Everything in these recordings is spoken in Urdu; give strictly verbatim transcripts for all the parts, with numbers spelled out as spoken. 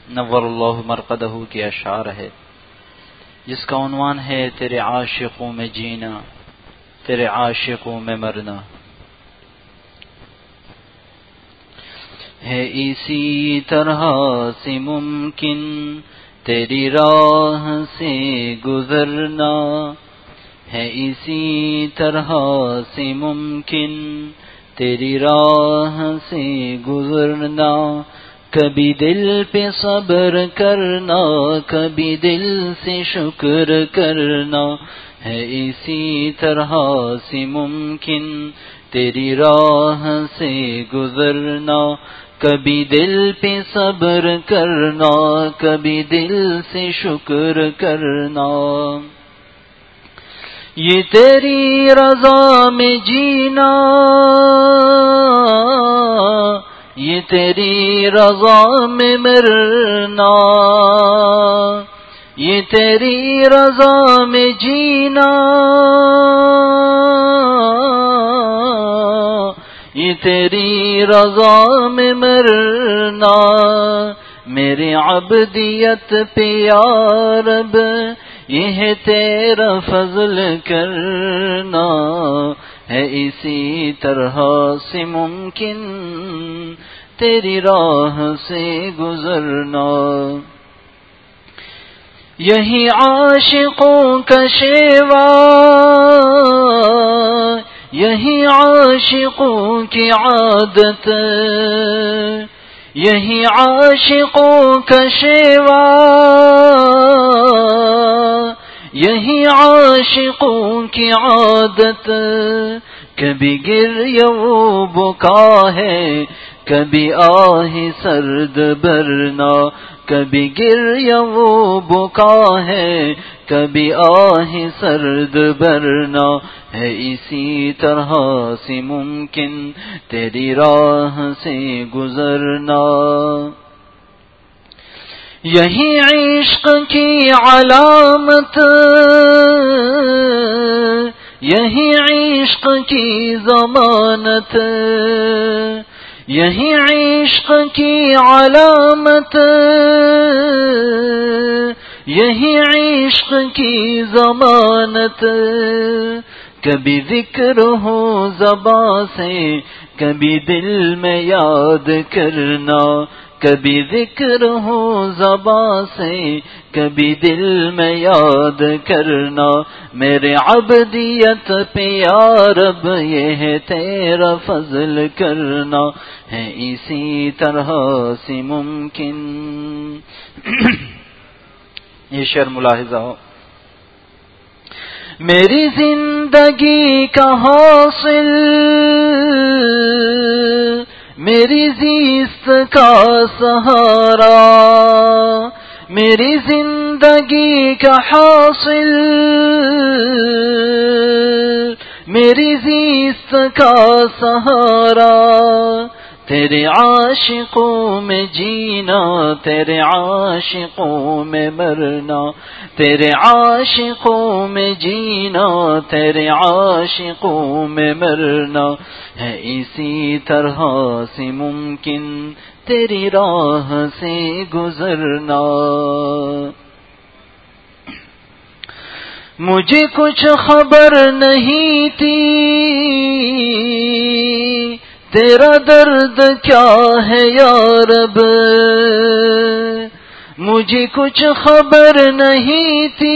نور اللہ مرقدہ کے اشعار ہے، جس کا عنوان ہے تیرے عاشقوں میں جینا، تیرے عاشقوں میں مرنا۔ ہے اسی طرح سے ممکن تیری راہ سے گزرنا، ہے اسی طرح سے ممکن تیری راہ سے گزرنا، کبھی دل پہ صبر کرنا، کبھی دل سے شکر کرنا، ہے اسی طرح سے ممکن تیری راہ سے گزرنا، کبھی دل پہ صبر کرنا، کبھی دل سے شکر کرنا۔ یہ تیری رضا میں جینا، یہ تیری رضا میں مرنا، یہ تیری رضا میں جینا، یہ تیری رضا میں مرنا، میری عبدیت پہ یا رب یہ ہے تیرا فضل کرنا، ہے اسی طرح سے ممکن تیری راہ سے گزرنا۔ یہی عاشقوں کا شیوا، یہی عاشقوں کی عادت، یہی عاشقوں کا شیوا، یہی عاشقوں کی عادت، کبھی گریہ و بکا ہے، کبھی آہ سرد بھرنا، کبھی گریہ و بکا ہے، کبھی آہ سرد بھرنا، ہے اسی طرح سے ممکن تیری راہ سے گزرنا۔ یہی عشق کی علامت، یہی عشق کی ضمانت، یہی عشق کی علامت، یہی عشق کی ضمانت، کبھی ذکر ہو زباں سے، کبھی دل میں یاد کرنا، کبھی ذکر ہو زباں سے، کبھی دل میں یاد کرنا، میرے عبدیت پہ یا رب یہ ہے تیرا فضل کرنا، ہے اسی طرح سے ممکن۔ یہ شعر ملاحظہ ہو، میری زندگی کا حاصل، میری زیست کا سہارا، میری زندگی کا حاصل، میری زیست کا سہارا، تیرے عاشقوں میں جینا، تیرے عاشقوں میں مرنا، تیرے عاشقوں میں جینا، تیرے عاشقوں میں مرنا، ہے اسی طرح سے ممکن تیری راہ سے گزرنا۔ مجھے کچھ خبر نہیں تھی تیرا درد کیا ہے یا رب، مجھے کچھ خبر نہیں تھی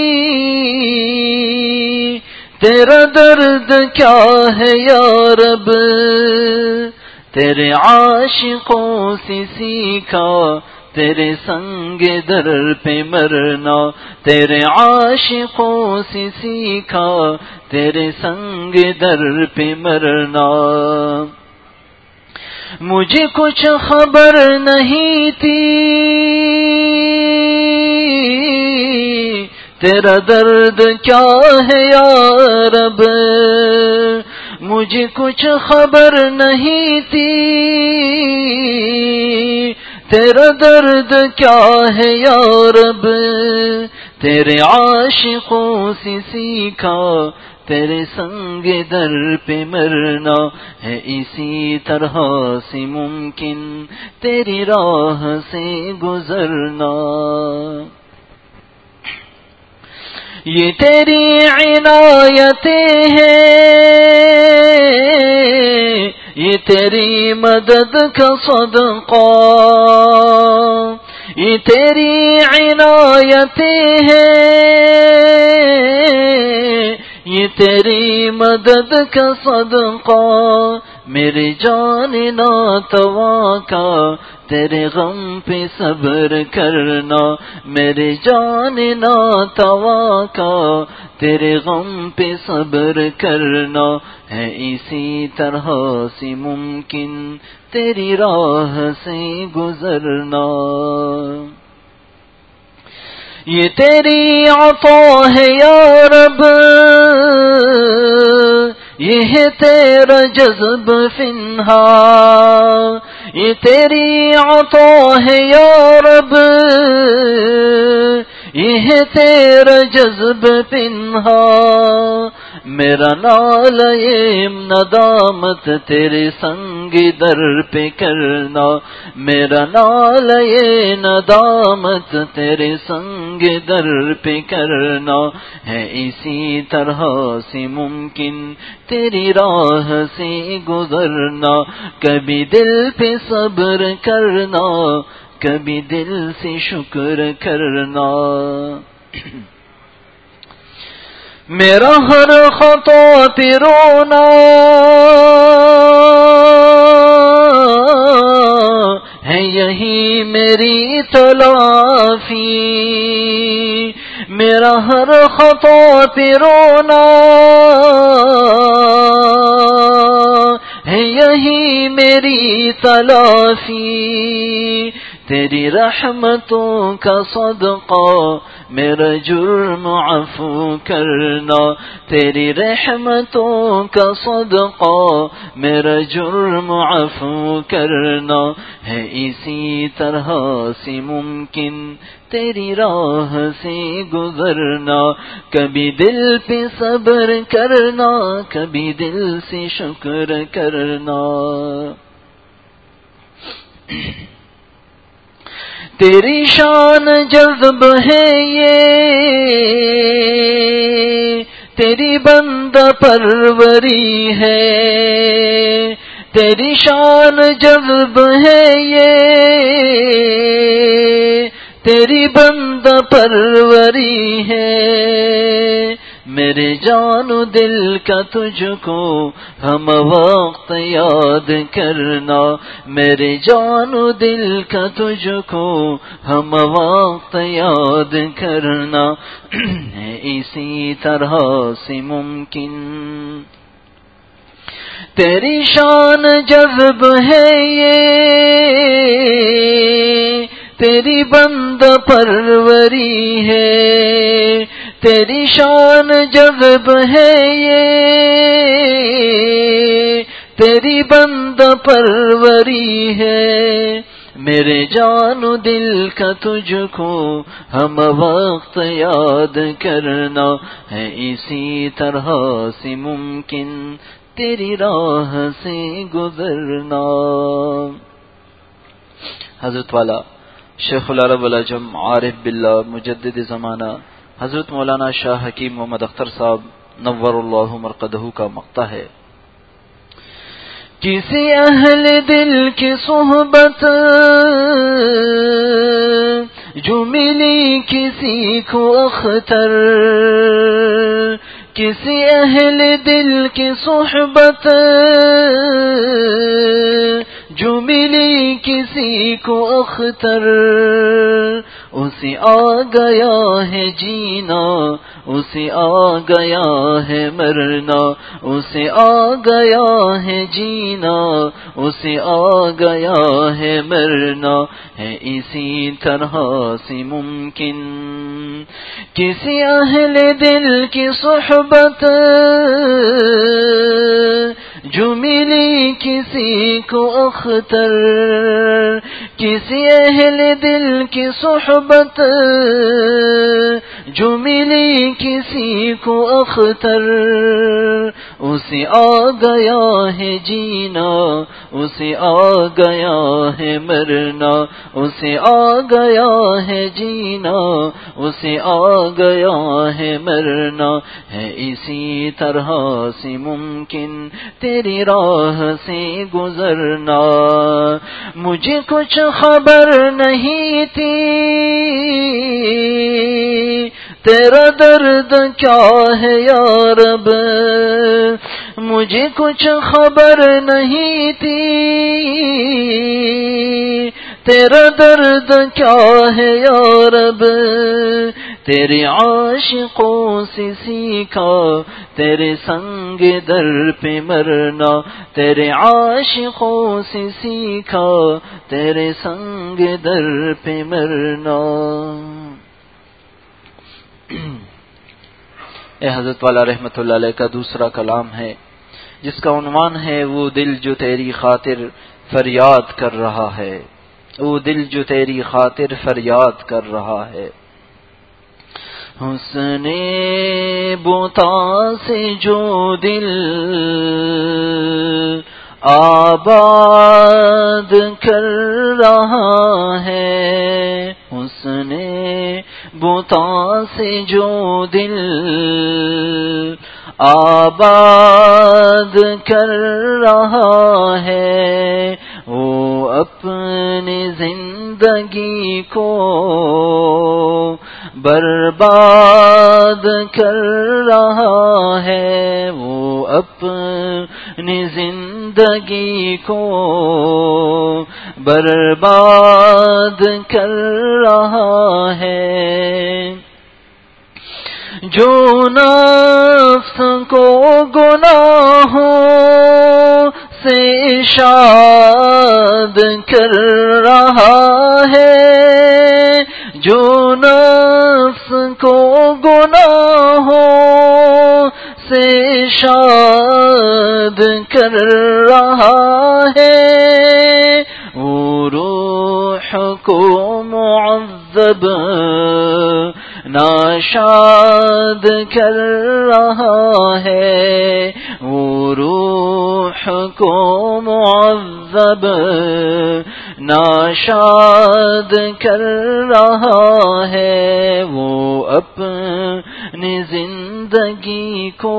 تیرا درد کیا ہے یا رب، تیرے عاشقوں سے سیکھا تیرے سنگ در پہ مرنا، تیرے عاشقوں سے سیکھا تیرے سنگ در پہ مرنا، مجھے کچھ خبر نہیں تھی تیرا درد کیا ہے یا رب، مجھے کچھ خبر نہیں تھی تیرا درد کیا ہے یا رب، تیرے عاشقوں سے سیکھا تیرے سنگ در پہ مرنا ہے اسی طرح سے ممکن تیری راہ سے گزرنا. یہ تیری عنایتیں ہیں، یہ تیری مدد کا صدقہ، یہ تیری عنایتیں ہیں، یہ تیری مدد کا صدقہ. میرے جان ناتواں کا تیرے غم پہ صبر کرنا، میرے جان ناتواں کا تیرے غم پہ صبر کرنا ہے اسی طرح سے ممکن تیری راہ سے گزرنا. یہ تیری عطا ہے یا رب، یہ ہے تیرا جذب فنہا، یہ تیری عطا ہے یا رب، یہ ہے تیرا جذب پنہا. میرا نال یہ ندامت تیرے سنگ در پہ کرنا، میرا نال یہ ندامت تیرے سنگ در پہ کرنا ہے اسی طرح سے ممکن تیری راہ سے گزرنا. کبھی دل پہ صبر کرنا، کبھی دل سے شکر کرنا. میرا ہر خطا پہ رونا ہے یہی میری تلافی، میرا ہر خطا پہ رونا ہے یہی میری تلافی. تیری رحمتوں کا صدقہ میرا جرم عفو کرنا، تیری رحمتوں کا صدقہ میرا جرم عفو کرنا ہے اسی طرح سے ممکن تیری راہ سے گزرنا. کبھی دل پہ صبر کرنا، کبھی دل سے شکر کرنا. تیری شان جذب ہے یہ، تیری بندہ پروری ہے، تیری شان جذب ہے یہ، تیری بندہ پروری ہے. میرے جان و دل کا تجھ کو ہم وقت یاد کرنا، میرے جان و دل کا تجھ کو ہم وقت یاد کرنا ہے اسی طرح سے ممکن. تیری شان جذب ہے یہ، تیری بندہ پروری ہے، تیری شان جذب ہے یہ، تیری بندہ پروری ہے. میرے جان و دل کا تجھ کو ہم وقت یاد کرنا ہے اسی طرح سے ممکن تیری راہ سے گزرنا. حضرت والا شیخ العرب العجم عارف باللہ مجدد زمانہ حضرت مولانا شاہ حکیم محمد اختر صاحب نور اللہ مرقدہ کا مقطع ہے. کسی اہل دل کی صحبت جو ملی کسی کو اختر، کسی اہل دل کی صحبت جو ملی کسی کو اختر، اسے آ گیا ہے جینا، اسے آ گیا ہے مرنا، اسے آ گیا ہے جینا، اسے آ گیا ہے مرنا ہے اسی طرح سے ممکن. کسی اہل دل کی صحبت جو ملی کسی کو اختر، کسی اہل دل کی صحبت جو ملی کسی کو اختر اسے آ گیا ہے جینا، اسے آ گیا ہے مرنا، اسے آ گیا ہے جینا، اسے آ گیا ہے مرنا، ہے اسی طرح سے ممکن تیری راہ سے گزرنا۔ مجھے کچھ خبر نہیں تھی تیرا درد کیا ہے یا رب، مجھے کچھ خبر نہیں تھی تیرا درد کیا ہے یا رب، تیرے عاشقوں سے سیکھا تیرے سنگ در پہ مرنا، تیرے عاشقوں سے سیکھا تیرے سنگ در پہ مرنا۔ اے حضرت والا رحمت اللہ علیہ کا دوسرا کلام ہے جس کا عنوان ہے وہ دل جو تیری خاطر فریاد کر رہا ہے، وہ دل جو تیری خاطر فریاد کر رہا ہے۔ حسن بوتا سے جو دل آباد کر رہا ہے، حسن بوتا سے جو دل آباد کر رہا ہے، وہ اپنی زندگی کو برباد کر رہا ہے، وہ اپنی زندگی کو برباد کر رہا ہے۔ جو نفس کو گناہوں سے شاد کر رہا ہے، جو نفس کو گناہوں سے شاد کر رہا ہے، وہ روح کو معذب ناشاد کر رہا ہے، وہ روح کو معذب ناشاد کر رہا ہے، وہ اپنی زندگی کو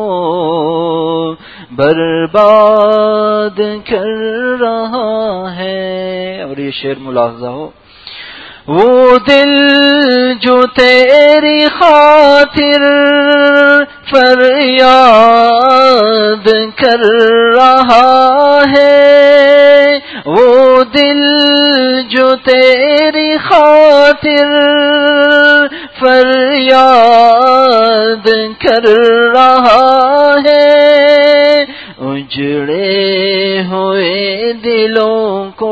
برباد کر رہا ہے۔ اور یہ شعر ملاحظہ ہو، وہ دل جو تیری خاطر فریاد کر رہا ہے، وہ دل جو تیری خاطر فریاد کر رہا ہے، اجڑے ہوئے دلوں کو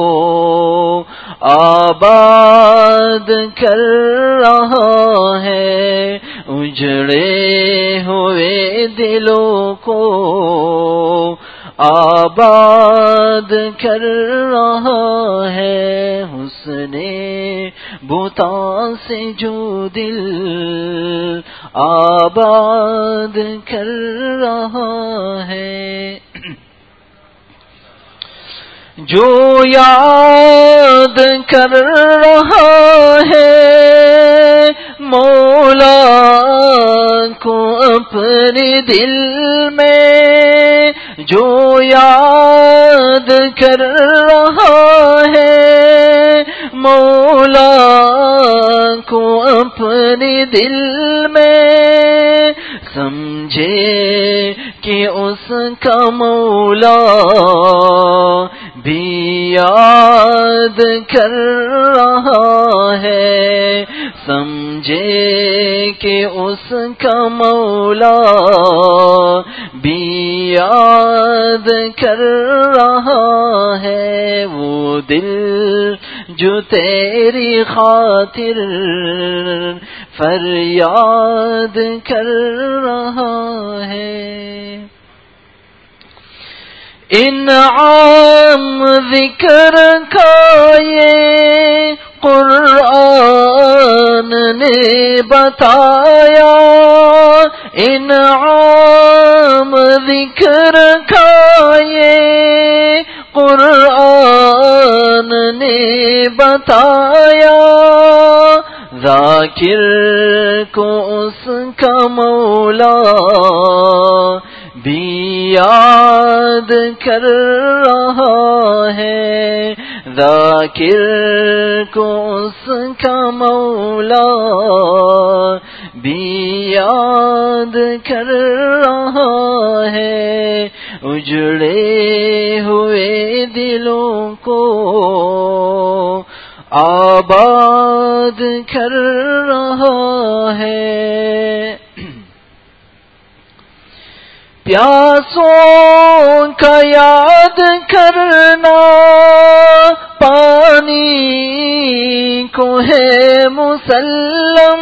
آباد کر رہا ہے، اجڑے ہوئے دلوں کو آباد کر رہا ہے، حسن بوتا سے جو دل آباد کر رہا ہے۔ جو یاد کر رہا ہے مولا کو اپنے دل میں، جو یاد کر رہا ہے مولا کو اپنے دل میں، سمجھے کہ اس کا مولا بھی یاد کر رہا ہے، سمجھے کہ اس کا مولا بھی یاد کر رہا ہے، وہ دل جو تیری خاطر فریاد کر رہا ہے۔ انعام ذکر کا یہ قرآن نے بتایا انعام ذکر کا یہ قرآن نے بتایا ذاکر کو اس کا مولا بھی یاد کر رہا ہے ذاکر کو اس کا مولا بھی یاد کر رہا ہے اجڑے ہوئے دلوں کو آباد کر رہا ہے پیاسوں کا یاد کرنا پانی کو ہے مسلم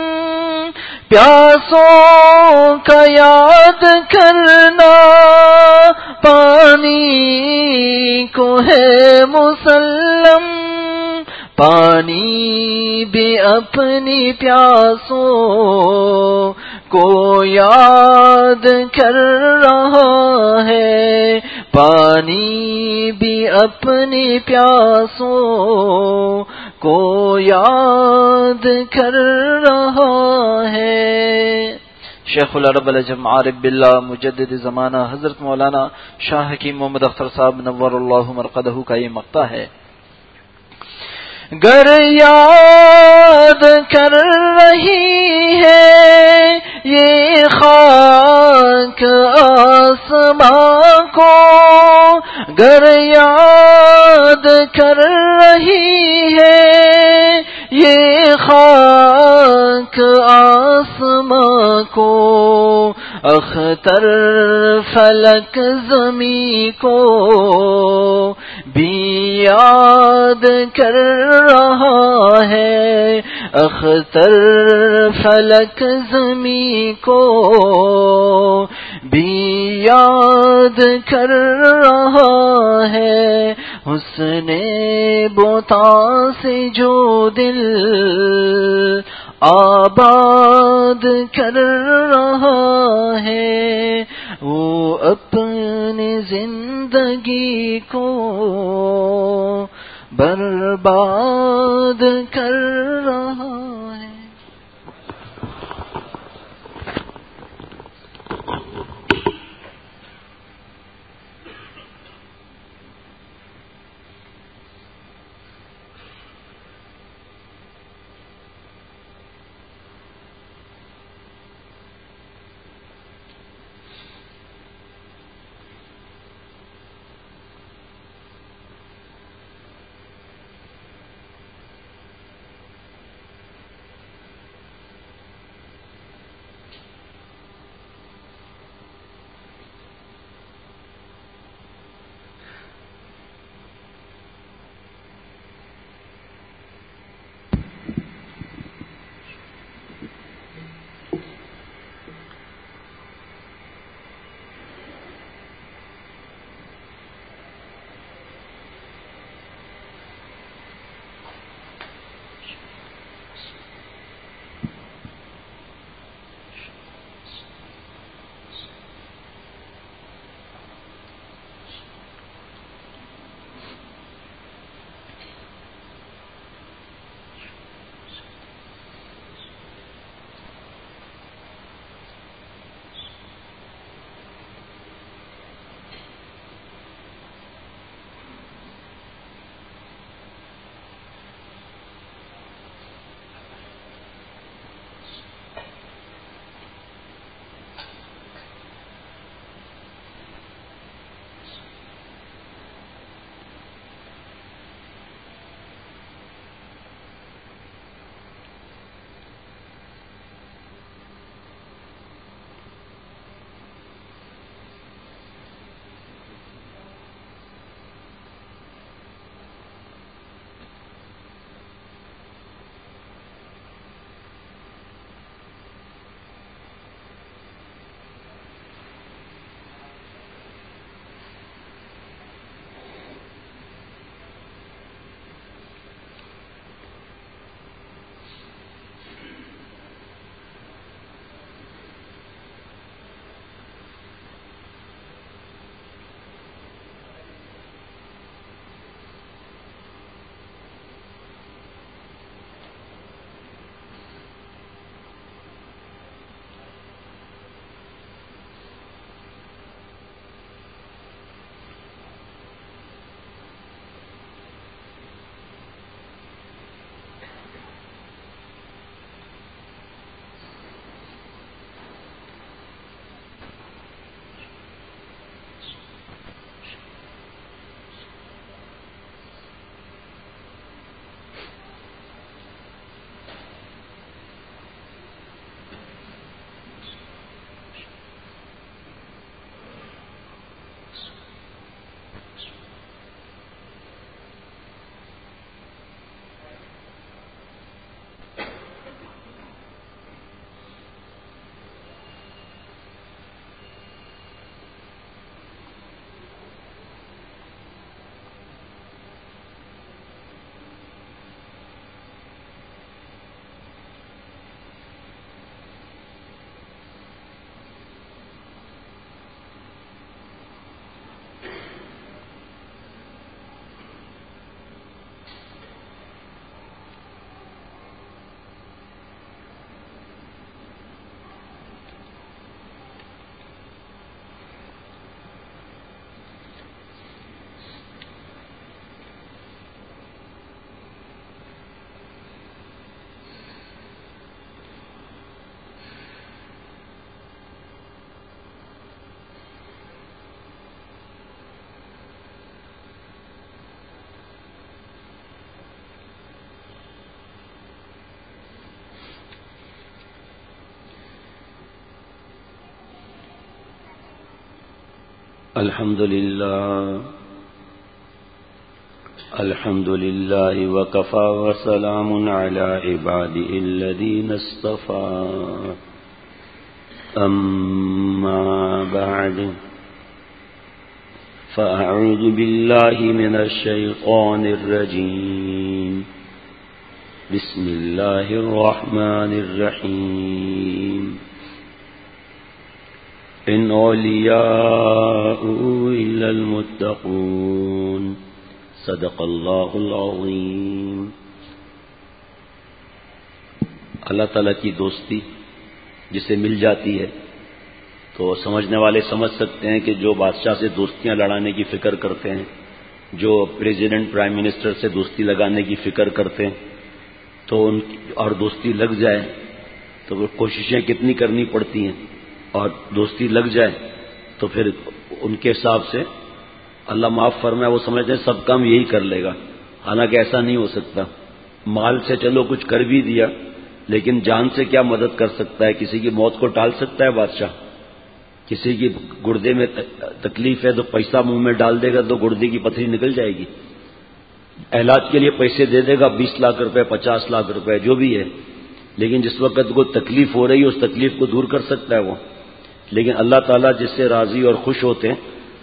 پیاسوں کا یاد کرنا پانی کو ہے مسلم پانی بھی اپنی پیاسوں کو یاد کر رہا ہے پانی بھی اپنی پیاسوں کو یاد کر رہا ہے شیخ العرب العجم عارف باللہ مجدد زمانہ حضرت مولانا شاہ حکیم محمد اختر صاحب نور اللہ مرقدہ کا یہ مقطع ہے گر یاد کر رہی ہے یہ خاک آسماں کو گر یاد کر رہی ہے یہ خاک آسماں کو اختر فلک زمیں کو بھی یاد کر رہا ہے اختر فلک زمیں کو بھی یاد کر رہا ہے حسن بوتا سے جو دل آباد کر رہا ہے وہ اپنی زندگی کو برباد کر رہا ہے الحمد لله الحمد لله وكفى وسلام على عباده الذين اصطفى أما بعد فأعوذ بالله من الشيطان الرجيم بسم الله الرحمن الرحيم إن أولياؤه إلا المتقون صدق اللہ العظیم۔ اللہ تعالیٰ کی دوستی جسے مل جاتی ہے تو سمجھنے والے سمجھ سکتے ہیں کہ جو بادشاہ سے دوستیاں لڑانے کی فکر کرتے ہیں، جو پریزیڈنٹ پرائم منسٹر سے دوستی لگانے کی فکر کرتے ہیں تو ان اور دوستی لگ جائے تو وہ کوششیں کتنی کرنی پڑتی ہیں، اور دوستی لگ جائے تو پھر ان کے حساب سے اللہ معاف فرمائے وہ سمجھتے ہیں سب کام یہی کر لے گا، حالانکہ ایسا نہیں ہو سکتا۔ مال سے چلو کچھ کر بھی دیا لیکن جان سے کیا مدد کر سکتا ہے؟ کسی کی موت کو ٹال سکتا ہے بادشاہ؟ کسی کی گردے میں تکلیف ہے تو پیسہ منہ میں ڈال دے گا تو گردے کی پتھری نکل جائے گی؟ علاج کے لیے پیسے دے دے گا، بیس لاکھ روپے پچاس لاکھ روپے جو بھی ہے، لیکن جس وقت کو تکلیف ہو رہی ہے اس تکلیف کو دور کر سکتا ہے وہ؟ لیکن اللہ تعالیٰ جس سے راضی اور خوش ہوتے ہیں،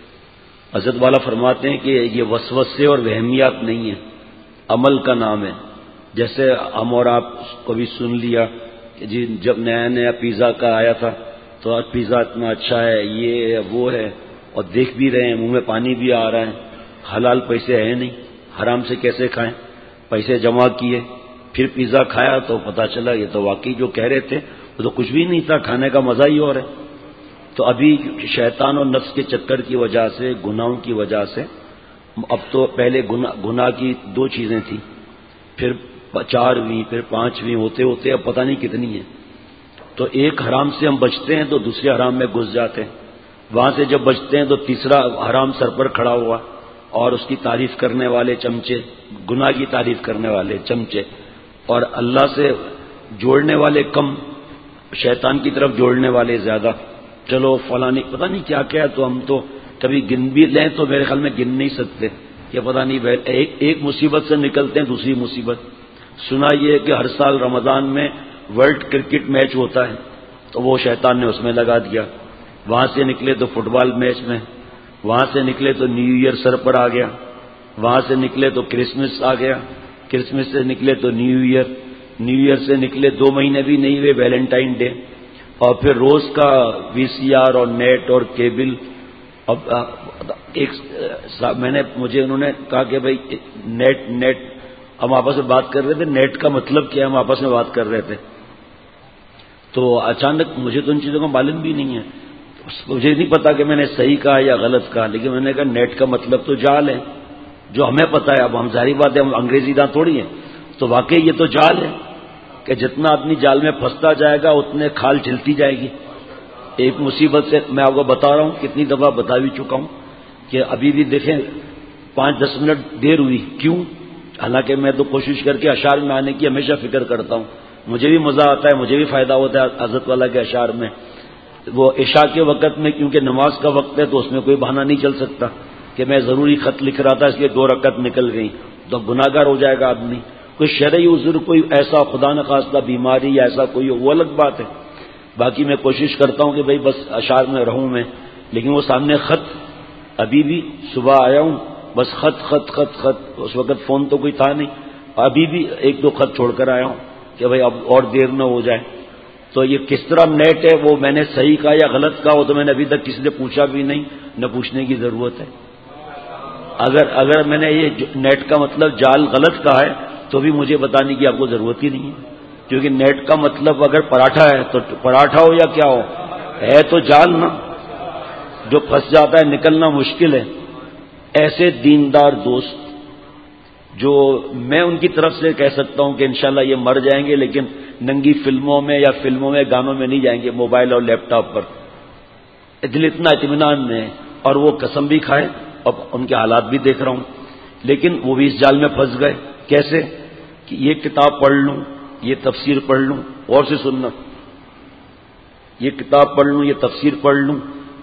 حضرت والا فرماتے ہیں کہ یہ وسوسے اور وہمیات نہیں ہیں، عمل کا نام ہے۔ جیسے ہم اور آپ کو بھی سن لیا کہ جی جب نیا نیا پیزا کا آیا تھا تو آج پیزا اتنا اچھا ہے، یہ ہے وہ ہے، اور دیکھ بھی رہے ہیں، منہ میں پانی بھی آ رہا ہے، حلال پیسے ہیں نہیں، حرام سے کیسے کھائیں؟ پیسے جمع کیے، پھر پیزا کھایا تو پتہ چلا یہ تو واقعی جو کہہ رہے تھے وہ تو کچھ بھی نہیں تھا، کھانے کا مزہ ہی اور ہے۔ تو ابھی شیطان اور نفس کے چکر کی وجہ سے، گناہوں کی وجہ سے، اب تو پہلے گناہ گناہ کی دو چیزیں تھیں، پھر چارویں، پھر پانچویں، ہوتے ہوتے اب پتہ نہیں کتنی ہیں۔ تو ایک حرام سے ہم بچتے ہیں تو دوسرے حرام میں گھس جاتے ہیں، وہاں سے جب بچتے ہیں تو تیسرا حرام سر پر کھڑا ہوا، اور اس کی تعریف کرنے والے چمچے، گناہ کی تعریف کرنے والے چمچے، اور اللہ سے جوڑنے والے کم، شیطان کی طرف جوڑنے والے زیادہ۔ چلو فلانی پتہ نہیں کیا کیا، تو ہم تو کبھی گن بھی لیں تو میرے خیال میں گن نہیں سکتے کہ پتہ نہیں ایک ایک مصیبت سے نکلتے ہیں دوسری مصیبت۔ سنا یہ کہ ہر سال رمضان میں ورلڈ کرکٹ میچ ہوتا ہے تو وہ شیطان نے اس میں لگا دیا، وہاں سے نکلے تو فٹ بال میچ میں، وہاں سے نکلے تو نیو ایئر سر پر آ گیا، وہاں سے نکلے تو کرسمس آ گیا، کرسمس سے نکلے تو نیو ایئر، نیو ایئر سے نکلے دو مہینے بھی نہیں ہوئے ویلنٹائن ڈے، اور پھر روز کا وی سی آر اور نیٹ اور کیبل۔ اب ایک میں نے مجھے انہوں نے کہا کہ بھائی نیٹ نیٹ ہم آپس میں بات کر رہے تھے، نیٹ کا مطلب کیا؟ ہم آپس میں بات کر رہے تھے تو اچانک مجھے تو ان چیزوں کا معلوم بھی نہیں ہے، مجھے نہیں پتا کہ میں نے صحیح کہا یا غلط کہا، لیکن میں نے کہا نیٹ کا مطلب تو جال ہے، جو ہمیں پتا ہے۔ اب ہم ظاہری بات ہے ہم انگریزی داں تھوڑی ہیں، تو واقعی یہ تو جال ہے کہ جتنا آدمی جال میں پھنستا جائے گا اتنے کھال چلتی جائے گی۔ ایک مصیبت سے میں آپ کو بتا رہا ہوں، کتنی دفعہ بتا بھی چکا ہوں کہ ابھی بھی دیکھیں پانچ دس منٹ دیر ہوئی، کیوں؟ حالانکہ میں تو کوشش کر کے اشعار میں آنے کی ہمیشہ فکر کرتا ہوں، مجھے بھی مزہ آتا ہے، مجھے بھی فائدہ ہوتا ہے حضرت والا کے اشعار میں۔ وہ عشاء کے وقت میں کیونکہ نماز کا وقت ہے تو اس میں کوئی بہانہ نہیں چل سکتا کہ میں ضروری خط لکھ رہا تھا اس لیے دو رکعت نکل گئی، تو گناہ گار ہو جائے گا آدمی۔ کوئی شرعی عذر، کوئی ایسا خدا نخواستہ بیماری یا ایسا کوئی وہ الگ بات ہے، باقی میں کوشش کرتا ہوں کہ بھئی بس اشعار میں رہوں میں، لیکن وہ سامنے خط، ابھی بھی صبح آیا ہوں بس خط خط خط خط، اس وقت فون تو کوئی تھا نہیں، ابھی بھی ایک دو خط چھوڑ کر آیا ہوں کہ بھئی اب اور دیر نہ ہو جائے۔ تو یہ کس طرح نیٹ ہے، وہ میں نے صحیح کہا یا غلط کہا وہ تو میں نے ابھی تک کسی سے پوچھا بھی نہیں، نہ پوچھنے کی ضرورت ہے۔ اگر اگر میں نے یہ نیٹ کا مطلب جال غلط کہا ہے تو بھی مجھے بتانے کی آپ کو ضرورت ہی نہیں ہے، کیونکہ نیٹ کا مطلب اگر پراٹھا ہے تو پراٹھا ہو یا کیا ہو، ہے تو جال نا، جو پھنس جاتا ہے نکلنا مشکل ہے۔ ایسے دیندار دوست جو میں ان کی طرف سے کہہ سکتا ہوں کہ انشاءاللہ یہ مر جائیں گے لیکن ننگی فلموں میں یا فلموں میں گانوں میں نہیں جائیں گے، موبائل اور لیپ ٹاپ پر، دل اتنا اطمینان میں ہے، اور وہ قسم بھی کھائے اور ان کے حالات بھی دیکھ رہا ہوں، لیکن وہ بھی اس جال میں پھنس گئے۔ کیسے؟ کہ یہ کتاب پڑھ لوں، یہ تفسیر پڑھ لوں، غور سے سننا، یہ کتاب پڑھ لوں، یہ تفسیر پڑھ لوں،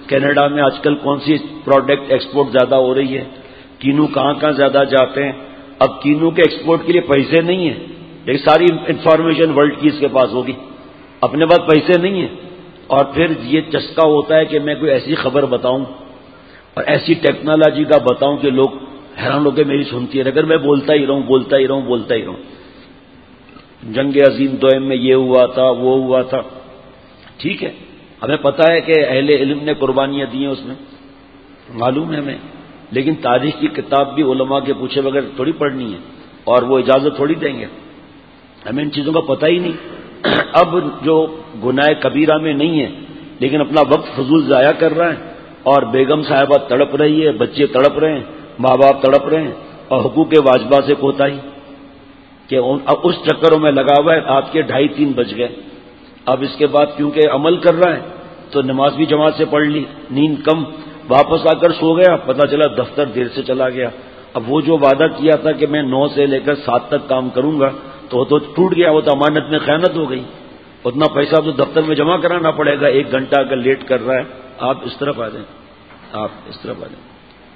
کینیڈا میں آج کل کون سی پروڈکٹ ایکسپورٹ زیادہ ہو رہی ہے، کینو کہاں کہاں زیادہ جاتے ہیں. اب کینو کے ایکسپورٹ کے لیے پیسے نہیں ہیں، لیکن ساری انفارمیشن ورلڈ کی اس کے پاس ہوگی، اپنے پاس پیسے نہیں ہیں. اور پھر یہ چسکا ہوتا ہے کہ میں کوئی ایسی خبر بتاؤں اور ایسی ٹیکنالوجی کا بتاؤں کہ لوگ حیران ہو کے میری سنتی ہے، اگر میں بولتا ہی رہوں بولتا ہی رہوں بولتا ہی رہوں. جنگ عظیم دوئم میں یہ ہوا تھا وہ ہوا تھا، ٹھیک ہے، ہمیں پتہ ہے کہ اہل علم نے قربانیاں دی ہیں، اس میں معلوم ہے ہمیں، لیکن تاریخ کی کتاب بھی علماء کے پوچھے بغیر تھوڑی پڑھنی ہے، اور وہ اجازت تھوڑی دیں گے، ہمیں ان چیزوں کا پتہ ہی نہیں. اب جو گناہ کبیرہ میں نہیں ہے لیکن اپنا وقت فضول ضائع کر رہا ہے، اور بیگم صاحبہ تڑپ رہی ہے، بچے تڑپ رہے ہیں، ماں باپ تڑپ رہے ہیں، اور حقوق واجبہ سے کوتاہی کہ اب اس چکروں میں لگا ہوا ہے. آپ کے ڈھائی تین بج گئے، اب اس کے بعد کیونکہ عمل کر رہا ہے تو نماز بھی جماعت سے پڑھ لی، نیند کم، واپس آ کر سو گیا، پتہ چلا دفتر دیر سے چلا گیا. اب وہ جو وعدہ کیا تھا کہ میں نو سے لے کر سات تک کام کروں گا تو وہ تو ٹوٹ گیا، وہ تو امانت میں خیانت ہو گئی. اتنا پیسہ تو دفتر میں جمع کرانا پڑے گا، ایک گھنٹہ اگر لیٹ کر رہا ہے. آپ اس طرف آ جائیں، آپ اس طرف آ جائیں.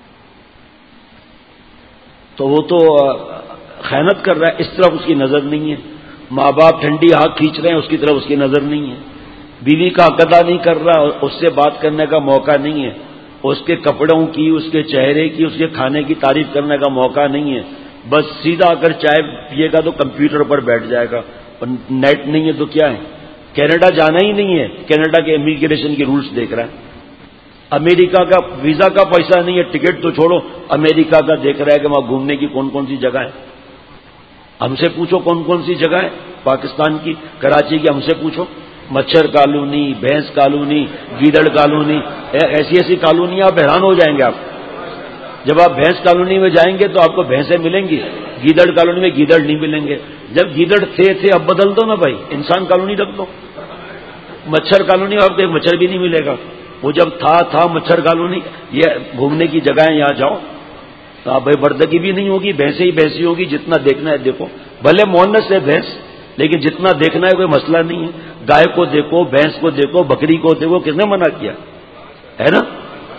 تو وہ تو خیانت کر رہا ہے، اس طرف اس کی نظر نہیں ہے. ماں باپ ٹھنڈی آگ کھینچ رہے ہیں، اس کی طرف اس کی نظر نہیں ہے. بیوی کا حق ادا نہیں کر رہا، اس سے بات کرنے کا موقع نہیں ہے. اس کے کپڑوں کی، اس کے چہرے کی، اس کے کھانے کی تعریف کرنے کا موقع نہیں ہے. بس سیدھا اگر چائے پیے گا تو کمپیوٹر پر بیٹھ جائے گا، اور نیٹ نہیں ہے تو کیا ہے. کینیڈا جانا ہی نہیں ہے، کینیڈا کے امیگریشن کے رولز دیکھ رہا ہے. امریکہ کا ویزا کا پیسہ نہیں ہے، ٹکٹ تو چھوڑو، امریکہ کا دیکھ رہا ہے کہ وہاں گھومنے کی کون کون سی جگہ ہے. ہم سے پوچھو کون کون سی جگہ ہے پاکستان کی، کراچی کی ہم سے پوچھو. مچھر کالونی، بھینس کالونی، گیدڑ کالونی، ایسی ایسی کالونیاں آپ حیران ہو جائیں گے. آپ جب آپ بھینس کالونی میں جائیں گے تو آپ کو بھینسیں ملیں گی، گیدڑ کالونی میں گیدڑ نہیں ملیں گے. جب گیدڑ تھے تھے اب بدل دو نا بھائی، انسان کالونی رکھ دو. مچھر کالونی آپ کو مچھر بھی نہیں ملے گا. وہ جب تھا تھا مچھر کالونی، یہ گھومنے کی جگہ ہے، یہاں جاؤ تو آپ بھائی بردگی بھی نہیں ہوگی، بھینسیں ہی بھینسی ہوگی. جتنا دیکھنا ہے دیکھو، بھلے مونس ہے بھینس لیکن جتنا دیکھنا ہے کوئی مسئلہ نہیں ہے. گائے کو دیکھو، بھینس کو دیکھو، بکری کو دیکھو، کس نے منع کیا ہے نا.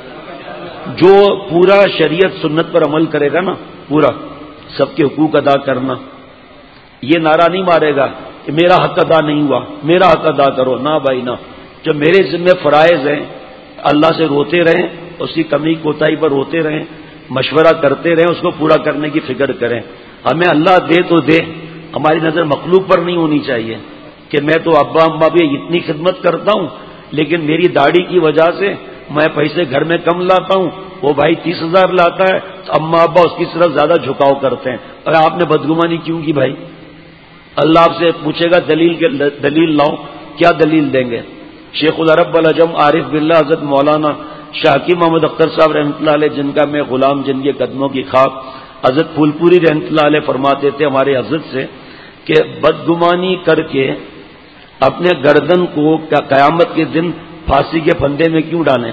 جو پورا شریعت سنت پر عمل کرے گا نا، پورا سب کے حقوق ادا کرنا، یہ نعرہ نہیں مارے گا کہ میرا حق ادا نہیں ہوا، میرا حق ادا کرو. نہ بھائی نہ، جو میرے ذمہ فرائض ہیں اللہ سے روتے رہیں، اس کی کمی کوتاہی پر روتے رہیں، مشورہ کرتے رہیں، اس کو پورا کرنے کی فکر کریں. ہمیں اللہ دے تو دے، ہماری نظر مخلوق پر نہیں ہونی چاہیے کہ میں تو ابا اماں بھی اتنی خدمت کرتا ہوں لیکن میری داڑھی کی وجہ سے میں پیسے گھر میں کم لاتا ہوں، وہ بھائی تیس ہزار لاتا ہے تو اماں ابا اس کی طرف زیادہ جھکاؤ کرتے ہیں. اور آپ نے بدگمانی کیوں کی بھائی؟ اللہ آپ سے پوچھے گا دلیل کے دلیل لاؤ، کیا دلیل دیں گے؟ شیخ العرب العجم عارف باللہ حضرت مولانا شاکی محمد اختر صاحب رحمۃ اللہ علیہ، جن کا میں غلام، جن کے قدموں کی خاک، حضرت پھول پوری رحمۃ اللہ علیہ فرماتے تھے ہمارے حضرت سے کہ بدگمانی کر کے اپنے گردن کو قیامت کے دن پھانسی کے پھندے میں کیوں ڈالیں؟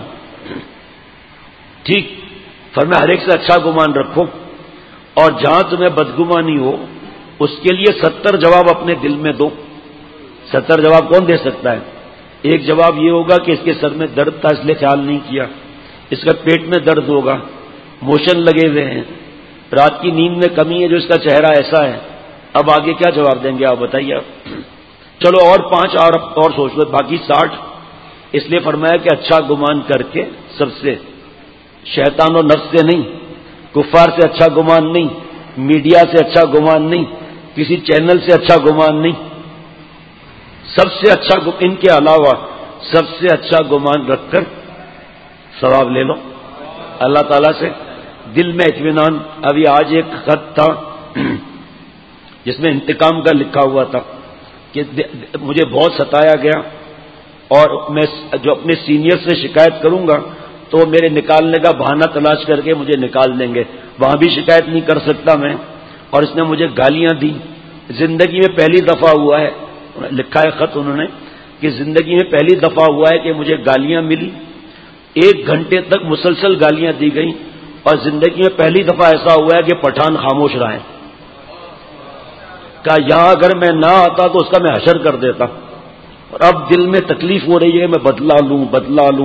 ٹھیک فرمایا ہر ایک سے اچھا گمان رکھو، اور جہاں تمہیں بدگمانی ہو اس کے لیے ستر جواب اپنے دل میں دو. ستر جواب کون دے سکتا ہے؟ ایک جواب یہ ہوگا کہ اس کے سر میں درد تھا اس لیے خیال نہیں کیا، اس کا پیٹ میں درد ہوگا، موشن لگے ہوئے ہیں، رات کی نیند میں کمی ہے جو اس کا چہرہ ایسا ہے. اب آگے کیا جواب دیں گے آپ بتائیے؟ آپ چلو اور پانچ اور اور سوچ لو، باقی ساٹھ. اس لیے فرمایا کہ اچھا گمان کر کے سب سے، شیطان و نفس سے نہیں، کفار سے اچھا گمان نہیں، میڈیا سے اچھا گمان نہیں، کسی چینل سے اچھا گمان نہیں، سب سے اچھا، ان کے علاوہ سب سے اچھا گمان رکھ کر ثواب لے لو اللہ تعالیٰ سے، دل میں اطمینان. ابھی آج ایک خط تھا جس میں انتقام کا لکھا ہوا تھا کہ مجھے بہت ستایا گیا اور میں جو اپنے سینئر سے شکایت کروں گا تو میرے نکالنے کا بہانہ تلاش کر کے مجھے نکال دیں گے، وہاں بھی شکایت نہیں کر سکتا میں. اور اس نے مجھے گالیاں دی. زندگی میں پہلی دفعہ ہوا ہے، لکھا ہے خط انہوں نے کہ زندگی میں پہلی دفعہ ہوا ہے کہ مجھے گالیاں ملی، ایک گھنٹے تک مسلسل گالیاں دی گئیں، اور زندگی میں پہلی دفعہ ایسا ہوا ہے کہ پٹھان خاموش رہے. کہ یہاں اگر میں نہ آتا تو اس کا میں حشر کر دیتا. اور اب دل میں تکلیف ہو رہی ہے میں بدلا لوں بدلا لوں.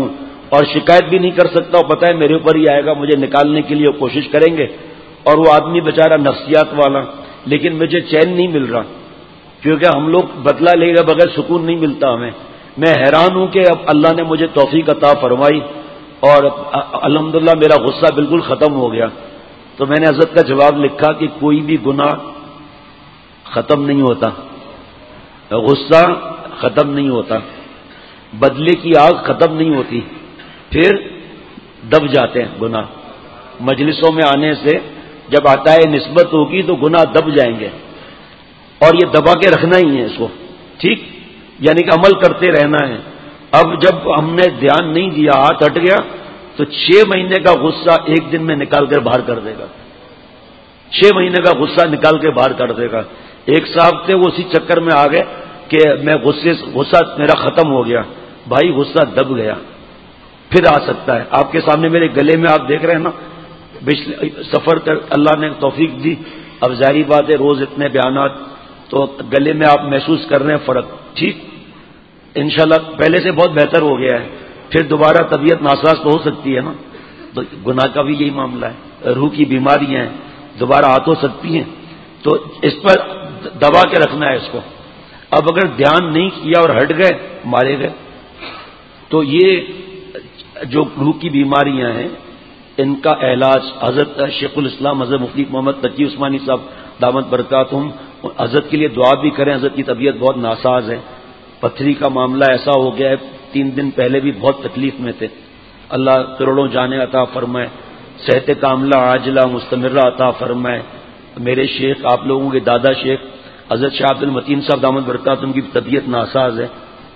اور شکایت بھی نہیں کر سکتا، اور پتہ ہے میرے اوپر ہی آئے گا، مجھے نکالنے کے لیے کوشش کریں گے، اور وہ آدمی بیچارہ نفسیات والا، لیکن مجھے چین نہیں مل رہا، کیونکہ ہم لوگ بدلہ لے گا بغیر سکون نہیں ملتا ہمیں۔ میں حیران ہوں کہ اب اللہ نے مجھے توفیق عطا فرمائی اور الحمدللہ میرا غصہ بالکل ختم ہو گیا۔ تو میں نے حضرت کا جواب لکھا کہ کوئی بھی گناہ ختم نہیں ہوتا، غصہ ختم نہیں ہوتا، بدلے کی آگ ختم نہیں ہوتی، پھر دب جاتے ہیں گناہ۔ مجلسوں میں آنے سے جب آتا ہے نسبت ہوگی تو گناہ دب جائیں گے، اور یہ دبا کے رکھنا ہی ہے اس کو، ٹھیک، یعنی کہ عمل کرتے رہنا ہے۔ اب جب ہم نے دھیان نہیں دیا، ہاتھ ہٹ گیا، تو چھ مہینے کا غصہ ایک دن میں نکال کر باہر کر دے گا، چھ مہینے کا غصہ نکال کے باہر کر دے گا۔ ایک صاحب تھے، وہ اسی چکر میں آ گئے کہ میں غصے غصہ میرا ختم ہو گیا، بھائی غصہ دب گیا، پھر آ سکتا ہے۔ آپ کے سامنے میرے گلے میں آپ دیکھ رہے ہیں نا، سفر کر اللہ نے توفیق دی، اب ظاہری بات ہے روز اتنے بیانات، تو گلے میں آپ محسوس کر رہے ہیں فرق، ٹھیک، انشاءاللہ پہلے سے بہت بہتر ہو گیا ہے۔ پھر دوبارہ طبیعت ناساز تو ہو سکتی ہے نا، تو گناہ کا بھی یہی معاملہ ہے، روح کی بیماریاں ہیں، دوبارہ آ تو سکتی ہیں، تو اس پر دبا کے رکھنا ہے اس کو۔ اب اگر دھیان نہیں کیا اور ہٹ گئے، مارے گئے، تو یہ جو روح کی بیماریاں ہیں ان کا علاج حضرت شیخ الاسلام حضرت مفتی محمد تقی عثمانی صاحب دامت برکاتہم، حضرت کے لیے دعا بھی کریں، حضرت کی طبیعت بہت ناساز ہے، پتھری کا معاملہ ایسا ہو گیا ہے، تین دن پہلے بھی بہت تکلیف میں تھے، اللہ کروڑوں جانے عطا فرمائے، صحت کاملہ عاجلہ مستمرہ عطا فرمائے۔ میرے شیخ، آپ لوگوں کے دادا شیخ حضرت شاہ عبد المتین صاحب دامت برکاتہم کی طبیعت ناساز ہے،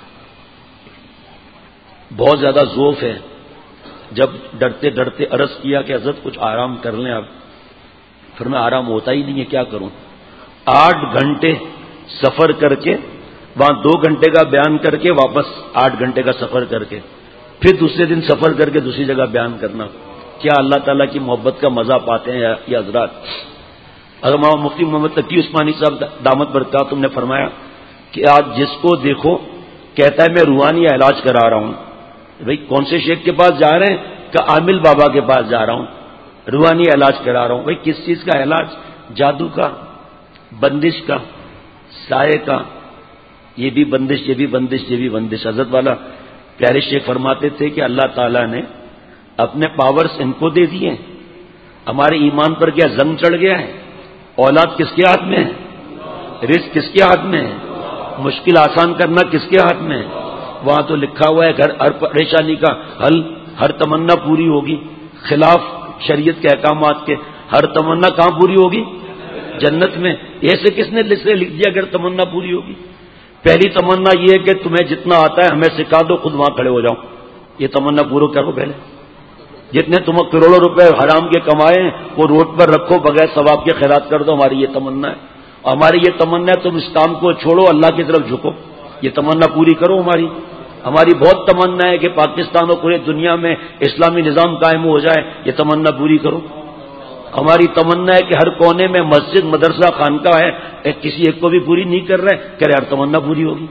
بہت زیادہ ضعف ہے۔ جب ڈرتے ڈرتے عرض کیا کہ حضرت کچھ آرام کر لیں آپ، پھر میں آرام ہوتا ہی نہیں ہے، کیا کروں؟ آٹھ گھنٹے سفر کر کے، وہاں دو گھنٹے کا بیان کر کے، واپس آٹھ گھنٹے کا سفر کر کے، پھر دوسرے دن سفر کر کے دوسری جگہ بیان کرنا، کیا اللہ تعالیٰ کی محبت کا مزہ پاتے ہیں یہ حضرات؟ اگر مفتی محمد تقی عثمانی صاحب دامت برکاتہم نے فرمایا کہ آج جس کو دیکھو کہتا ہے میں روحانی علاج کرا رہا ہوں، بھئی کون سے شیخ کے پاس جا رہے ہیں؟ کہ عامل بابا کے پاس جا رہا ہوں، روحانی علاج کرا رہا ہوں۔ بھئی کس چیز کا علاج؟ جادو کا، بندش کا، سائے کا، یہ بھی بندش، یہ بھی بندش، یہ بھی بندش۔ حضرت والا پیارے شیخ فرماتے تھے کہ اللہ تعالیٰ نے اپنے پاورز ان کو دے دیے، ہمارے ایمان پر کیا زنگ چڑھ گیا ہے؟ اولاد کس کے ہاتھ میں ہے؟ رزق کس کے ہاتھ میں ہے؟ مشکل آسان کرنا کس کے ہاتھ میں ہے؟ وہاں تو لکھا ہوا ہے گھر ہر پریشانی کا حل، ہر تمنا پوری ہوگی، خلاف شریعت کے احکامات کے، ہر تمنا کہاں پوری ہوگی؟ جنت میں۔ ایسے کس نے لکھ دیا اگر تمنا پوری ہوگی؟ پہلی تمنا یہ ہے کہ تمہیں جتنا آتا ہے ہمیں سکھا دو، خود وہاں کھڑے ہو جاؤ، یہ تمنا پورا کرو پہلے۔ جتنے تم کروڑوں روپے حرام کے کمائے وہ روڈ پر رکھو، بغیر ثواب کے خیرات کر دو، ہماری یہ تمنا ہے۔ اور ہماری یہ تمنا ہے تم اس کام کو چھوڑو، اللہ کی طرف جھکو، یہ تمنا پوری کرو ہماری۔ ہماری بہت تمنا ہے کہ پاکستان اور پورے دنیا میں اسلامی نظام قائم ہو جائے، یہ تمنا پوری کرو۔ ہماری تمنا ہے کہ ہر کونے میں مسجد، مدرسہ، خانقاہ ہے، کسی ایک کو بھی پوری نہیں کر رہے، کہ یار تمنا پوری ہوگی۔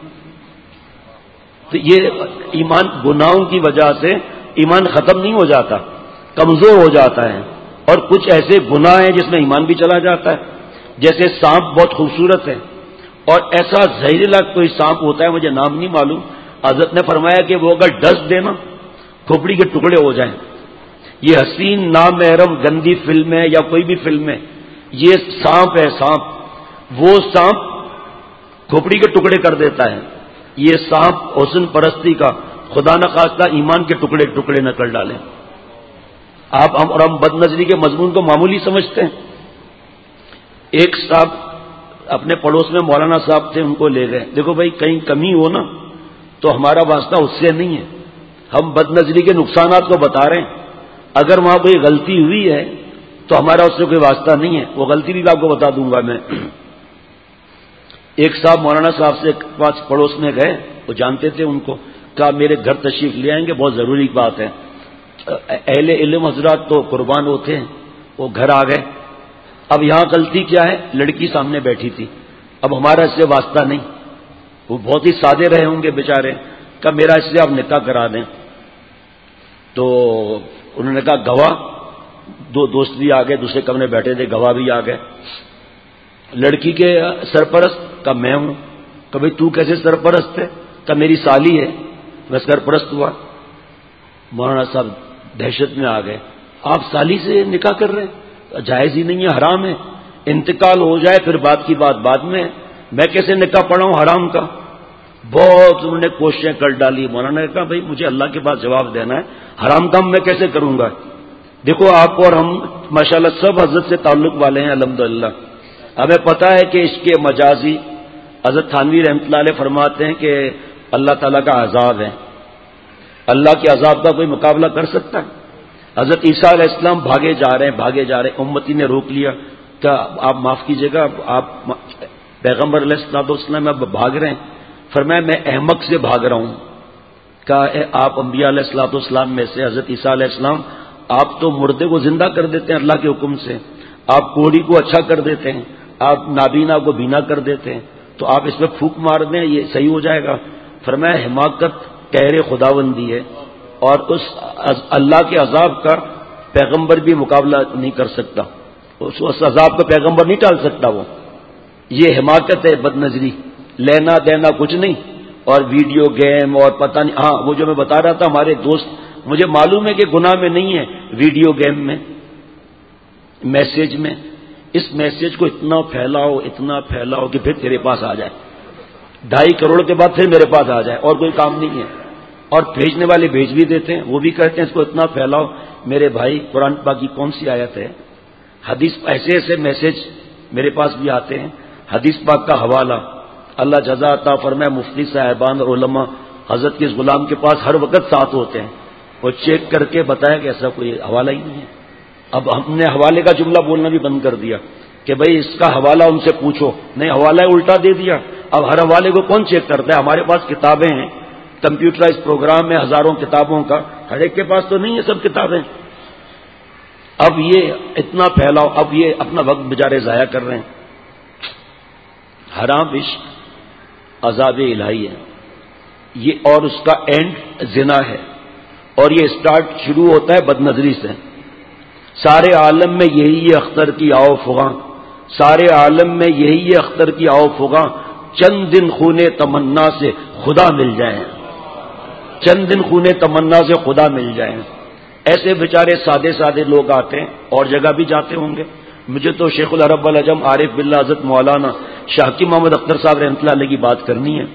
تو یہ ایمان، گناہوں کی وجہ سے ایمان ختم نہیں ہو جاتا، کمزور ہو جاتا ہے، اور کچھ ایسے گناہ ہیں جس میں ایمان بھی چلا جاتا ہے، جیسے سانپ بہت خوبصورت ہے، اور ایسا زہریلا کوئی سانپ ہوتا ہے، مجھے نام نہیں معلوم، حضرت نے فرمایا کہ وہ اگر ڈس دینا کھوپڑی کے ٹکڑے ہو جائیں۔ یہ حسین نامحرم گندی فلم ہے یا کوئی بھی فلم ہے، یہ سانپ ہے، سانپ، وہ سانپ کھوپڑی کے ٹکڑے کر دیتا ہے۔ یہ سانپ حسن پرستی کا، خدا نخواستہ ایمان کے ٹکڑے ٹکڑے نہ کر ڈالیں۔ آپ ہم اور ہم بد نظری کے مضمون کو معمولی سمجھتے ہیں۔ ایک صاحب اپنے پڑوس میں مولانا صاحب تھے، ان کو لے گئے، دیکھو بھائی کہیں کمی ہو نا تو ہمارا واسطہ اس سے نہیں ہے، ہم بد نظری کے نقصانات کو بتا رہے ہیں، اگر وہاں کوئی غلطی ہوئی ہے تو ہمارا اس سے کوئی واسطہ نہیں ہے، وہ غلطی بھی آپ کو بتا دوں گا میں۔ ایک صاحب مولانا صاحب سے پاس پڑوس میں گئے، وہ جانتے تھے ان کو، کہا میرے گھر تشریف لے آئیں گے، بہت ضروری بات ہے۔ اہل علم حضرات تو قربان ہوتے ہیں، وہ گھر آ گئے۔ اب یہاں غلطی کیا ہے؟ لڑکی سامنے بیٹھی تھی، اب ہمارا اس سے واسطہ نہیں، وہ بہت ہی سادے رہے ہوں گے بیچارے، کہ میرا اس سے آپ نکاح کرا دیں۔ تو انہوں نے کہا گواہ، دو دوست بھی آ گئے، دوسرے کمرے بیٹھے تھے، گواہ بھی آ گئے. لڑکی کے سرپرست کا میں ہوں. کہ بھائی تو کیسے سرپرست ہے؟ کہ میری سالی ہے، میں سرپرست ہوا. مولانا صاحب دہشت میں آ گئے. آپ سالی سے نکاح کر رہے ہیں؟ جائز ہی نہیں ہے، حرام ہے. انتقال ہو جائے پھر بات کی بات بعد میں. میں کیسے نکاح پڑھاؤں حرام کا؟ بہت انہوں نے کوششیں کر ڈالی. مولانا نے کہا بھائی مجھے اللہ کے پاس جواب دینا ہے، حرام کام میں کیسے کروں گا؟ دیکھو آپ اور ہم ماشاءاللہ سب حضرت سے تعلق والے ہیں الحمدللہ. ہمیں پتہ ہے کہ اس کے مجازی حضرت تھانوی رحمۃ اللہ علیہ فرماتے ہیں کہ اللہ تعالیٰ کا عذاب ہے. اللہ کے عذاب کا کوئی مقابلہ کر سکتا ہے؟ حضرت عیسیٰ علیہ السلام بھاگے جا رہے ہیں بھاگے جا رہے ہیں، امتی نے روک لیا. کیا آپ معاف کیجیے گا، آپ پیغمبر علیہ السلام اب بھاگ رہے ہیں؟ فرمایا میں احمق سے بھاگ رہا ہوں. کہا آپ انبیاء علیہ الصلوۃ والسلام میں سے حضرت عیسیٰ علیہ السلام، آپ تو مردے کو زندہ کر دیتے ہیں اللہ کے حکم سے، آپ کوڑی کو اچھا کر دیتے ہیں، آپ نابینا کو بینا کر دیتے ہیں، تو آپ اس میں پھونک مار دیں یہ صحیح ہو جائے گا؟ فرمایا حماقت قہر خداوندی ہے، اور اس اللہ کے عذاب کا پیغمبر بھی مقابلہ نہیں کر سکتا، اس عذاب کا پیغمبر نہیں ٹال سکتا. وہ یہ حماقت ہے، بد نظری، لینا دینا کچھ نہیں. اور ویڈیو گیم اور پتہ نہیں، ہاں وہ جو میں بتا رہا تھا ہمارے دوست، مجھے معلوم ہے کہ گناہ میں نہیں ہے ویڈیو گیم میں، میسج میں. اس میسج کو اتنا پھیلاؤ اتنا پھیلاؤ کہ پھر تیرے پاس آ جائے، ڈھائی کروڑ کے بعد پھر میرے پاس آ جائے، اور کوئی کام نہیں ہے. اور بھیجنے والے بھیج بھی دیتے ہیں، وہ بھی کہتے ہیں اس کو اتنا پھیلاؤ. میرے بھائی قرآن پاک کی کون سی آیت ہے؟ حدیث، ایسے ایسے میسج میرے پاس بھی آتے ہیں. حدیث پاک کا حوالہ، اللہ جزا عطا فرمائے، مفتی صاحبان اور علماء حضرت کے اس غلام کے پاس ہر وقت ساتھ ہوتے ہیں، وہ چیک کر کے بتایا کہ ایسا کوئی حوالہ ہی نہیں ہے. اب ہم نے حوالے کا جملہ بولنا بھی بند کر دیا کہ بھائی اس کا حوالہ ان سے پوچھو. نہیں، حوالہ الٹا دے دیا. اب ہر حوالے کو کون چیک کرتا ہے؟ ہمارے پاس کتابیں ہیں، کمپیوٹرائز پروگرام ہے ہزاروں کتابوں کا، ہر ایک کے پاس تو نہیں ہے سب کتابیں. اب یہ اتنا پھیلاؤ، اب یہ اپنا وقت بیچارے ضائع کر رہے ہیں. حرام عشق عذاب الہی ہے یہ، اور اس کا اینڈ زنا ہے. اور یہ اسٹارٹ شروع ہوتا ہے بد نظری سے. سارے عالم میں یہی ہے اختر کی آؤ فغاں، سارے عالم میں یہی ہے اختر کی آؤ فغاں، چند دن خونے تمنا سے خدا مل جائیں، چند دن خونے تمنا سے خدا مل جائیں. ایسے بیچارے سادے سادے لوگ آتے ہیں، اور جگہ بھی جاتے ہوں گے. مجھے تو شیخ العرب العجم عارف باللہ حضرت مولانا شاہکی محمد اختر صاحب رحمۃ اللہ علیہ کی بات کرنی ہے.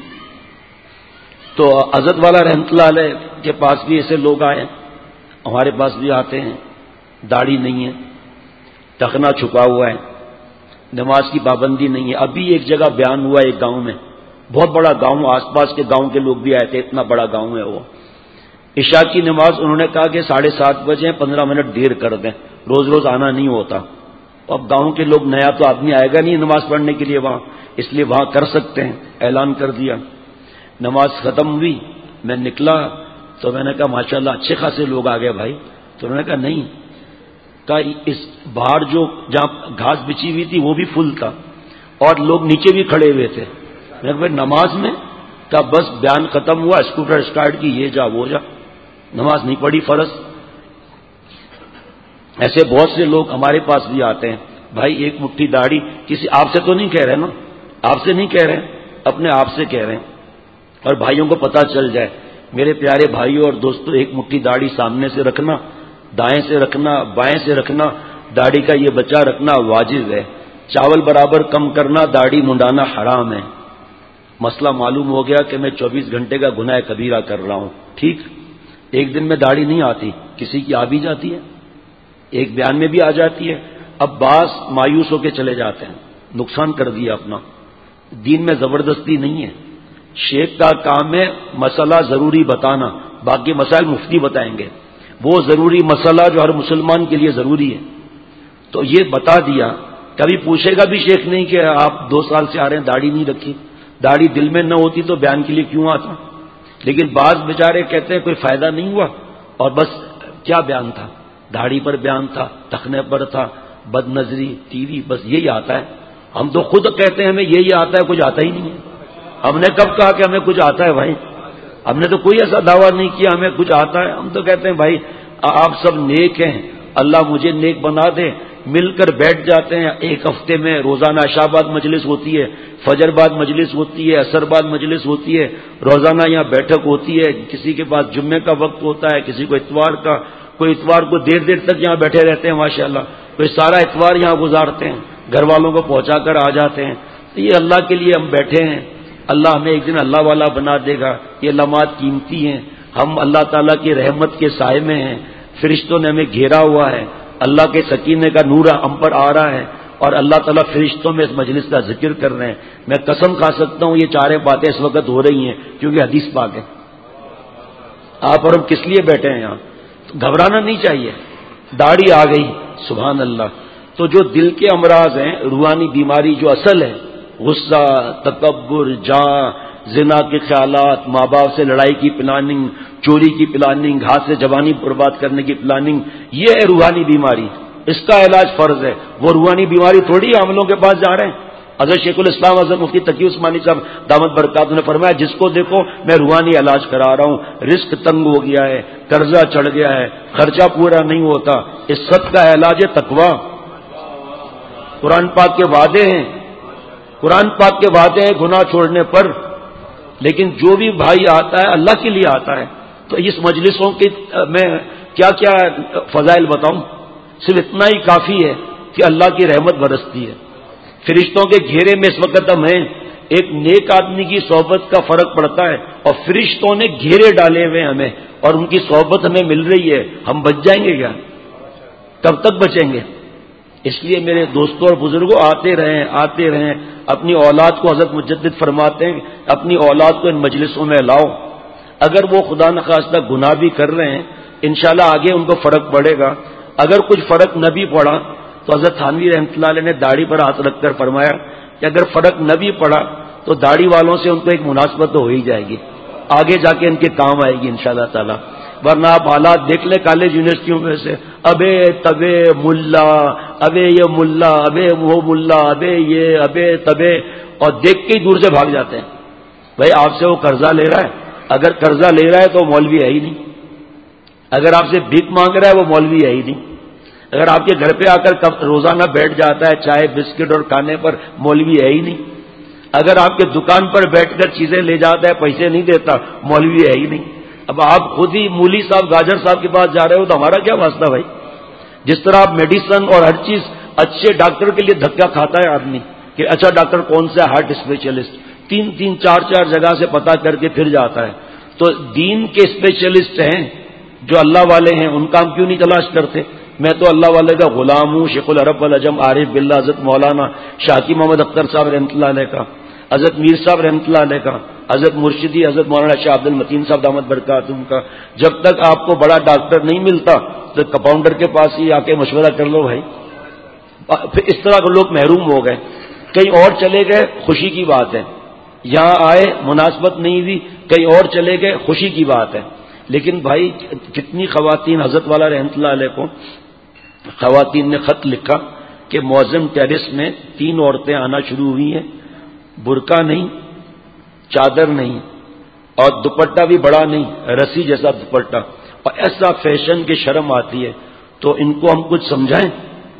تو حضرت والا رحمۃ اللہ علیہ کے پاس بھی ایسے لوگ آئے، ہمارے پاس بھی آتے ہیں. داڑھی نہیں ہے، ٹخنا چھپا ہوا ہے، نماز کی پابندی نہیں ہے. ابھی ایک جگہ بیان ہوا ایک گاؤں میں، بہت بڑا گاؤں، آس پاس کے گاؤں کے لوگ بھی آئے تھے، اتنا بڑا گاؤں ہے وہ. عشاء کی نماز انہوں نے کہا کہ ساڑھے سات بجے پندرہ منٹ دیر کر دیں، روز روز آنا نہیں ہوتا. اب گاؤں کے لوگ، نیا تو آدمی آئے گا نہیں نماز پڑھنے کے لیے وہاں، اس لیے وہاں کر سکتے ہیں، اعلان کر دیا. نماز ختم ہوئی، میں نکلا تو میں نے کہا ماشاءاللہ اچھے خاصے لوگ آ گئے بھائی. تو انہوں نے کہا نہیں، کہا اس باہر جو جہاں گھاس بچھی ہوئی تھی وہ بھی فل تھا، اور لوگ نیچے بھی کھڑے ہوئے تھے. میں نے کہا بھائی نماز میں؟ کہا بس بیان ختم ہوا، اسکوٹر اسٹارٹ کی، یہ جا وہ جا، نماز نہیں پڑھی فرض. ایسے بہت سے لوگ ہمارے پاس بھی آتے ہیں. بھائی ایک مٹھی داڑھی، کسی آپ سے تو نہیں کہہ رہے نا، آپ سے نہیں کہہ رہے، اپنے آپ سے کہہ رہے ہیں، اور بھائیوں کو پتہ چل جائے. میرے پیارے بھائیوں اور دوستوں، ایک مٹھی داڑھی سامنے سے رکھنا، دائیں سے رکھنا، بائیں سے رکھنا، داڑھی کا یہ بچہ رکھنا واجب ہے. چاول برابر کم کرنا، داڑھی منڈانا حرام ہے. مسئلہ معلوم ہو گیا کہ میں چوبیس گھنٹے کا گناہ کبیرہ کر رہا ہوں. ٹھیک، ایک دن میں داڑھی نہیں آتی، کسی کی آ بھی جاتی ہے، ایک بیان میں بھی آ جاتی ہے. اب بعض مایوس ہو کے چلے جاتے ہیں، نقصان کر دیا اپنا. دین میں زبردستی نہیں ہے. شیخ کا کام ہے مسئلہ ضروری بتانا، باقی مسائل مفتی بتائیں گے. وہ ضروری مسئلہ جو ہر مسلمان کے لیے ضروری ہے تو یہ بتا دیا. کبھی پوچھے گا بھی شیخ نہیں کہ آپ دو سال سے آ رہے ہیں داڑھی نہیں رکھی، داڑھی دل میں نہ ہوتی تو بیان کے لیے کیوں آتا. لیکن بعض بیچارے کہتے ہیں کوئی فائدہ نہیں ہوا، اور بس کیا بیان تھا، داڑھی پر بیان تھا، تخنے پر تھا، بد نظری، ٹی وی، بس یہی آتا ہے. ہم تو خود کہتے ہیں ہمیں یہی آتا ہے، کچھ آتا ہی نہیں ہے. ہم نے کب کہا کہ ہمیں کچھ آتا ہے بھائی؟ ہم نے تو کوئی ایسا دعویٰ نہیں کیا ہمیں کچھ آتا ہے. ہم تو کہتے ہیں بھائی آپ سب نیک ہیں, اللہ مجھے نیک بنا دے. مل کر بیٹھ جاتے ہیں ایک ہفتے میں, روزانہ عشاء بعد مجلس ہوتی ہے, فجر بعد مجلس ہوتی ہے, عصر بعد مجلس ہوتی ہے, روزانہ یہاں بیٹھک ہوتی ہے. کسی کے پاس جمعے کا وقت ہوتا ہے, کسی کو اتوار کا, کوئی اتوار کو دیر دیر تک یہاں بیٹھے رہتے ہیں ماشاءاللہ, کوئی سارا اتوار یہاں گزارتے ہیں, گھر والوں کو پہنچا کر آ جاتے ہیں. یہ اللہ کے لیے ہم بیٹھے ہیں, اللہ ہمیں ایک دن اللہ والا بنا دے گا. یہ لمحات قیمتی ہیں, ہم اللہ تعالیٰ کی رحمت کے سائے میں ہیں, فرشتوں نے ہمیں گھیرا ہوا ہے, اللہ کے سکینے کا نور ہم پر آ رہا ہے, اور اللہ تعالیٰ فرشتوں میں اس مجلس کا ذکر کر رہے ہیں. میں قسم کھا سکتا ہوں یہ چاریں باتیں اس وقت ہو رہی ہیں کیونکہ حدیث پاک ہے. آپ اور ہم کس لیے بیٹھے ہیں یہاں؟ گھبرانا نہیں چاہیے. داڑھی آ گئی, سبحان اللہ. تو جو دل کے امراض ہیں, روحانی بیماری جو اصل ہے, غصہ, تکبر, جاں, زنا کے خیالات, ماں باپ سے لڑائی کی پلاننگ, چوری کی پلاننگ, ہاتھ سے جوانی برباد کرنے کی پلاننگ, یہ ہے روحانی بیماری. اس کا علاج فرض ہے. وہ روحانی بیماری تھوڑی عاملوں کے پاس جا رہے ہیں. حضرت شیخ الاسلام حضرت مفتی تقی عثمانی صاحب دامت برکات نے فرمایا جس کو دیکھو میں روحانی علاج کرا رہا ہوں, رزق تنگ ہو گیا ہے, قرضہ چڑھ گیا ہے, خرچہ پورا نہیں ہوتا, اس سب کا علاج ہے تقویٰ. قرآن پاک کے وعدے ہیں, قرآن پاک کے وعدے ہیں گناہ چھوڑنے پر. لیکن جو بھی بھائی آتا ہے اللہ کے لیے آتا ہے. تو اس مجلسوں کی میں کیا کیا فضائل بتاؤں, صرف اتنا ہی کافی ہے کہ اللہ کی رحمت برستی ہے. فرشتوں کے گھیرے میں اس وقت ہم ہیں. ایک نیک آدمی کی صحبت کا فرق پڑتا ہے, اور فرشتوں نے گھیرے ڈالے ہوئے ہمیں, اور ان کی صحبت ہمیں مل رہی ہے. ہم بچ جائیں گے کیا؟ کب تک بچیں گے؟ اس لیے میرے دوستوں اور بزرگوں آتے رہیں آتے رہیں. اپنی اولاد کو حضرت مجدد فرماتے ہیں اپنی اولاد کو ان مجلسوں میں لاؤ. اگر وہ خدا نخواستہ گناہ بھی کر رہے ہیں انشاءاللہ آگے ان کو فرق پڑے گا. اگر کچھ فرق نہ بھی پڑا تو حضرت تھانوی رحمۃ اللہ علیہ نے داڑھی پر ہاتھ رکھ کر فرمایا کہ اگر فرق نہ بھی پڑا تو داڑھی والوں سے ان کو ایک مناسبت تو ہو ہی جائے گی, آگے جا کے ان کے کام آئے گی انشاءاللہ تعالی. ورنہ آپ حالات دیکھ لیں کالج یونیورسٹیوں میں سے, ابے تبے ملا, ابے یہ ملا, ابے وہ ملا, ابے یہ ابے تبے, اور دیکھ کے ہی دور سے بھاگ جاتے ہیں. بھائی آپ سے وہ قرضہ لے رہا ہے, اگر قرضہ لے رہا ہے تو مولوی ہے ہی نہیں. اگر آپ سے بھیک مانگ رہا ہے وہ مولوی ہے ہی نہیں. اگر آپ کے گھر پہ آ کر روزانہ بیٹھ جاتا ہے چائے بسکٹ اور کھانے پر, مولوی ہے ہی نہیں. اگر آپ کے دکان پر بیٹھ کر چیزیں لے جاتا ہے پیسے نہیں دیتا, مولوی ہے ہی نہیں. اب آپ خود ہی مولی صاحب گاجر صاحب کے پاس جا رہے ہو تو ہمارا کیا واسطہ بھائی؟ جس طرح آپ میڈیسن اور ہر چیز اچھے ڈاکٹر کے لیے دھکا کھاتا ہے آدمی کہ اچھا ڈاکٹر کون سا, ہارٹ اسپیشلسٹ, تین تین چار چار جگہ سے پتا کر کے پھر جاتا ہے. تو دین کے اسپیشلسٹ ہیں جو اللہ والے ہیں, ان کا ہم کیوں نہیں تلاش کرتے؟ میں تو اللہ والے کا غلام ہوں. شیخ العرب العجم عارف باللہ حضرت مولانا شاکی محمد اختر صاحب رحمۃ اللہ علیہ کا, حضرت میر صاحب رحمۃ اللہ علیہ کا, حضرت مرشدی حضرت مولانا شاہ عبد المتین صاحب دامت برکاتہم کا. جب تک آپ کو بڑا ڈاکٹر نہیں ملتا تو کمپاؤنڈر کے پاس ہی آ کے مشورہ کر لو بھائی. پھر اس طرح کے لوگ محروم ہو گئے, کہیں اور چلے گئے, خوشی کی بات ہے. یہاں آئے مناسبت نہیں ہوئی, کہیں اور چلے گئے, خوشی کی بات ہے. لیکن بھائی کتنی خواتین, حضرت والا رحمۃ اللہ علیہ کو خواتین نے خط لکھا کہ معظم ٹیرس میں تین عورتیں آنا شروع ہوئی ہیں, برقع نہیں, چادر نہیں, اور دوپٹہ بھی بڑا نہیں, رسی جیسا دوپٹہ, اور ایسا فیشن کی شرم آتی ہے. تو ان کو ہم کچھ سمجھائیں,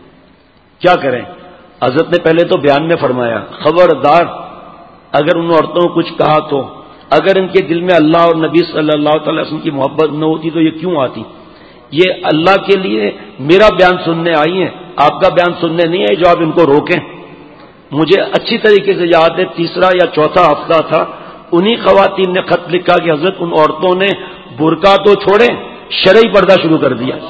کیا کریں؟ حضرت نے پہلے تو بیان میں فرمایا خبردار اگر ان عورتوں کو کچھ کہا تو اگر ان کے دل میں اللہ اور نبی صلی اللہ تعالی وسلم کی محبت نہ ہوتی تو یہ کیوں آتی؟ یہ اللہ کے لیے میرا بیان سننے آئی ہیں, آپ کا بیان سننے نہیں آئی جو آپ ان کو روکیں. مجھے اچھی طریقے سے یاد ہے تیسرا یا چوتھا ہفتہ تھا, انہی خواتین نے خط لکھا کہ حضرت ان عورتوں نے برقع تو چھوڑیں شرعی پردہ شروع کر دیا.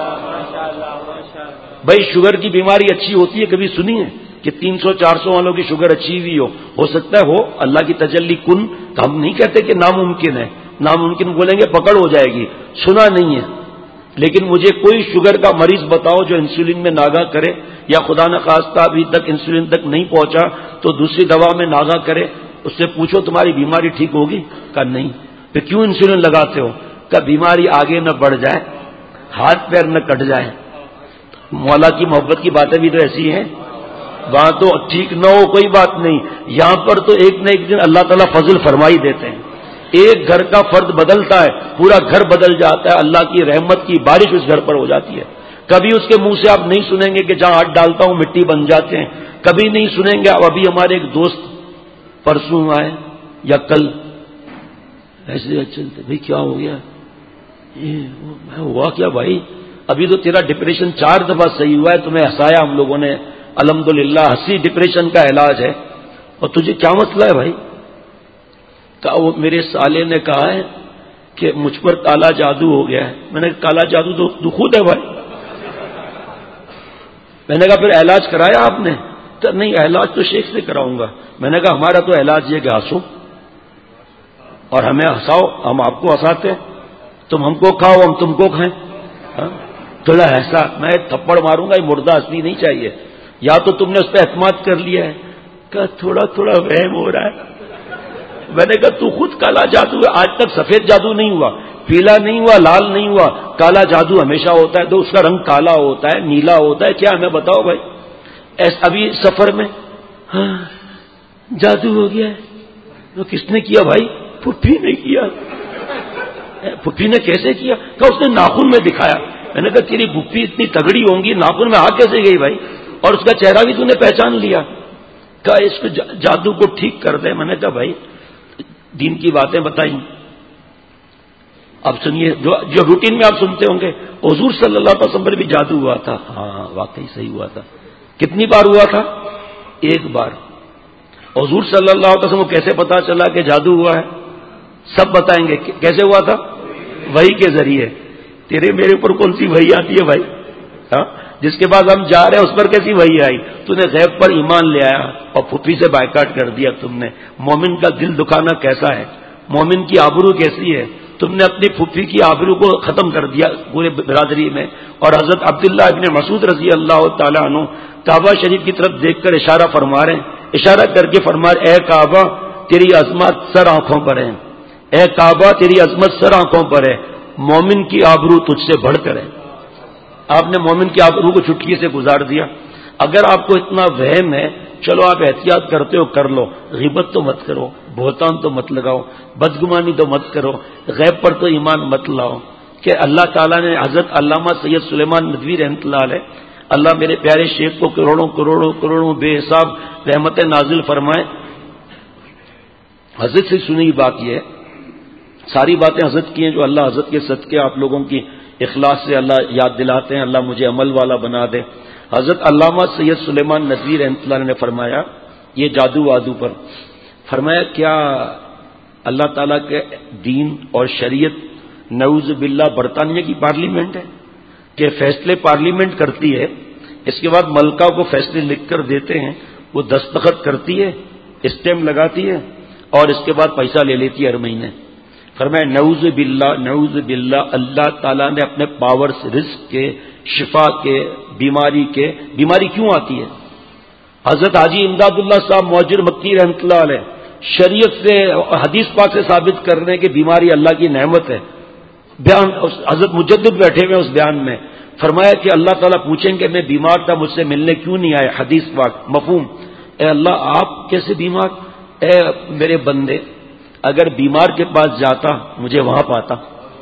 بھائی شوگر کی بیماری اچھی ہوتی ہے, کبھی سنی ہے کہ تین سو چار سو والوں کی شوگر اچھی ہوئی ہو؟ ہو سکتا ہے ہو, اللہ کی تجلی کن. تو ہم نہیں کہتے کہ ناممکن ہے, ناممکن بولیں گے پکڑ ہو جائے گی, سنا نہیں ہے. لیکن مجھے کوئی شوگر کا مریض بتاؤ جو انسولین میں ناغہ کرے, یا خدا نخواستہ ابھی تک انسولین تک نہیں پہنچا تو دوسری دوا میں ناغہ کرے. اس سے پوچھو تمہاری بیماری ٹھیک ہوگی؟ کہا نہیں. پھر کیوں انسولین لگاتے ہو؟ کہ بیماری آگے نہ بڑھ جائے, ہاتھ پیر نہ کٹ جائے. مولا کی محبت کی باتیں بھی تو ایسی ہیں, وہاں تو ٹھیک نہ ہو کوئی بات نہیں, یہاں پر تو ایک نہ ایک دن اللہ تعالیٰ فضل فرمائی دیتے ہیں. ایک گھر کا فرد بدلتا ہے پورا گھر بدل جاتا ہے، اللہ کی رحمت کی بارش اس گھر پر ہو جاتی ہے۔ کبھی اس کے منہ سے آپ نہیں سنیں گے کہ جہاں ہاتھ ڈالتا ہوں مٹی بن جاتے ہیں، کبھی نہیں سنیں گے۔ اب ابھی ہمارے ایک دوست پرسوں آئے یا کل ایسے چلتے، بھائی کیا ہو گیا؟ میں ہوا کیا بھائی؟ ابھی تو تیرا ڈپریشن چار دفعہ صحیح ہوا ہے، تمہیں ہنسایا ہم لوگوں نے، الحمدللہ ہنسی ڈپریشن کا علاج ہے، اور تجھے کیا مسئلہ ہے بھائی؟ کہا وہ میرے سالے نے کہا ہے کہ مجھ پر کالا جادو ہو گیا ہے۔ میں نے کہا کالا جادو تو تو خود ہے بھائی۔ میں نے کہا پھر علاج کرایا آپ نے؟ تو نہیں علاج تو شیخ سے کراؤں گا۔ میں نے کہا ہمارا تو علاج یہ کہ ہنسو اور ہمیں ہنساؤ، ہم آپ کو ہنساتے ہیں، تم ہم کو کھاؤ ہم تم کو کھائیں۔ تھوڑا ایسا میں تھپڑ ماروں گا، یہ مردہ ہنسنی نہیں چاہیے، یا تو تم نے اس پہ اعتماد کر لیا ہے۔ کہا تھوڑا تھوڑا وہم ہو رہا ہے۔ میں نے کہا تو خود کالا جادو ہے، آج تک سفید جادو نہیں ہوا، پیلا نہیں ہوا، لال نہیں ہوا، کالا جادو ہمیشہ ہوتا ہے، تو اس کا رنگ کالا ہوتا ہے، نیلا ہوتا ہے، کیا ہمیں بتاؤ بھائی؟ ایس ابھی سفر میں ہاں جادو ہو گیا ہے۔ تو کس نے کیا بھائی؟ پھپھی نے کیا۔ پھپھی نے کیسے کیا؟ کہ اس نے ناخن میں دکھایا۔ میں نے کہا تیری پھپھی اتنی تگڑی ہوں گی، ناخن میں آ کیسے گئی بھائی؟ اور اس کا چہرہ بھی تو نے پہچان لیا۔ کہا اس کو جادو کو ٹھیک کر دے۔ میں نے کہا بھائی دین کی باتیں بتائیں، اب سنیے جو جو روٹین میں آپ سنتے ہوں گے، حضور صلی اللہ علیہ وسلم پر بھی جادو ہوا تھا۔ ہاں واقعی صحیح ہوا تھا۔ کتنی بار ہوا تھا؟ ایک بار۔ حضور صلی اللہ علیہ وسلم کو کیسے پتا چلا کہ جادو ہوا ہے؟ سب بتائیں گے کیسے ہوا تھا؟ وحی کے ذریعے۔ تیرے میرے اوپر کون سی وحی آتی ہے بھائی؟ ہاں جس کے بعد ہم جا رہے ہیں اس پر کیسی وحی آئی؟ تو نے غیب پر ایمان لے آیا اور پھپھی سے بائیکاٹ کر دیا تم نے۔ مومن کا دل دکھانا کیسا ہے، مومن کی آبرو کیسی ہے، تم نے اپنی پھپھی کی آبرو کو ختم کر دیا پورے برادری میں۔ اور حضرت عبداللہ ابن مسعود رضی اللہ تعالیٰ عنہ کعبہ شریف کی طرف دیکھ کر اشارہ فرما رہے ہیں، اشارہ کر کے فرما رہے اے کعبہ تیری عظمت سر آنکھوں پر ہے، اے کعبہ تیری عظمت سر آنکھوں پر ہے، مومن کی آبرو تجھ سے بڑھ کر ہے۔ آپ نے مومن کی آبرو کو چٹکی سے گزار دیا۔ اگر آپ کو اتنا وہم ہے، چلو آپ احتیاط کرتے ہو کر لو، غیبت تو مت کرو، بہتان تو مت لگاؤ، بدگمانی تو مت کرو، غیب پر تو ایمان مت لاؤ۔ کہ اللہ تعالیٰ نے حضرت علامہ سید سلیمان ندوی رحمۃ اللہ علیہ، اللہ میرے پیارے شیخ کو کروڑوں کروڑوں کروڑوں بے حساب رحمت نازل فرمائے۔ حضرت سے سنی بات یہ ہے، ساری باتیں حضرت کی ہیں جو اللہ حضرت کے صدقے آپ لوگوں کی اخلاص سے اللہ یاد دلاتے ہیں، اللہ مجھے عمل والا بنا دے۔ حضرت علامہ سید سلیمان ندوی رحمۃ اللہ نے فرمایا یہ جادو وادو پر، فرمایا کیا اللہ تعالیٰ کے دین اور شریعت نعوذ باللہ برطانیہ کی پارلیمنٹ ہے کہ فیصلے پارلیمنٹ کرتی ہے، اس کے بعد ملکہ کو فیصلے لکھ کر دیتے ہیں، وہ دستخط کرتی ہے، اسٹیمپ لگاتی ہے اور اس کے بعد پیسہ لے لیتی ہے ہر مہینے۔ فرمایا نعوذ باللہ نعوذ باللہ اللہ تعالیٰ نے اپنے پاور سے رزق کے، شفا کے، بیماری کے، بیماری کیوں آتی ہے؟ حضرت حاجی امداد اللہ صاحب موجر مکی رحمۃ اللہ علیہ شریعت سے حدیث پاک سے ثابت کر رہے ہیں کہ بیماری اللہ کی نعمت ہے۔ بیان حضرت مجدد بیٹھے ہوئے اس بیان میں فرمایا کہ اللہ تعالیٰ پوچھیں کہ میں بیمار تھا مجھ سے ملنے کیوں نہیں آئے؟ حدیث پاک مفہوم، اے اللہ آپ کیسے بیمار؟ اے میرے بندے اگر بیمار کے پاس جاتا مجھے وہاں پاتا۔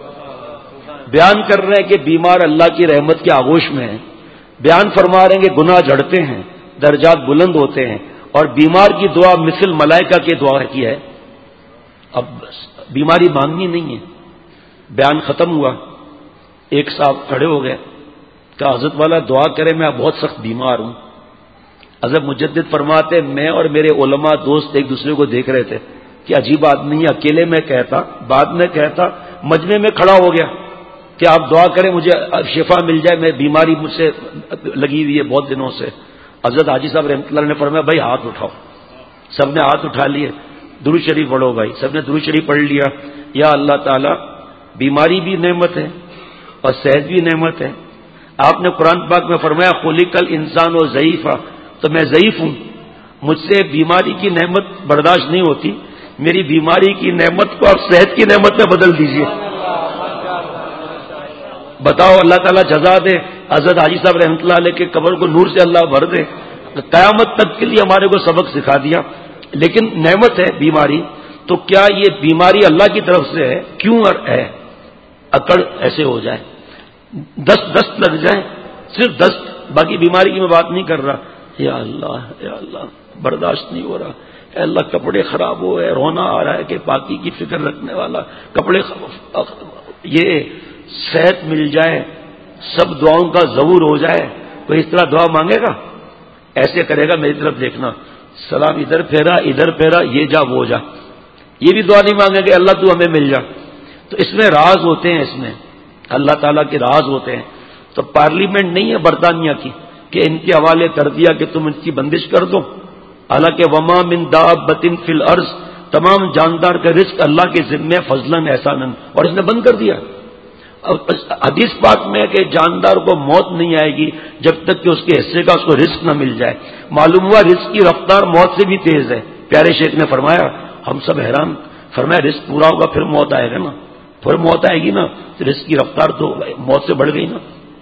بیان کر رہے ہیں کہ بیمار اللہ کی رحمت کے آغوش میں ہے، بیان فرما رہے ہیں کہ گناہ جھڑتے ہیں، درجات بلند ہوتے ہیں، اور بیمار کی دعا مثل ملائکہ کی دعا کی ہے۔ اب بیماری مانگنی نہیں ہے۔ بیان ختم ہوا، ایک صاحب کھڑے ہو گئے، کہا حضرت والا دعا کرے میں بہت سخت بیمار ہوں۔ حضرت مجدد فرماتے میں اور میرے علماء دوست ایک دوسرے کو دیکھ رہے تھے کہ عجیب آدمی ہے، اکیلے میں کہتا، بعد میں کہتا، مجمع میں کھڑا ہو گیا کہ آپ دعا کریں مجھے شفا مل جائے، میں بیماری مجھ سے لگی ہوئی ہے بہت دنوں سے۔ حضرت حاجی صاحب رحمۃ اللہ نے فرمایا بھائی ہاتھ اٹھاؤ۔ سب نے ہاتھ اٹھا لیے، درود شریف پڑھو بھائی، سب نے درود شریف پڑھ لیا۔ یا اللہ تعالیٰ بیماری بھی نعمت ہے اور صحت بھی نعمت ہے۔ آپ نے قرآن پاک میں فرمایا خلق الانسان و ضعیفا، تو میں ضعیف ہوں، مجھ سے بیماری کی نعمت برداشت نہیں ہوتی، میری بیماری کی نعمت کو آپ صحت کی نعمت میں بدل دیجئے۔ بتاؤ اللہ تعالیٰ جزا دے، حضرت حاجی صاحب رحمۃ اللہ علیہ کے قبر کو نور سے اللہ بھر دے، قیامت تک کے لیے ہمارے کو سبق سکھا دیا۔ لیکن نعمت ہے بیماری، تو کیا یہ بیماری اللہ کی طرف سے ہے؟ کیوں ہے؟ اکڑ ایسے ہو جائے، دست دست لگ جائے، صرف دست، باقی بیماری کی میں بات نہیں کر رہا. یا اللہ یا اللہ برداشت نہیں ہو رہا، اے اللہ کپڑے خراب ہو ہے، رونا آ رہا ہے کہ پاکی کی فکر رکھنے والا کپڑے خراب. یہ صحت مل جائے، سب دعاؤں کا ظہور ہو جائے، کوئی اس طرح دعا مانگے گا؟ ایسے کرے گا میری طرف دیکھنا، سلام ادھر پھیرا ادھر پھیرا، یہ جا وہ جا. یہ بھی دعا نہیں مانگے کہ اللہ تو ہمیں مل جا. تو اس میں راز ہوتے ہیں، اس میں اللہ تعالیٰ کے راز ہوتے ہیں. تو پارلیمنٹ نہیں ہے برطانیہ کی کہ ان کے حوالے کر دیا کہ تم ان کی بندش کر دو. حالانکہ وما من دابۃ فی الارض، تمام جاندار کا رزق اللہ کے ذمہ فضلاً احساناً، اور اس نے بند کر دیا. حدیث پاک میں کہ جاندار کو موت نہیں آئے گی جب تک کہ اس کے حصے کا اس کو رزق نہ مل جائے. معلوم ہوا رزق کی رفتار موت سے بھی تیز ہے. پیارے شیخ نے فرمایا، ہم سب حیران، فرمایا رزق پورا ہوگا پھر موت آئے گا نا، پھر موت آئے گی نا، رزق کی رفتار تو موت سے بڑھ گئی نا.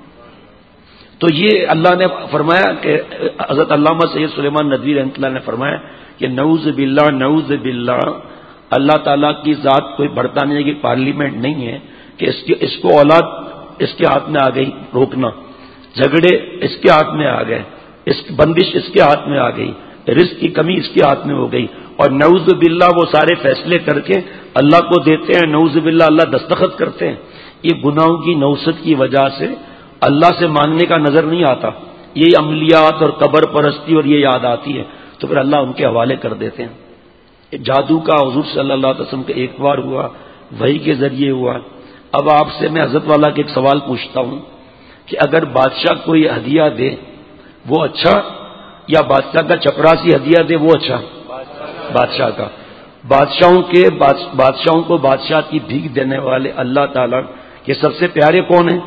تو یہ اللہ نے فرمایا کہ حضرت علامہ سید سلیمان ندوی رحمۃ اللہ نے فرمایا کہ نعوذ باللہ نعوذ باللہ، اللہ تعالیٰ کی ذات کوئی برطانیہ کی پارلیمنٹ نہیں ہے کہ اس کے اس کو اولاد اس کے ہاتھ میں آ گئی روکنا، جھگڑے اس کے ہاتھ میں آ گئے، اس کی بندش اس کے ہاتھ میں آ گئی، رزق کی کمی اس کے ہاتھ میں ہو گئی، اور نعوذ باللہ وہ سارے فیصلے کر کے اللہ کو دیتے ہیں. نعوذ باللہ اللہ دستخط کرتے ہیں. یہ گناہوں کی نوست کی وجہ سے اللہ سے مانگنے کا نظر نہیں آتا. یہی عملیات اور قبر پرستی اور یہ یاد آتی ہے تو پھر اللہ ان کے حوالے کر دیتے ہیں. جادو کا حضور صلی اللہ علیہ وسلم کا ایک بار ہوا، وحی کے ذریعے ہوا. اب آپ سے میں حضرت والا کے ایک سوال پوچھتا ہوں کہ اگر بادشاہ کوئی ہدیہ دے وہ اچھا، یا بادشاہ کا چپراسی ہدیہ دے وہ اچھا؟ بادشاہ کا. بادشاہوں کے بادشاہوں کو بادشاہ کی بھیک دینے والے اللہ تعالیٰ کے سب سے پیارے کون ہیں؟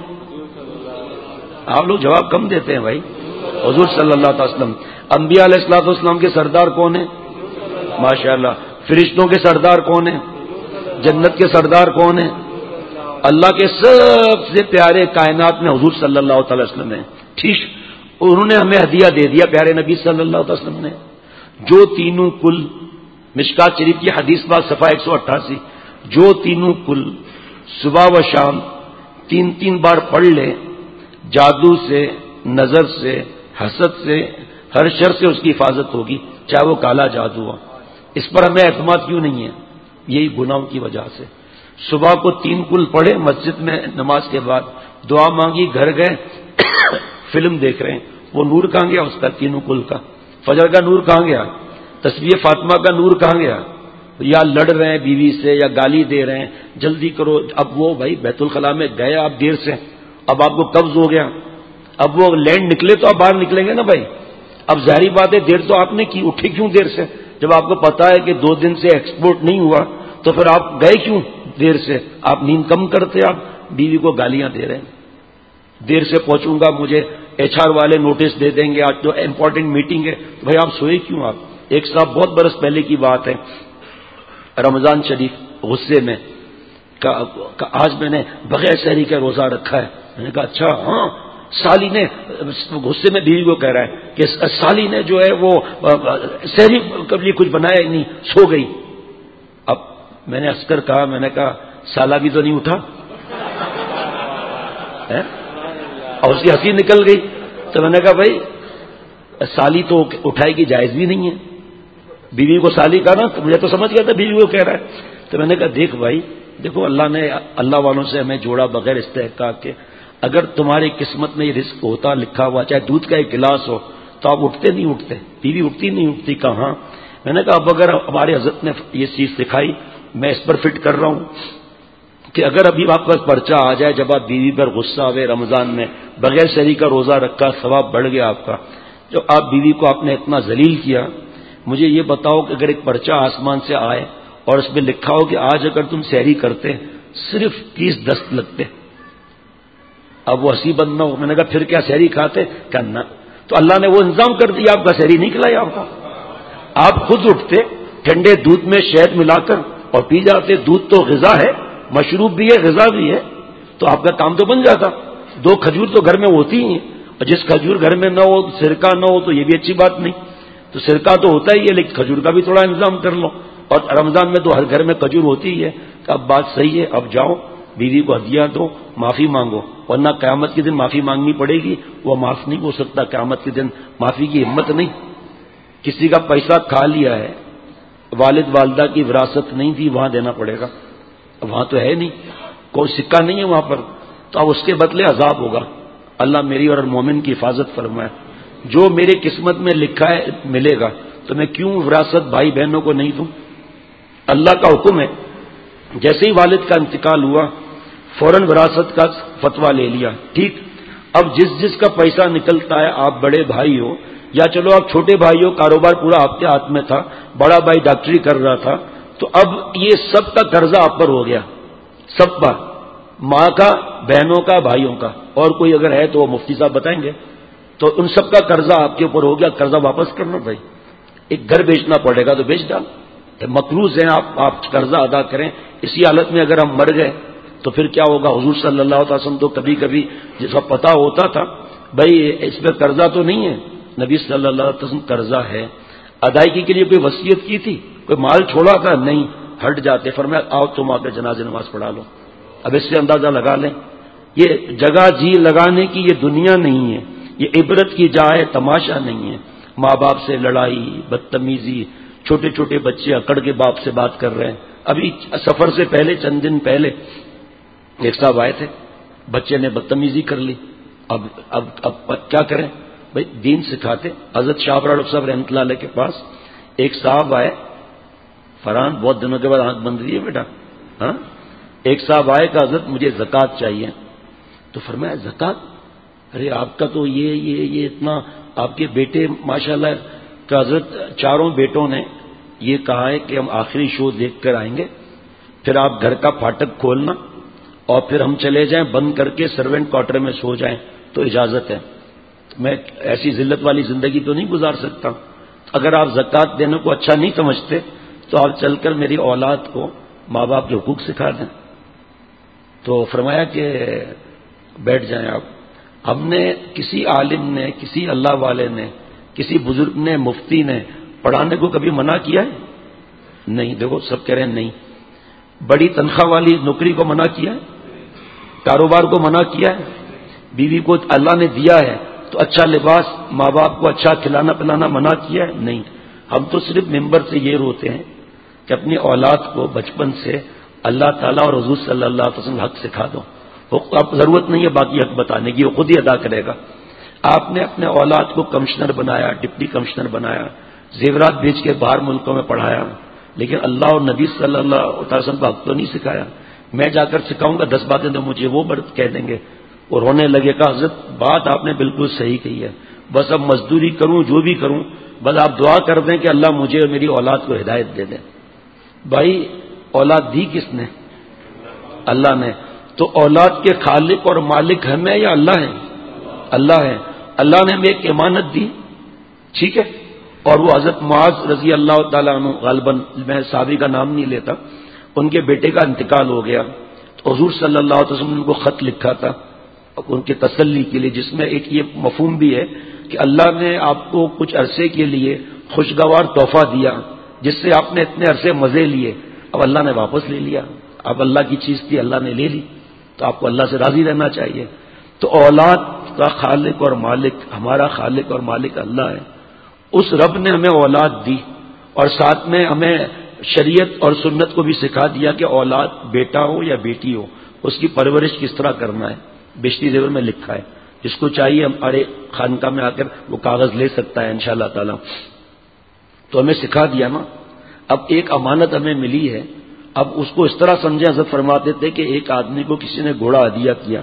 آپ لوگ جواب کم دیتے ہیں بھائی. حضور صلی اللہ علیہ وسلم. انبیاء علیہ الصلوۃ والسلام کے سردار کون ہیں؟ ماشاء اللہ. فرشتوں کے سردار کون ہیں؟ جنت کے سردار کون ہیں؟ اللہ کے سب سے پیارے کائنات میں حضور صلی اللہ تعالی وسلم ہیں. ٹھیک، انہوں نے ہمیں ہدیہ دے دیا پیارے نبی صلی اللہ علیہ وسلم نے. جو تینوں کل، مشکات شریف کی حدیث بات صفحہ ایک سو اٹھاسی، جو تینوں کل صبح و شام تین تین بار پڑھ لے، جادو سے، نظر سے، حسد سے، ہر شر سے اس کی حفاظت ہوگی، چاہے وہ کالا جادو ہو. اس پر ہمیں اعتماد کیوں نہیں ہے؟ یہی گناہوں کی وجہ سے. صبح کو تین کل پڑھے مسجد میں نماز کے بعد، دعا مانگی، گھر گئے فلم دیکھ رہے ہیں، وہ نور کہاں گیا اس کا تینوں کل کا؟ فجر کا نور کہاں گیا؟ تسبیح فاطمہ کا نور کہاں گیا؟ یا لڑ رہے ہیں بیوی سے یا گالی دے رہے ہیں، جلدی کرو. اب وہ بھائی بیت الخلاء میں گئے آپ دیر سے، اب آپ کو قبض ہو گیا، اب وہ لینڈ نکلے تو آپ باہر نکلیں گے نا بھائی. اب ظاہری بات ہے دیر تو آپ نے کی، اٹھے کیوں دیر سے؟ جب آپ کو پتا ہے کہ دو دن سے ایکسپورٹ نہیں ہوا تو پھر آپ گئے کیوں دیر سے؟ آپ نیند کم کرتے، آپ بیوی کو گالیاں دے رہے ہیں. دیر سے پہنچوں گا، مجھے ایچ آر والے نوٹس دے دیں گے، آج تو امپورٹنٹ میٹنگ ہے. تو بھائی آپ سوئے کیوں؟ آپ ایک صاحب بہت برس پہلے کی بات ہے، رمضان شریف غصے میں کہ آج میں نے بغیر سحری کا روزہ رکھا ہے. میں نے کہا اچھا؟ ہاں. سالی نے غصے میں بیوی کو کہہ رہا ہے کہ سالی نے جو ہے وہ سحری کبھی کچھ بنایا ہی نہیں، سو گئی. اب میں نے ہنس کر کہا، میں نے کہا سالہ بھی تو نہیں اٹھا، اور اس کی ہنسی نکل گئی. تو میں نے کہا بھائی سالی تو اٹھائے کی جائز بھی نہیں ہے. بیوی کو سالی کہا نا، مجھے تو سمجھ گیا تھا بیوی کو کہہ رہا ہے. تو میں نے کہا دیکھ بھائی، دیکھو اللہ نے اللہ والوں سے ہمیں جوڑا بغیر استحقاق کے. اگر تمہاری قسمت میں یہ رزق ہوتا لکھا ہوا، چاہے دودھ کا ایک گلاس ہو، تو آپ اٹھتے نہیں اٹھتے، بیوی اٹھتی نہیں اٹھتی. کہاں؟ میں نے کہا اب اگر ہمارے حضرت نے یہ چیز سکھائی، میں اس پر فٹ کر رہا ہوں کہ اگر ابھی آپ کا پرچہ آ جائے جب آپ بیوی پر غصہ ہوئے رمضان میں بغیر سحری کا روزہ رکھا، ثواب بڑھ گیا آپ کا. جو آپ بیوی کو آپ نے اتنا ذلیل کیا، مجھے یہ بتاؤ کہ اگر ایک پرچہ آسمان سے آئے اور اس میں لکھا ہو کہ آج اگر تم سحری کرتے صرف تیس دست لگتے، اب وہ ہنسی بند نہ ہو. میں نے کہا پھر کیا سحری کھاتے؟ کرنا. تو اللہ نے وہ انتظام کر دیا، آپ کا سحری نہیں کھلایا آپ کو. آپ خود اٹھتے ٹھنڈے دودھ میں شہد ملا کر اور پی جاتے. دودھ تو غذا ہے، مشروب بھی ہے، غذا بھی ہے، تو آپ کا کام تو بن جاتا. دو کھجور تو گھر میں ہوتی ہی ہیں، اور جس کھجور گھر میں نہ ہو، سرکہ نہ ہو، تو یہ بھی اچھی بات نہیں. تو سرکہ تو ہوتا ہی ہے، لیکن کھجور کا بھی تھوڑا انتظام کر لو. اور رمضان میں تو ہر گھر میں کھجور ہوتی ہی ہے کہ اب بات صحیح ہے، اب جاؤ بیوی کو ہدیہ دو، معافی مانگو، ورنہ قیامت کے دن معافی مانگنی پڑے گی، وہ معاف نہیں ہو سکتا قیامت کے دن، معافی کی ہمت نہیں۔ کسی کا پیسہ کھا لیا ہے، والد والدہ کی وراثت نہیں تھی، وہاں دینا پڑے گا، وہاں تو ہے نہیں، کوئی سکہ نہیں ہے وہاں پر، تو اب اس کے بدلے عذاب ہوگا۔ اللہ میری اور مومن کی حفاظت فرمائے۔ جو میرے قسمت میں لکھا ہے ملے گا، تو میں کیوں وراثت بھائی بہنوں کو نہیں دوں؟ اللہ کا حکم ہے، جیسے ہی والد کا انتقال ہوا فوراً وراثت کا فتویٰ لے لیا، ٹھیک۔ اب جس جس کا پیسہ نکلتا ہے، آپ بڑے بھائی ہو یا چلو آپ چھوٹے بھائی ہو، کاروبار پورا آپ کے ہاتھ میں تھا، بڑا بھائی ڈاکٹری کر رہا تھا، تو اب یہ سب کا قرضہ آپ پر ہو گیا، سب پر، ماں کا، بہنوں کا، بھائیوں کا، اور کوئی اگر ہے تو وہ مفتی صاحب بتائیں گے، تو ان سب کا قرضہ آپ کے اوپر ہو گیا، قرضہ واپس کرنا بھائی، ایک گھر بیچنا پڑے گا تو بیچ ڈال، مقروض ہیں آپ، آپ قرضہ ادا کریں۔ اسی حالت میں اگر ہم مر گئے تو پھر کیا ہوگا؟ حضور صلی اللہ علیہ وسلم تو کبھی کبھی جس کا پتہ ہوتا تھا بھائی اس پہ قرضہ تو نہیں ہے، نبی صلی اللہ علیہ وسلم قرضہ ہے، ادائیگی کے لیے کوئی وصیت کی تھی، کوئی مال چھوڑا تھا؟ نہیں، ہٹ جاتے، فرمایا آؤ تم آ کے جنازہ نماز پڑھا لو۔ اب اس سے اندازہ لگا لیں، یہ جگہ جی لگانے کی یہ دنیا نہیں ہے، یہ عبرت کی جا ہے، تماشا نہیں ہے۔ ماں باپ سے لڑائی، بدتمیزی، چھوٹے چھوٹے بچے اکڑ کے باپ سے بات کر رہے ہیں۔ ابھی سفر سے پہلے چند دن پہلے ایک صاحب آئے تھے، بچے نے بدتمیزی کر لی، اب اب اب کیا کریں بھائی؟ دین سکھاتے حضرت شاہ ڈاکٹر صاحب رحمۃ اللہ علیہ کے پاس ایک صاحب آئے، فرحان بہت دنوں کے بعد آنکھ بند رہی ہے بیٹا، ہاں، ایک صاحب آئے کہ حضرت مجھے زکوٰۃ چاہیے، تو فرمایا زکوٰۃ؟ ارے آپ کا تو یہ یہ یہ اتنا، آپ کے بیٹے ماشاءاللہ کہ حضرت چاروں بیٹوں نے یہ کہا ہے کہ ہم آخری شو دیکھ کر آئیں گے، پھر آپ گھر کا پھاٹک کھولنا اور پھر ہم چلے جائیں بند کر کے سروینٹ کوارٹر میں سو جائیں تو اجازت ہے، میں ایسی ذلت والی زندگی تو نہیں گزار سکتا، اگر آپ زکوٰۃ دینے کو اچھا نہیں سمجھتے تو آپ چل کر میری اولاد کو ماں باپ کے حقوق سکھا دیں۔ تو فرمایا کہ بیٹھ جائیں آپ۔ ہم نے کسی عالم نے، کسی اللہ والے نے، کسی بزرگ نے، مفتی نے پڑھانے کو کبھی منع کیا ہے؟ نہیں۔ دیکھو سب کہہ رہے ہیں نہیں۔ بڑی تنخواہ والی نوکری کو منع کیا ہے؟ کاروبار کو منع کیا ہے؟ بیوی کو اللہ نے دیا ہے تو اچھا لباس، ماں باپ کو اچھا کھلانا پلانا منع کیا ہے؟ نہیں۔ ہم تو صرف ممبر سے یہ روتے ہیں کہ اپنی اولاد کو بچپن سے اللہ تعالیٰ اور حضور صلی اللہ علیہ وسلم حق سکھا دو، اب ضرورت نہیں ہے باقی حق بتانے کی، وہ خود ہی ادا کرے گا۔ آپ نے اپنے اولاد کو کمشنر بنایا، ڈپٹی کمشنر بنایا، زیورات بیچ کے باہر ملکوں میں پڑھایا، لیکن اللہ اور نبی صلی اللہ علیہ وسلم کا حق تو نہیں سکھایا۔ میں جا کر سکھاؤں گا دس باتیں تو مجھے وہ برت کہہ دیں گے، اور رونے لگے کہ حضرت بات آپ نے بالکل صحیح کہی ہے، بس اب مزدوری کروں جو بھی کروں، بس آپ دعا کر دیں کہ اللہ مجھے اور میری اولاد کو ہدایت دے دیں۔ بھائی اولاد دی کس نے؟ اللہ نے۔ تو اولاد کے خالق اور مالک ہم ہیں یا اللہ ہے؟ اللہ ہے۔ اللہ نے ہمیں ایک امانت دی، ٹھیک ہے، اور وہ حضرت معاذ رضی اللہ تعالیٰ عنہ، غالباً میں صحابی کا نام نہیں لیتا، ان کے بیٹے کا انتقال ہو گیا، تو حضور صلی اللہ علیہ وسلم نے ان کو خط لکھا تھا ان کی تسلی کے لیے، جس میں ایک یہ مفہوم بھی ہے کہ اللہ نے آپ کو کچھ عرصے کے لیے خوشگوار تحفہ دیا جس سے آپ نے اتنے عرصے مزے لیے، اب اللہ نے واپس لے لیا، اب اللہ کی چیز تھی اللہ نے لے لی، تو آپ کو اللہ سے راضی رہنا چاہیے۔ تو اولاد کا خالق اور مالک، ہمارا خالق اور مالک اللہ ہے، اس رب نے ہمیں اولاد دی اور ساتھ میں ہمیں شریعت اور سنت کو بھی سکھا دیا کہ اولاد بیٹا ہو یا بیٹی ہو اس کی پرورش کس طرح کرنا ہے، بیشتری زیور میں لکھا ہے، جس کو چاہیے ہمارے خانقاہ میں آ کر وہ کاغذ لے سکتا ہے انشاءاللہ تعالی۔ تو ہمیں سکھا دیا نا، اب ایک امانت ہمیں ملی ہے، اب اس کو اس طرح سمجھے، حضرت فرماتے تھے کہ ایک آدمی کو کسی نے گھوڑا ہدیہ کیا،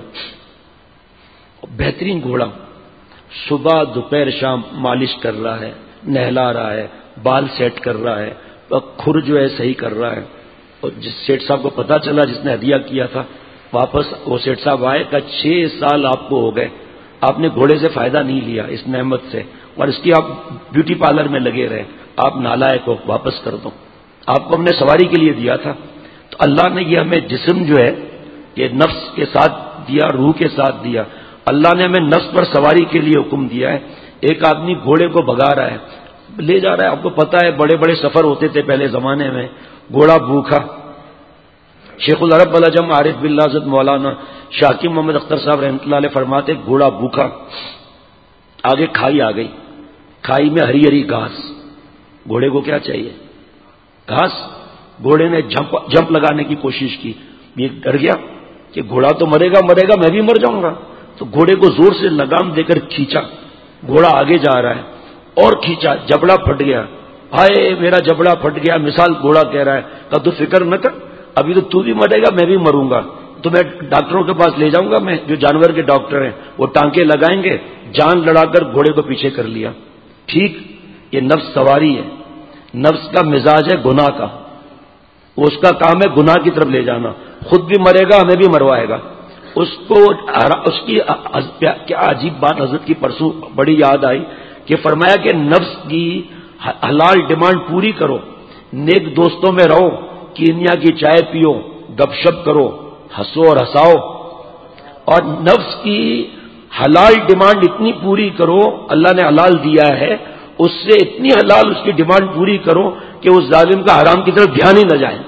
بہترین گھوڑا، صبح دوپہر شام مالش کر رہا ہے، نہلا رہا ہے، بال سیٹ کر رہا ہے، کھر جو ہے صحیح کر رہا ہے، اور جس سیٹ صاحب کو پتا چلا جس نے ہدیہ کیا تھا، واپس وہ سیٹ صاحب آئے کہ چھ سال آپ کو ہو گئے، آپ نے گھوڑے سے فائدہ نہیں لیا اس نعمت سے، اور اس کی آپ بیوٹی پارلر میں لگے رہے، آپ نالائق کو واپس کر دو، آپ کو ہم نے سواری کے لیے دیا تھا۔ تو اللہ نے یہ ہمیں جسم جو ہے یہ نفس کے ساتھ دیا، روح کے ساتھ دیا، اللہ نے ہمیں نفس پر سواری کے لیے حکم دیا ہے۔ ایک آدمی گھوڑے کو بھگا رہا ہے، لے جا رہا ہے. آپ کو پتا ہے بڑے بڑے سفر ہوتے تھے پہلے زمانے میں. گھوڑا بھوکھا. شیخ العرب العجم عارف باللہ حضرت مولانا شاکر محمد اختر صاحب رحمۃ اللہ علیہ فرماتے گھوڑا بھوکھا. آگے کھائی آ گئی. کھائی میں ہری ہری گھاس. گھوڑے کو کیا چاہیے؟ گھاس. گھوڑے نے جھمپ جھمپ لگانے کی کوشش کی. یہ ڈر گیا کہ گھوڑا تو مرے گا مرے گا میں بھی مر جاؤں گا. تو گھوڑے کو زور سے لگام دے کر کھینچا. گھوڑا آگے جا رہا ہے اور کھینچا. جبڑا پھٹ گیا. ہائے میرا جبڑا پھٹ گیا. مثال گھوڑا کہہ رہا ہے کہ تو فکر نہ کر, ابھی تو تو بھی مرے گا میں بھی مروں گا. تو میں ڈاکٹروں کے پاس لے جاؤں گا, میں جو جانور کے ڈاکٹر ہیں وہ ٹانکے لگائیں گے. جان لڑا کر گھوڑے کو پیچھے کر لیا. ٹھیک, یہ نفس سواری ہے. نفس کا مزاج ہے گناہ کا. وہ اس کا کام ہے گناہ کی طرف لے جانا. خود بھی مرے گا ہمیں بھی مروائے گا. اس کو اس کی کیا عجیب بات حضرت کی پرسوں بڑی یاد آئی کہ فرمایا کہ نفس کی حلال ڈیمانڈ پوری کرو, نیک دوستوں میں رہو, کینیا کی چائے پیو, گپ شپ کرو, ہنسو اور ہنساؤ. اور نفس کی حلال ڈیمانڈ اتنی پوری کرو, اللہ نے حلال دیا ہے, اس سے اتنی حلال اس کی ڈیمانڈ پوری کرو کہ اس ظالم کا حرام کی طرف دھیان ہی نہ جائے.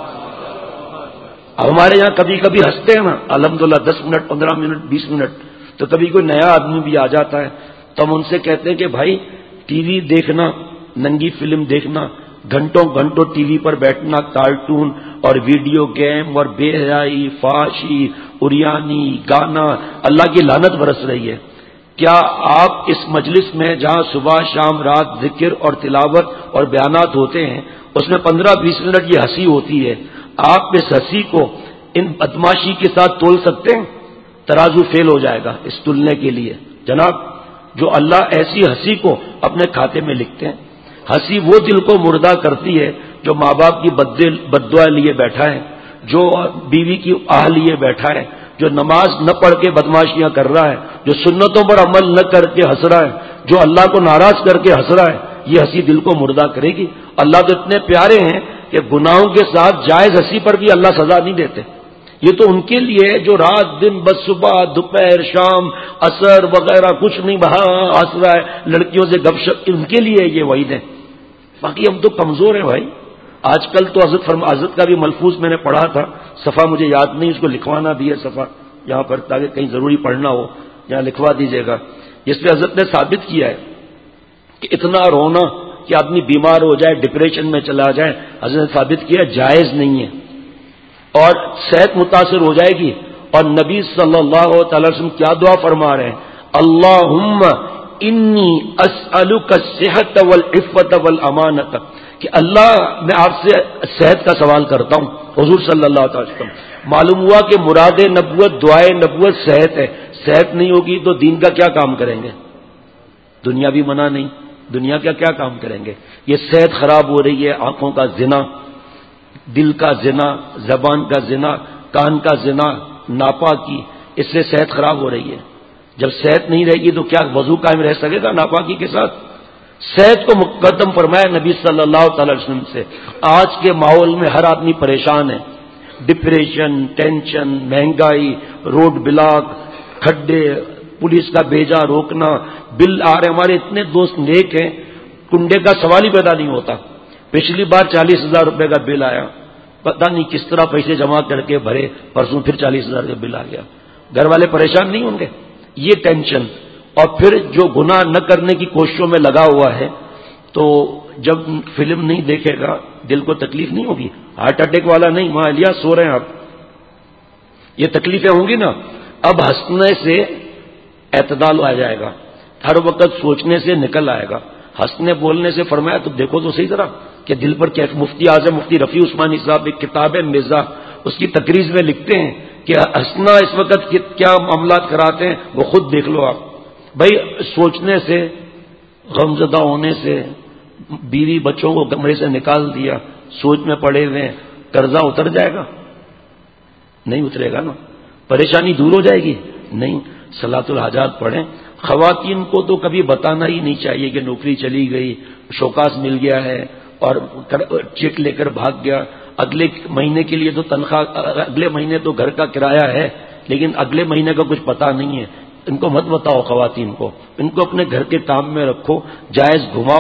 اب ہمارے یہاں کبھی کبھی ہنستے ہیں نا الحمدللہ, دس منٹ پندرہ منٹ بیس منٹ, تو کبھی کوئی نیا آدمی بھی آ جاتا ہے تو ہم ان سے کہتے ہیں کہ بھائی ٹی وی دیکھنا, ننگی فلم دیکھنا, گھنٹوں گھنٹوں ٹی وی پر بیٹھنا, کارٹون اور ویڈیو گیم اور بے حیائی, فحاشی, اریانی, گانا, اللہ کی لعنت برس رہی ہے. کیا آپ اس مجلس میں جہاں صبح شام رات ذکر اور تلاوت اور بیانات ہوتے ہیں اس میں پندرہ بیس منٹ یہ ہنسی ہوتی ہے, آپ اس ہنسی کو ان بدماشی کے ساتھ تول سکتے ہیں؟ ترازو فیل ہو جائے گا اس تلنے کے لیے. جناب, جو اللہ ایسی ہنسی کو اپنے کھاتے میں لکھتے ہیں. ہنسی وہ دل کو مردہ کرتی ہے جو ماں باپ کی بد دعا لیے بیٹھا ہے, جو بیوی کی آہ لیے بیٹھا ہے, جو نماز نہ پڑھ کے بدماشیاں کر رہا ہے, جو سنتوں پر عمل نہ کر کے ہنس رہا ہے, جو اللہ کو ناراض کر کے ہنس رہا ہے. یہ ہنسی دل کو مردہ کرے گی. اللہ تو اتنے پیارے ہیں کہ گناہوں کے ساتھ جائز ہنسی پر بھی اللہ سزا نہیں دیتے. یہ تو ان کے لیے جو رات دن بس صبح دوپہر شام عصر وغیرہ کچھ نہیں بہا ہنس رہا ہے, لڑکیوں سے گپ شپ, ان کے لیے یہ وعید ہے. باقی ہم تو کمزور ہیں بھائی. آج کل تو حضرت فرما حضرت کا بھی ملفوظ میں نے پڑھا تھا, صفحہ مجھے یاد نہیں, اس کو لکھوانا بھی ہے صفحہ یہاں پر تاکہ کہیں ضروری پڑھنا ہو یہاں لکھوا دیجیے گا. جس پہ حضرت نے ثابت کیا ہے کہ اتنا رونا کہ آدمی بیمار ہو جائے, ڈپریشن میں چلا جائے, حضرت نے ثابت کیا جائز نہیں ہے اور صحت متاثر ہو جائے گی. اور نبی صلی اللہ تعالی وسلم کیا دعا فرما رہے ہیں, اللہم انی اسألک الصحت والعفت والامانت, کہ اللہ میں آپ سے صحت کا سوال کرتا ہوں. حضور صلی اللہ تعالی وسلم معلوم ہوا کہ مراد نبوت دعائے نبوت صحت ہے. صحت نہیں ہوگی تو دین کا کیا کام کریں گے؟ دنیا بھی منع نہیں, دنیا کا کیا کام کریں گے؟ یہ صحت خراب ہو رہی ہے, آنکھوں کا زنا, دل کا زنا, زبان کا زنا, کان کا زنا, ناپاکی, اس سے صحت خراب ہو رہی ہے. جب صحت نہیں رہے گی تو کیا وضو قائم رہ سکے گا ناپاکی کے ساتھ؟ صحت کو مقدم فرمایا نبی صلی اللہ تعالی وسلم سے. آج کے ماحول میں ہر آدمی پریشان ہے, ڈپریشن, ٹینشن, مہنگائی, روڈ بلاک, کھڈے, پولیس کا بیجا روکنا, بل آ رہے. ہمارے اتنے دوست نیک ہیں, کنڈے کا سوال ہی پیدا نہیں ہوتا. پچھلی بار چالیس ہزار روپے کا بل آیا, پتہ نہیں کس طرح پیسے جمع کر کے بھرے, پرسوں پھر چالیس ہزار کا بل آ گیا. گھر والے پریشان نہیں ہوں گے؟ یہ ٹینشن. اور پھر جو گناہ نہ کرنے کی کوششوں میں لگا ہوا ہے تو جب فلم نہیں دیکھے گا دل کو تکلیف نہیں ہوگی؟ ہارٹ اٹیک والا نہیں, وہاں الیا سو رہے ہیں آپ, یہ تکلیفیں ہوں گی نا. اب ہنسنے سے اعتدال آ جائے گا, ہر وقت سوچنے سے نکل آئے گا. ہنسنے بولنے سے فرمایا تو دیکھو تو صحیح طرح کہ دل پر کیا. مفتی اعظم مفتی رفیع عثمانی صاحب ایک کتاب ہے مزاح, اس کی تقریض میں لکھتے ہیں کہ ہنسنا اس وقت کیا معاملات کراتے ہیں وہ خود دیکھ لو آپ. بھائی سوچنے سے, غمزدہ ہونے سے, بیوی بچوں کو کمرے سے نکال دیا, سوچ میں پڑے ہوئے, قرضہ اتر جائے گا؟ نہیں اترے گا نا. پریشانی دور ہو جائے گی؟ نہیں. صلاۃ الحاجات پڑھیں. خواتین کو تو کبھی بتانا ہی نہیں چاہیے کہ نوکری چلی گئی, شوکاس مل گیا ہے اور چیک لے کر بھاگ گیا. اگلے مہینے کے لیے تو تنخواہ, اگلے مہینے تو گھر کا کرایہ ہے لیکن اگلے مہینے کا کچھ پتہ نہیں ہے. ان کو مت بتاؤ خواتین کو, ان کو اپنے گھر کے کام میں رکھو, جائز گھماؤ,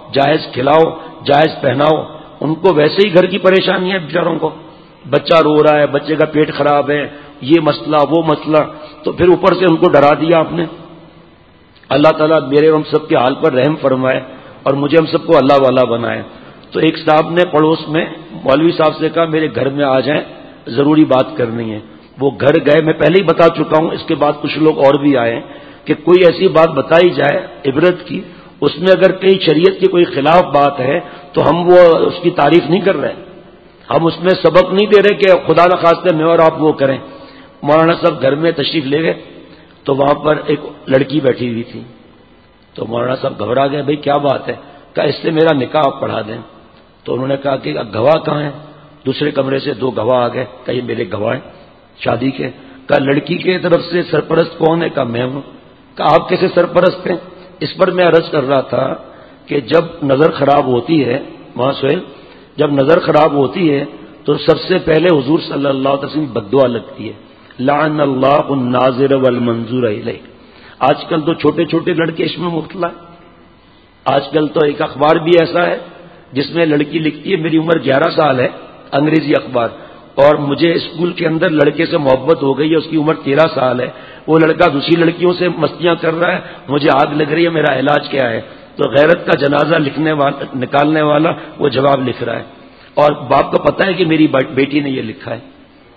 جائز کھلاؤ، جائز پہناؤ. ان کو ویسے ہی گھر کی پریشانی ہے بیچاروں کو، بچہ رو رہا ہے، بچے کا پیٹ خراب ہے، یہ مسئلہ وہ مسئلہ، تو پھر اوپر سے ان کو ڈرا دیا آپ نے. اللہ تعالیٰ میرے ہم سب کے حال پر رحم فرمائے اور مجھے ہم سب کو اللہ والا بنائے. تو ایک صاحب نے پڑوس میں مولوی صاحب سے کہا میرے گھر میں آ جائیں، ضروری بات کرنی ہے. وہ گھر گئے، میں پہلے ہی بتا چکا ہوں، اس کے بعد کچھ لوگ اور بھی آئے کہ کوئی ایسی بات بتائی جائے عبرت کی، اس میں اگر کئی شریعت کی کوئی خلاف بات ہے تو ہم وہ اس کی تعریف نہیں کر رہے، ہم اس میں سبق نہیں دے رہے کہ خدا نخواستہ میں اور آپ وہ کریں. مولانا صاحب گھر میں تشریف لے گئے تو وہاں پر ایک لڑکی بیٹھی ہوئی تھی. تو مولانا صاحب گھبرا گئے، بھئی کیا بات ہے؟ کہا اس سے میرا نکاح آپ پڑھا دیں. تو انہوں نے کہا کہ گواہ کہاں ہیں؟ دوسرے کمرے سے دو گواہ آ گئے. کہ یہ میرے گواہ ہیں شادی کے. کہا لڑکی کے طرف سے سرپرست کون ہے؟ کہا میں ہوں. کہا آپ کیسے سرپرست ہیں؟ اس پر میں عرض کر رہا تھا کہ جب نظر خراب ہوتی ہے وہاں سہیل، جب نظر خراب ہوتی ہے تو سب سے پہلے حضور صلی اللہ علیہ وسلم بد دعا لگتی ہے، لعن اللہ الناظر والمنظور الیہ. آج کل تو چھوٹے چھوٹے لڑکے اس میں مبتلا ہے. آج کل تو ایک اخبار بھی ایسا ہے جس میں لڑکی لکھتی ہے میری عمر گیارہ سال ہے، انگریزی اخبار، اور مجھے اسکول کے اندر لڑکے سے محبت ہو گئی ہے، اس کی عمر تیرہ سال ہے، وہ لڑکا دوسری لڑکیوں سے مستیاں کر رہا ہے، مجھے آگ لگ رہی ہے، میرا علاج کیا ہے؟ تو غیرت کا جنازہ لکھنے والا نکالنے والا وہ جواب لکھ رہا ہے، اور باپ کو پتا ہے کہ میری بیٹی نے یہ لکھا ہے.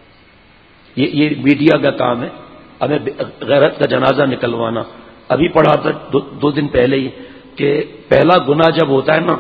یہ یہ میڈیا کا کام ہے، ہمیں غیرت کا جنازہ نکلوانا. ابھی پڑھا تھا دو, دو دن پہلے ہی کہ پہلا گناہ جب ہوتا ہے نا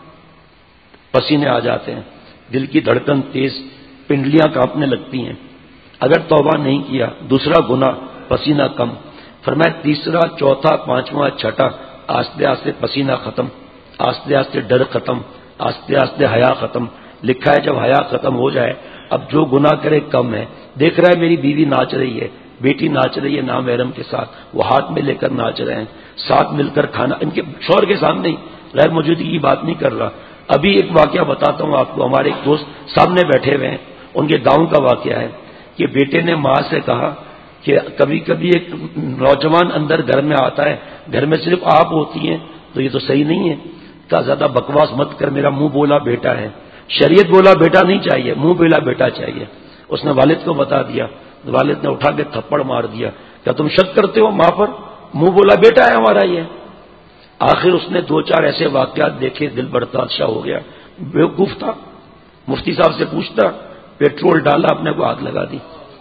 پسینے آ جاتے ہیں، دل کی دھڑکن تیز، پنڈلیاں کانپنے لگتی ہیں. اگر توبہ نہیں کیا دوسرا گناہ پسینہ کم. فرمایا تیسرا، چوتھا، پانچواں، چھٹا، آستے آستے پسینہ ختم، آستے آستے ڈر ختم، آستے آستے حیا ختم. لکھا ہے جب حیا ختم ہو جائے اب جو گناہ کرے کم ہے. دیکھ رہا ہے میری بیوی ناچ رہی ہے، بیٹی ناچ رہی ہے نامحرم کے ساتھ، وہ ہاتھ میں لے کر ناچ رہے ہیں، ساتھ مل کر کھانا، ان کے شوہر کے سامنے ہی، غیر موجودگی کی بات نہیں کر رہا. ابھی ایک واقعہ بتاتا ہوں آپ کو، ہمارے ایک دوست سامنے بیٹھے ہوئے ہیں، ان کے گاؤں کا واقعہ ہے کہ بیٹے نے ماں سے کہا کہ کبھی کبھی ایک نوجوان اندر گھر میں آتا ہے، گھر میں صرف آپ ہوتی ہیں، تو یہ تو صحیح نہیں ہے. کہا زیادہ بکواس مت کر، میرا منہ بولا بیٹا ہے، شریعت بولا بیٹا نہیں چاہیے، منہ بولا بیٹا چاہیے. اس نے والد کو بتا دیا، والد نے اٹھا کے تھپڑ مار دیا. کیا تم شک کرتے ہو ماں پر؟ منہ بولا بیٹا ہے ہمارا یہ. آخر اس نے دو چار ایسے واقعات دیکھے، دل برداشت ہو گیا، بیوقوف تھا. مفتی صاحب سے پوچھتا، پیٹرول ڈالا، اپنے کو آگ لگا دی.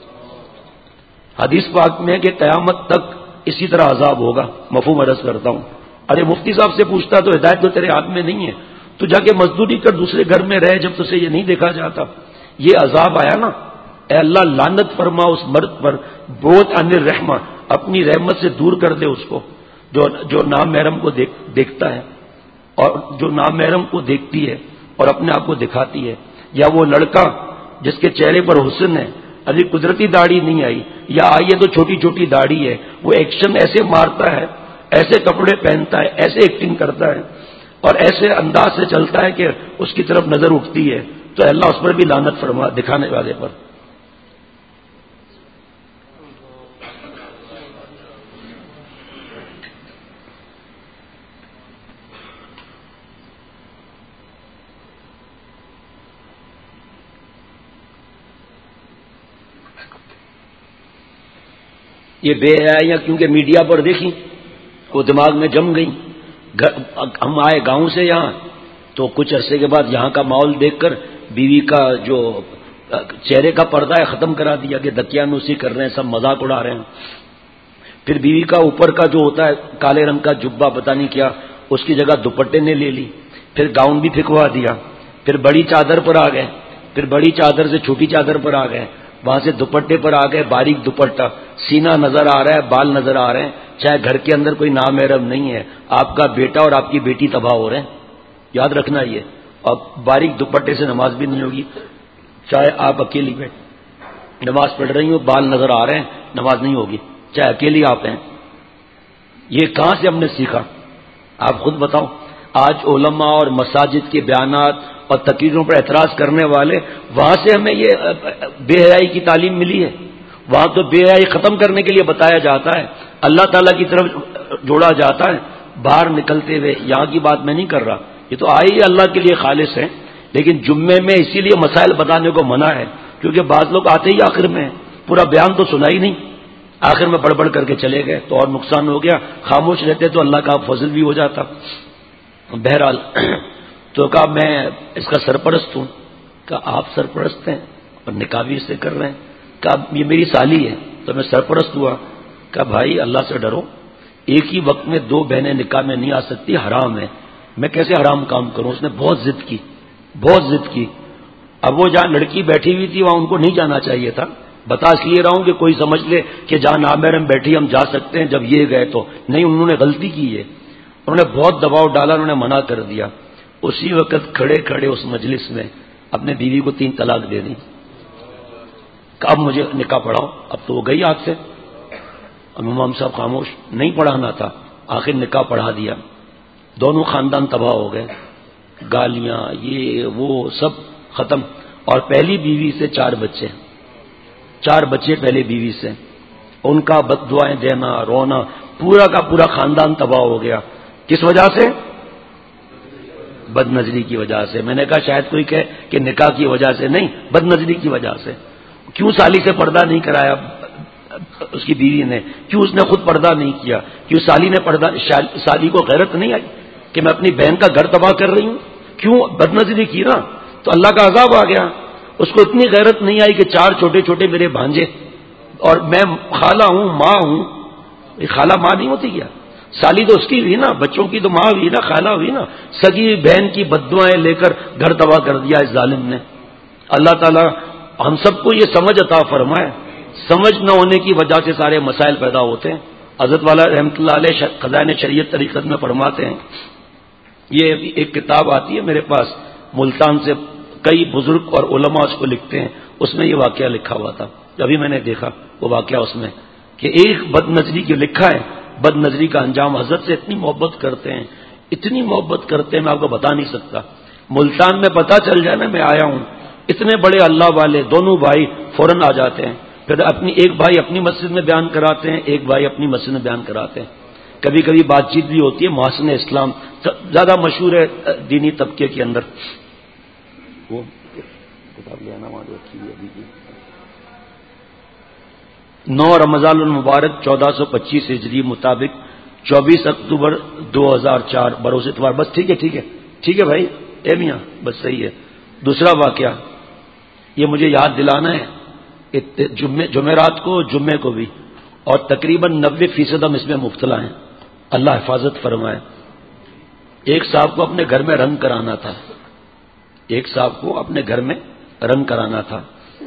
حدیث پاک میں کہ قیامت تک اسی طرح عذاب ہوگا. مفہوم عرض کرتا ہوں. ارے مفتی صاحب سے پوچھتا تو ہدایت تو تیرے ہاتھ میں نہیں ہے، تو جا کے مزدوری کر، دوسرے گھر میں رہے جب تجھے یہ نہیں دیکھا جاتا. یہ عذاب آیا نا، اے اللہ لعنت فرما اس مرد پر، بہت ان الرحمہ، اپنی رحمت سے دور کر دے اس کو جو جو نام محرم کو دیکھ, دیکھتا ہے اور جو نام محرم کو دیکھتی ہے اور اپنے آپ کو دکھاتی ہے. یا وہ لڑکا جس کے چہرے پر حسن ہے، ابھی قدرتی داڑھی نہیں آئی، یا آئی ہے تو چھوٹی چھوٹی داڑھی ہے، وہ ایکشن ایسے مارتا ہے، ایسے کپڑے پہنتا ہے، ایسے ایکٹنگ کرتا ہے اور ایسے انداز سے چلتا ہے کہ اس کی طرف نظر اٹھتی ہے، تو اللہ اس پر بھی لعنت فرما، دکھانے والے پر. یہ بے حیاں کیونکہ میڈیا پر دیکھی وہ دماغ میں جم گئی. ہم آئے گاؤں سے یہاں تو کچھ عرصے کے بعد یہاں کا ماحول دیکھ کر بیوی کا جو چہرے کا پردہ ہے ختم کرا دیا کہ دقیانوسی کر رہے ہیں، سب مذاق اڑا رہے ہیں. پھر بیوی کا اوپر کا جو ہوتا ہے کالے رنگ کا جبہ پتہ نہیں کیا، اس کی جگہ دوپٹے نے لے لی. پھر گاؤن بھی پھکوا دیا. پھر بڑی چادر پر آ گئے، پھر بڑی چادر سے چھوٹی چادر پر آ گئے، وہاں سے دوپٹے پر آ گئے، باریک دوپٹہ، سینہ نظر آ رہا ہے، بال نظر آ رہے ہیں. چاہے گھر کے اندر کوئی نامحرم نہیں ہے، آپ کا بیٹا اور آپ کی بیٹی تباہ ہو رہے ہیں، یاد رکھنا یہ. اور باریک دوپٹے سے نماز بھی نہیں ہوگی. چاہے آپ اکیلی بیٹھ نماز پڑھ رہی ہوں، بال نظر آ رہے ہیں، نماز نہیں ہوگی، چاہے اکیلی آپ ہیں. یہ کہاں سے ہم نے سیکھا؟ آپ خود بتاؤ. آج علماء اور مساجد کے بیانات اور تقریروں پر اعتراض کرنے والے، وہاں سے ہمیں یہ بے حیائی کی تعلیم ملی ہے. وہاں تو بے حیائی ختم کرنے کے لیے بتایا جاتا ہے، اللہ تعالیٰ کی طرف جوڑا جاتا ہے. باہر نکلتے ہوئے یہاں کی بات میں نہیں کر رہا، یہ تو آئے ہی اللہ کے لیے خالص ہیں، لیکن جمعے میں اسی لیے مسائل بتانے کو منع ہے کیونکہ بعض لوگ آتے ہی آخر میں، پورا بیان تو سنا ہی نہیں، آخر میں بڑھ بڑھ کر کے چلے گئے تو اور نقصان ہو گیا، خاموش رہتے تو اللہ کا فضل بھی ہو جاتا۔ بہرحال تو کہا میں اس کا سرپرست ہوں، کہا آپ سرپرست ہیں اور نکاح بھی اس سے کر رہے ہیں، کہا یہ میری سالی ہے تو میں سرپرست ہوا۔ کہا بھائی اللہ سے ڈرو، ایک ہی وقت میں دو بہنیں نکاح میں نہیں آ سکتی، حرام ہے، میں کیسے حرام کام کروں؟ اس نے بہت ضد کی، بہت ضد کی۔ اب وہ جہاں لڑکی بیٹھی ہوئی تھی وہاں ان کو نہیں جانا چاہیے تھا، بتا اس لیے رہا ہوں کہ کوئی سمجھ لے کہ جہاں نامحرم بیٹھی ہم جا سکتے ہیں، جب یہ گئے تو نہیں، انہوں نے غلطی کی ہے، انہوں نے بہت دباؤ ڈالا، انہوں نے منع کر دیا۔ اسی وقت کھڑے کھڑے اس مجلس میں اپنے بیوی کو تین طلاق دے دی کہ اب مجھے نکاح پڑھاؤ۔ اب تو وہ گئی ہاتھ سے، اب امام صاحب خاموش، نہیں پڑھانا تھا، آخر نکاح پڑھا دیا۔ دونوں خاندان تباہ ہو گئے، گالیاں یہ وہ سب ختم، اور پہلی بیوی سے چار بچے، چار بچے پہلے بیوی سے، ان کا بد دعائیں دینا، رونا، پورا کا پورا خاندان تباہ ہو گیا۔ کس وجہ سے؟ بد نظری کی وجہ سے۔ میں نے کہا شاید کوئی کہے کہ نکاح کی وجہ سے، نہیں، بد نظری کی وجہ سے۔ کیوں سالی سے پردہ نہیں کرایا اس کی بیوی نے؟ کیوں اس نے خود پردہ نہیں کیا؟ کیوں سالی نے پردہ؟ سالی کو غیرت نہیں آئی کہ میں اپنی بہن کا گھر تباہ کر رہی ہوں؟ کیوں بد نظری کی نا؟ تو اللہ کا عذاب آ گیا۔ اس کو اتنی غیرت نہیں آئی کہ چار چھوٹے چھوٹے میرے بھانجے، اور میں خالہ ہوں، ماں ہوں، خالہ ماں نہیں ہوتی کیا؟ سالی تو اس کی ہوئی نا، بچوں کی تو ماں ہوئی نا، خالہ ہوئی نا، سگی بہن کی بددعائیں لے کر گھر تباہ کر دیا اس ظالم نے۔ اللہ تعالیٰ ہم سب کو یہ سمجھ عطا فرمائے، سمجھ نہ ہونے کی وجہ سے سارے مسائل پیدا ہوتے ہیں۔ حضرت والا رحمۃ اللہ علیہ خزائن شریعت طریقت میں فرماتے ہیں، یہ ایک کتاب آتی ہے میرے پاس ملتان سے، کئی بزرگ اور علماء اس کو لکھتے ہیں، اس میں یہ واقعہ لکھا ہوا تھا، ابھی میں نے دیکھا وہ واقعہ اس میں کہ ایک بد نظری کی لکھا ہے، بد نظری کا انجام حضرت سے اتنی محبت کرتے ہیں، اتنی محبت کرتے ہیں میں آپ کو بتا نہیں سکتا۔ ملتان میں پتہ چل جائے نا میں آیا ہوں، اتنے بڑے اللہ والے دونوں بھائی فوراً آ جاتے ہیں، پھر اپنی ایک بھائی اپنی مسجد میں بیان کراتے ہیں، ایک بھائی اپنی مسجد میں بیان کراتے ہیں، کبھی کبھی بات چیت بھی ہوتی ہے۔ محسن اسلام زیادہ مشہور ہے دینی طبقے کے اندر، وہ کتاب لے آنا وہاں رکھی ہوئی ابھی کی، نو رمضان المبارک چودہ سو پچیس ہجری مطابق چوبیس اکتوبر دو ہزار چار بروز اتوار۔ بس ٹھیک ہے ٹھیک ہے ٹھیک ہے بھائی، اے میاں بس صحیح ہے۔ دوسرا واقعہ یہ مجھے یاد دلانا ہے، جمعرات کو، جمعے کو بھی، اور تقریباً نبے فیصد ہم اس میں مبتلا ہیں، اللہ حفاظت فرمائے۔ ایک صاحب کو اپنے گھر میں رنگ کرانا تھا، ایک صاحب کو اپنے گھر میں رنگ کرانا تھا،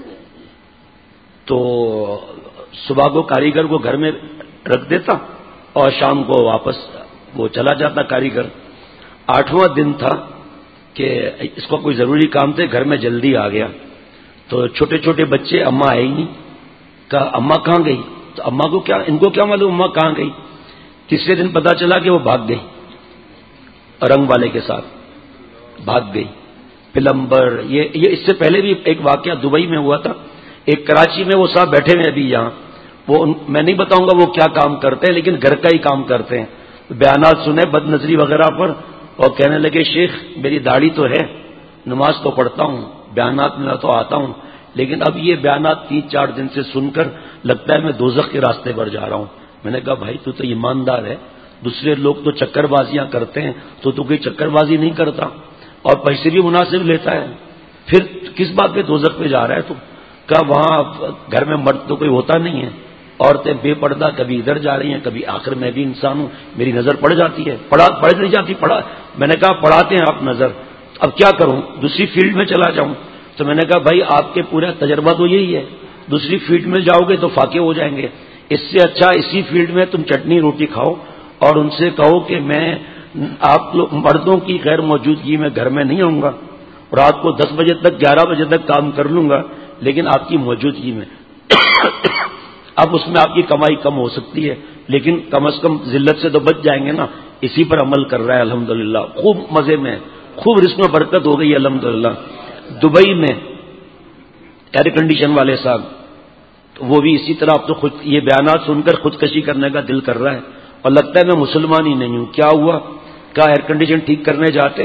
تو صبح کو کاریگر کو گھر میں رکھ دیتا اور شام کو واپس وہ چلا جاتا کاریگر۔ آٹھواں دن تھا کہ اس کو کوئی ضروری کام تھے، گھر میں جلدی آ گیا، تو چھوٹے چھوٹے بچے، اماں آئی نہیں، کہا اماں کہاں گئی؟ تو اماں کو کیا، ان کو کیا معلوم اماں کہاں گئی؟ تیسرے دن پتا چلا کہ وہ بھاگ گئی، رنگ والے کے ساتھ بھاگ گئی۔ پلمبر، یہ یہ اس سے پہلے بھی ایک واقعہ دبئی میں ہوا تھا، ایک کراچی میں وہ صاحب بیٹھے ہوئے ابھی یہاں، وہ میں نہیں بتاؤں گا وہ کیا کام کرتے ہیں، لیکن گھر کا ہی کام کرتے ہیں۔ بیانات سنے بد نظری وغیرہ پر، اور کہنے لگے شیخ میری داڑھی تو ہے، نماز تو پڑھتا ہوں، بیانات میں تو آتا ہوں، لیکن اب یہ بیانات تین چار دن سے سن کر لگتا ہے میں دوزخ کے راستے پر جا رہا ہوں۔ میں نے کہا بھائی تو تو ایماندار ہے، دوسرے لوگ تو چکر بازیاں کرتے ہیں، تو تو کوئی چکر بازی نہیں کرتا اور پیسے بھی مناسب لیتا ہے، پھر کس بات پہ دوزخ پہ جا رہا ہے تو؟ کہا وہاں گھر میں مرد تو کوئی ہوتا نہیں ہے، عورتیں بے پردہ کبھی ادھر جا رہی ہیں، کبھی آخر میں بھی انسان ہوں، میری نظر پڑ جاتی ہے، پڑھا پڑھ نہیں جاتی، پڑھا میں نے کہا پڑھاتے ہیں آپ نظر، اب کیا کروں، دوسری فیلڈ میں چلا جاؤں؟ تو میں نے کہا بھائی آپ کے پورا تجربہ تو یہی ہے، دوسری فیلڈ میں جاؤ گے تو فاقے ہو جائیں گے، اس سے اچھا اسی فیلڈ میں تم چٹنی روٹی کھاؤ اور ان سے کہو کہ میں آپ لوگ مردوں کی غیر موجودگی میں گھر میں نہیں آؤں گا، رات کو دس بجے تک گیارہ بجے تک کام کر لوں گا، لیکن آپ کی موجودگی میں اب اس میں آپ کی کمائی کم ہو سکتی ہے، لیکن کم از کم ذلت سے تو بچ جائیں گے نا۔ اسی پر عمل کر رہا ہے الحمدللہ، خوب مزے میں، خوب رزق میں برکت ہو گئی الحمدللہ۔ دبئی میں ایئر کنڈیشن والے صاحب، وہ بھی اسی طرح اب تو خود یہ بیانات سن کر خودکشی کرنے کا دل کر رہا ہے، اور لگتا ہے میں مسلمان ہی نہیں ہوں۔ کیا ہوا؟ کہا ایئر کنڈیشن ٹھیک کرنے جاتے ہیں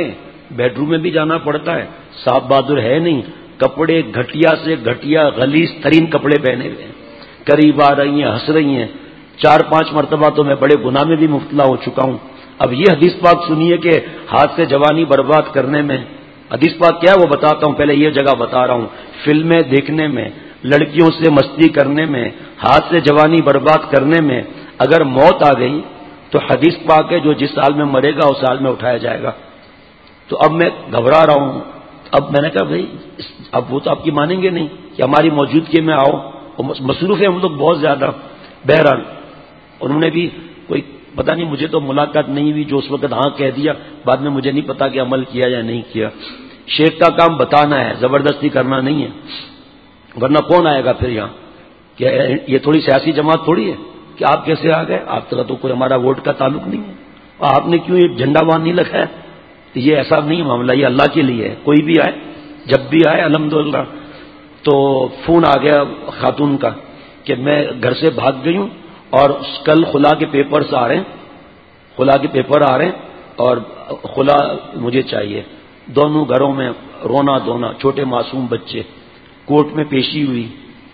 بیڈ روم میں بھی جانا پڑتا ہے، صاحب بہادر ہے نہیں، کپڑے گھٹیا سے گھٹیا غلیظ ترین کپڑے پہنے ہوئے ہیں، قریب آ رہی ہیں، ہنس رہی ہیں. چار پانچ مرتبہ تو میں بڑے گناہ میں بھی مبتلا ہو چکا ہوں. اب یہ حدیث پاک سنیے کہ ہاتھ سے جوانی برباد کرنے میں، حدیث پاک کیا ہے وہ بتاتا ہوں، پہلے یہ جگہ بتا رہا ہوں. فلمیں دیکھنے میں، لڑکیوں سے مستی کرنے میں، ہاتھ سے جوانی برباد کرنے میں اگر موت آ گئی تو حدیث پاک ہے جو جس سال میں مرے گا اس سال میں اٹھایا جائے گا. تو اب میں گھبرا رہا ہوں. اب میں نے کہا بھائی اب وہ تو آپ کی مانیں گے نہیں کہ ہماری موجودگی میں آؤ، مصروف ہیں ہم لوگ بہت زیادہ. بہرحال انہوں نے بھی کوئی پتہ نہیں، مجھے تو ملاقات نہیں ہوئی، جو اس وقت ہاں کہہ دیا، بعد میں مجھے نہیں پتا کہ عمل کیا یا نہیں کیا. شیخ کا کام بتانا ہے، زبردستی کرنا نہیں ہے، ورنہ کون آئے گا پھر یہاں؟ کیا یہ تھوڑی سیاسی جماعت تھوڑی ہے کہ آپ کیسے آ گئے، آپ کا تو کوئی ہمارا ووٹ کا تعلق نہیں ہے، آپ نے کیوں یہ جھنڈا وہاں نہیں لگا ہے؟ یہ ایسا نہیں معاملہ، یہ اللہ کے لیے ہے. کوئی بھی آئے، جب بھی آئے الحمدللہ. تو فون آ گیا خاتون کا کہ میں گھر سے بھاگ گئی ہوں اور کل خلا کے پیپرز آ رہے ہیں، خلا کے پیپر آ رہے ہیں اور خلا مجھے چاہیے. دونوں گھروں میں رونا دھونا، چھوٹے معصوم بچے. کورٹ میں پیشی ہوئی.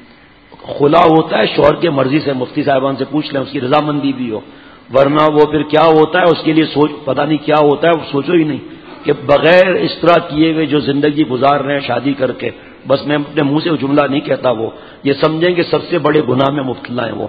خلا ہوتا ہے شوہر کے مرضی سے، مفتی صاحبان سے پوچھ لیں، اس کی رضامندی بھی ہو، ورنہ وہ پھر کیا ہوتا ہے اس کے لیے سوچ پتہ نہیں کیا ہوتا ہے، وہ سوچو ہی نہیں کہ بغیر اس طرح کیے ہوئے جو زندگی گزار رہے ہیں شادی کر کے. بس میں اپنے منہ سے وہ جملہ نہیں کہتا، وہ یہ سمجھیں کہ سب سے بڑے گناہ میں مبتلا ہیں وہ،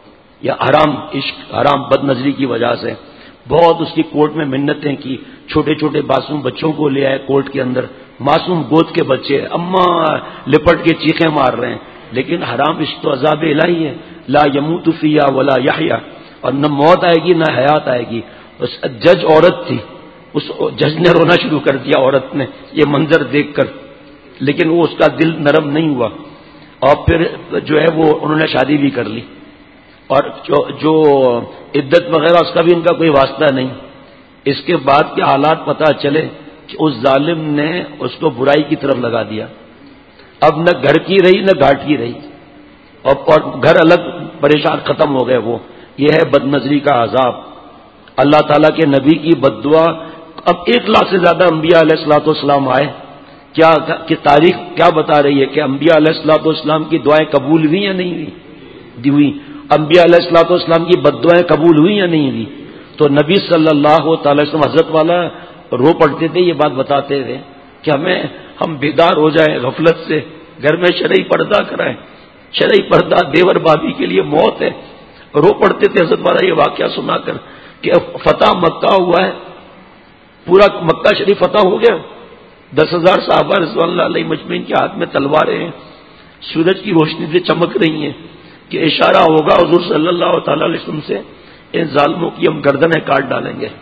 یا حرام عشق، حرام بد نظری کی وجہ سے. بہت اس کی کورٹ میں منتیں کی، چھوٹے چھوٹے معصوم بچوں کو لے آئے کورٹ کے اندر، معصوم گود کے بچے، اماں لپٹ کے چیخیں مار رہے ہیں. لیکن حرام عشق تو عذاب الہی ہے، لا یموت فیہا ولا یحیا، اور نہ موت آئے گی نہ حیات آئے گی. اس جج عورت تھی، اس جج نے رونا شروع کر دیا عورت نے یہ منظر دیکھ کر، لیکن وہ اس کا دل نرم نہیں ہوا، اور پھر جو ہے وہ انہوں نے شادی بھی کر لی. اور جو, جو عدت وغیرہ اس کا بھی ان کا کوئی واسطہ نہیں. اس کے بعد کے حالات پتہ چلے کہ اس ظالم نے اس کو برائی کی طرف لگا دیا. اب نہ گھر کی رہی نہ گھاٹ کی رہی، اور, اور گھر الگ پریشان ختم ہو گئے. وہ یہ ہے بد نظری کا عذاب. اللہ تعالیٰ کے نبی کی بد دعا. اب ایک لاکھ سے زیادہ انبیاء علیہ الصلوۃ والسلام آئے، کیا کہ تاریخ کیا بتا رہی ہے کہ انبیاء علیہ الصلوۃ والسلام کی دعائیں قبول ہوئی یا نہیں ہوئی؟ ہوئی. انبیاء علیہ الصلوۃ والسلام کی بد دعائیں قبول ہوئی یا نہیں ہوئی؟ تو نبی صلی اللہ تعالی وسلم حضرت والا رو پڑتے تھے یہ بات بتاتے ہوئے کہ ہمیں ہم بیدار ہو جائیں غفلت سے، گھر میں شرعی پردہ کرائیں. شرعی پردہ دیور بابی کے لیے موت ہے. رو پڑتے تھے حضرت والا یہ واقعہ سنا کر کہ فتح مکہ ہوا ہے، پورا مکہ شریف فتح ہو گیا، دس ہزار صحابہ رضوان اللہ علیہ مجمعین کے ہاتھ میں تلواریں ہیں، سورج کی روشنی سے چمک رہی ہیں کہ اشارہ ہوگا حضور صلی اللہ تعالی علیہ وسلم سے، ان ظالموں کی ہم گردنیں کاٹ ڈالیں گے.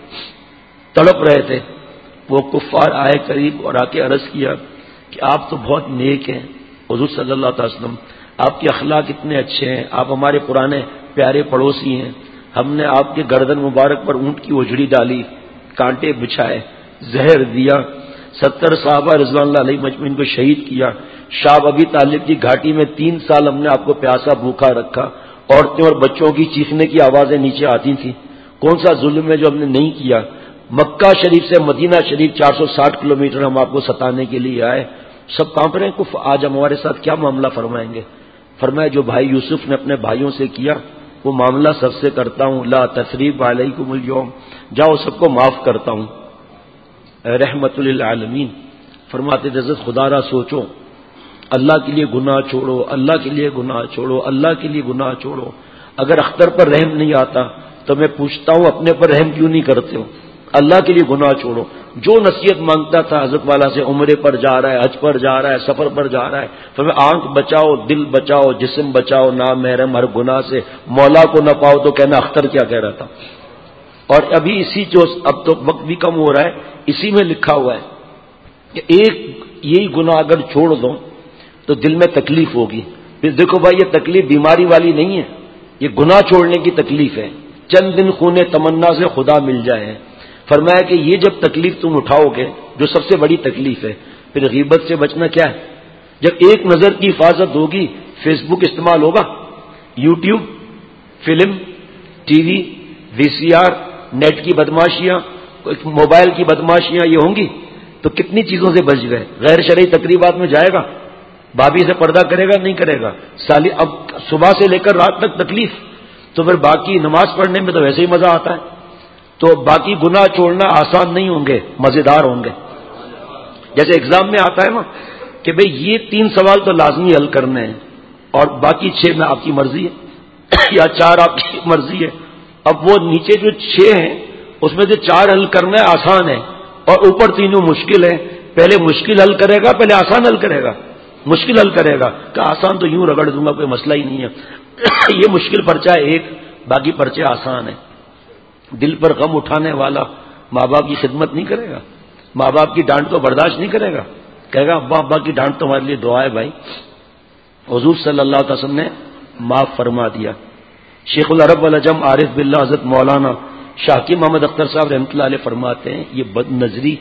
تڑپ رہے تھے. وہ کفار آئے قریب اور آ کے عرض کیا کہ آپ تو بہت نیک ہیں حضور صلی اللہ تعالی وسلم، آپ کے اخلاق اتنے اچھے ہیں، آپ ہمارے پرانے پیارے پڑوسی ہیں، ہم نے آپ کے گردن مبارک پر اونٹ کی اجڑی ڈالی، کانٹے بچھائے، زہر دیا، ستر صحابہ رضوان اللہ علیہ مجمعین کو شہید کیا. شاہ ابی طالب کی گھاٹی میں تین سال ہم نے آپ کو پیاسا بھوکا رکھا، عورتیں اور بچوں کی چیخنے کی آوازیں نیچے آتی تھیں. کون سا ظلم ہے جو ہم نے نہیں کیا؟ مکہ شریف سے مدینہ شریف چار سو ساٹھ کلو میٹر ہم آپ کو ستانے کے لیے آئے. سب کانپ رہے ہیں کف، آج ہم ہمارے ساتھ کیا معاملہ فرمائیں گے؟ فرمایا جو بھائی یوسف نے اپنے بھائیوں سے کیا وہ معاملہ سب سے کرتا ہوں، لا تثریب علیکم اليوم، جاؤ سب کو معاف کرتا ہوں. رحمت للعالمین فرماتے حضرت خدا را سوچو، اللہ کے لیے گناہ چھوڑو، اللہ کے لیے گناہ چھوڑو، اللہ کے لیے گناہ چھوڑو. اگر اختر پر رحم نہیں آتا تو میں پوچھتا ہوں اپنے پر رحم کیوں نہیں کرتے ہو؟ اللہ کے لیے گناہ چھوڑو. جو نصیحت مانگتا تھا حضرت والا سے، عمرے پر جا رہا ہے، حج پر جا رہا ہے، سفر پر جا رہا ہے، تو میں آنکھ بچاؤ، دل بچاؤ، جسم بچاؤ، نامحرم ہر گناہ سے، مولا کو نہ پاؤ تو کہنا اختر کیا کہہ رہا تھا. اور ابھی اسی جو اب تو وقت بھی کم ہو رہا ہے، اسی میں لکھا ہوا ہے کہ ایک یہی گناہ اگر چھوڑ دو تو دل میں تکلیف ہوگی. پھر دیکھو بھائی یہ تکلیف بیماری والی نہیں ہے، یہ گناہ چھوڑنے کی تکلیف ہے. چند دن خونے تمنا سے خدا مل جائے. فرمایا کہ یہ جب تکلیف تم اٹھاؤ گے جو سب سے بڑی تکلیف ہے، پھر غیبت سے بچنا کیا ہے؟ جب ایک نظر کی حفاظت ہوگی، فیس بک استعمال ہوگا، YouTube, film, T V, V C R, net کی بدماشیاں، موبائل کی بدماشیاں یہ ہوں گی. تو کتنی چیزوں سے بچ گئے. غیر شرعی تقریبات میں جائے گا, بھابھی سے پردہ کرے گا نہیں کرے گا, سالی اب صبح سے لے کر رات تک تکلیف, تو پھر باقی نماز پڑھنے میں تو ویسے ہی مزہ آتا ہے. تو باقی گناہ چھوڑنا آسان نہیں ہوں گے, مزیدار ہوں گے. جیسے ایگزام میں آتا ہے نا کہ بھئی یہ تین سوال تو لازمی حل کرنے ہیں اور باقی چھ میں آپ کی مرضی ہے یا چار آپ کی مرضی ہے. اب وہ نیچے جو چھ ہیں اس میں سے چار حل کرنا آسان ہے اور اوپر تینوں مشکل ہے. پہلے مشکل حل کرے گا, پہلے آسان حل کرے گا. مشکل حل کرے گا کہ آسان تو یوں رگڑ دوں گا, کوئی مسئلہ ہی نہیں ہے. یہ مشکل پرچہ ہے ایک, باقی پرچے آسان ہے. دل پر غم اٹھانے والا ماں باپ کی خدمت نہیں کرے گا, ماں باپ کی ڈانٹ کو برداشت نہیں کرے گا, کہے گا ابا ابا کی ڈانٹ تمہارے لیے دعا ہے بھائی. حضور صلی اللہ علیہ وسلم نے معاف فرما دیا. شیخ العرب والعجم عارف باللہ حضرت مولانا شاکی محمد اختر صاحب رحمۃ اللہ علیہ فرماتے ہیں یہ بد نظری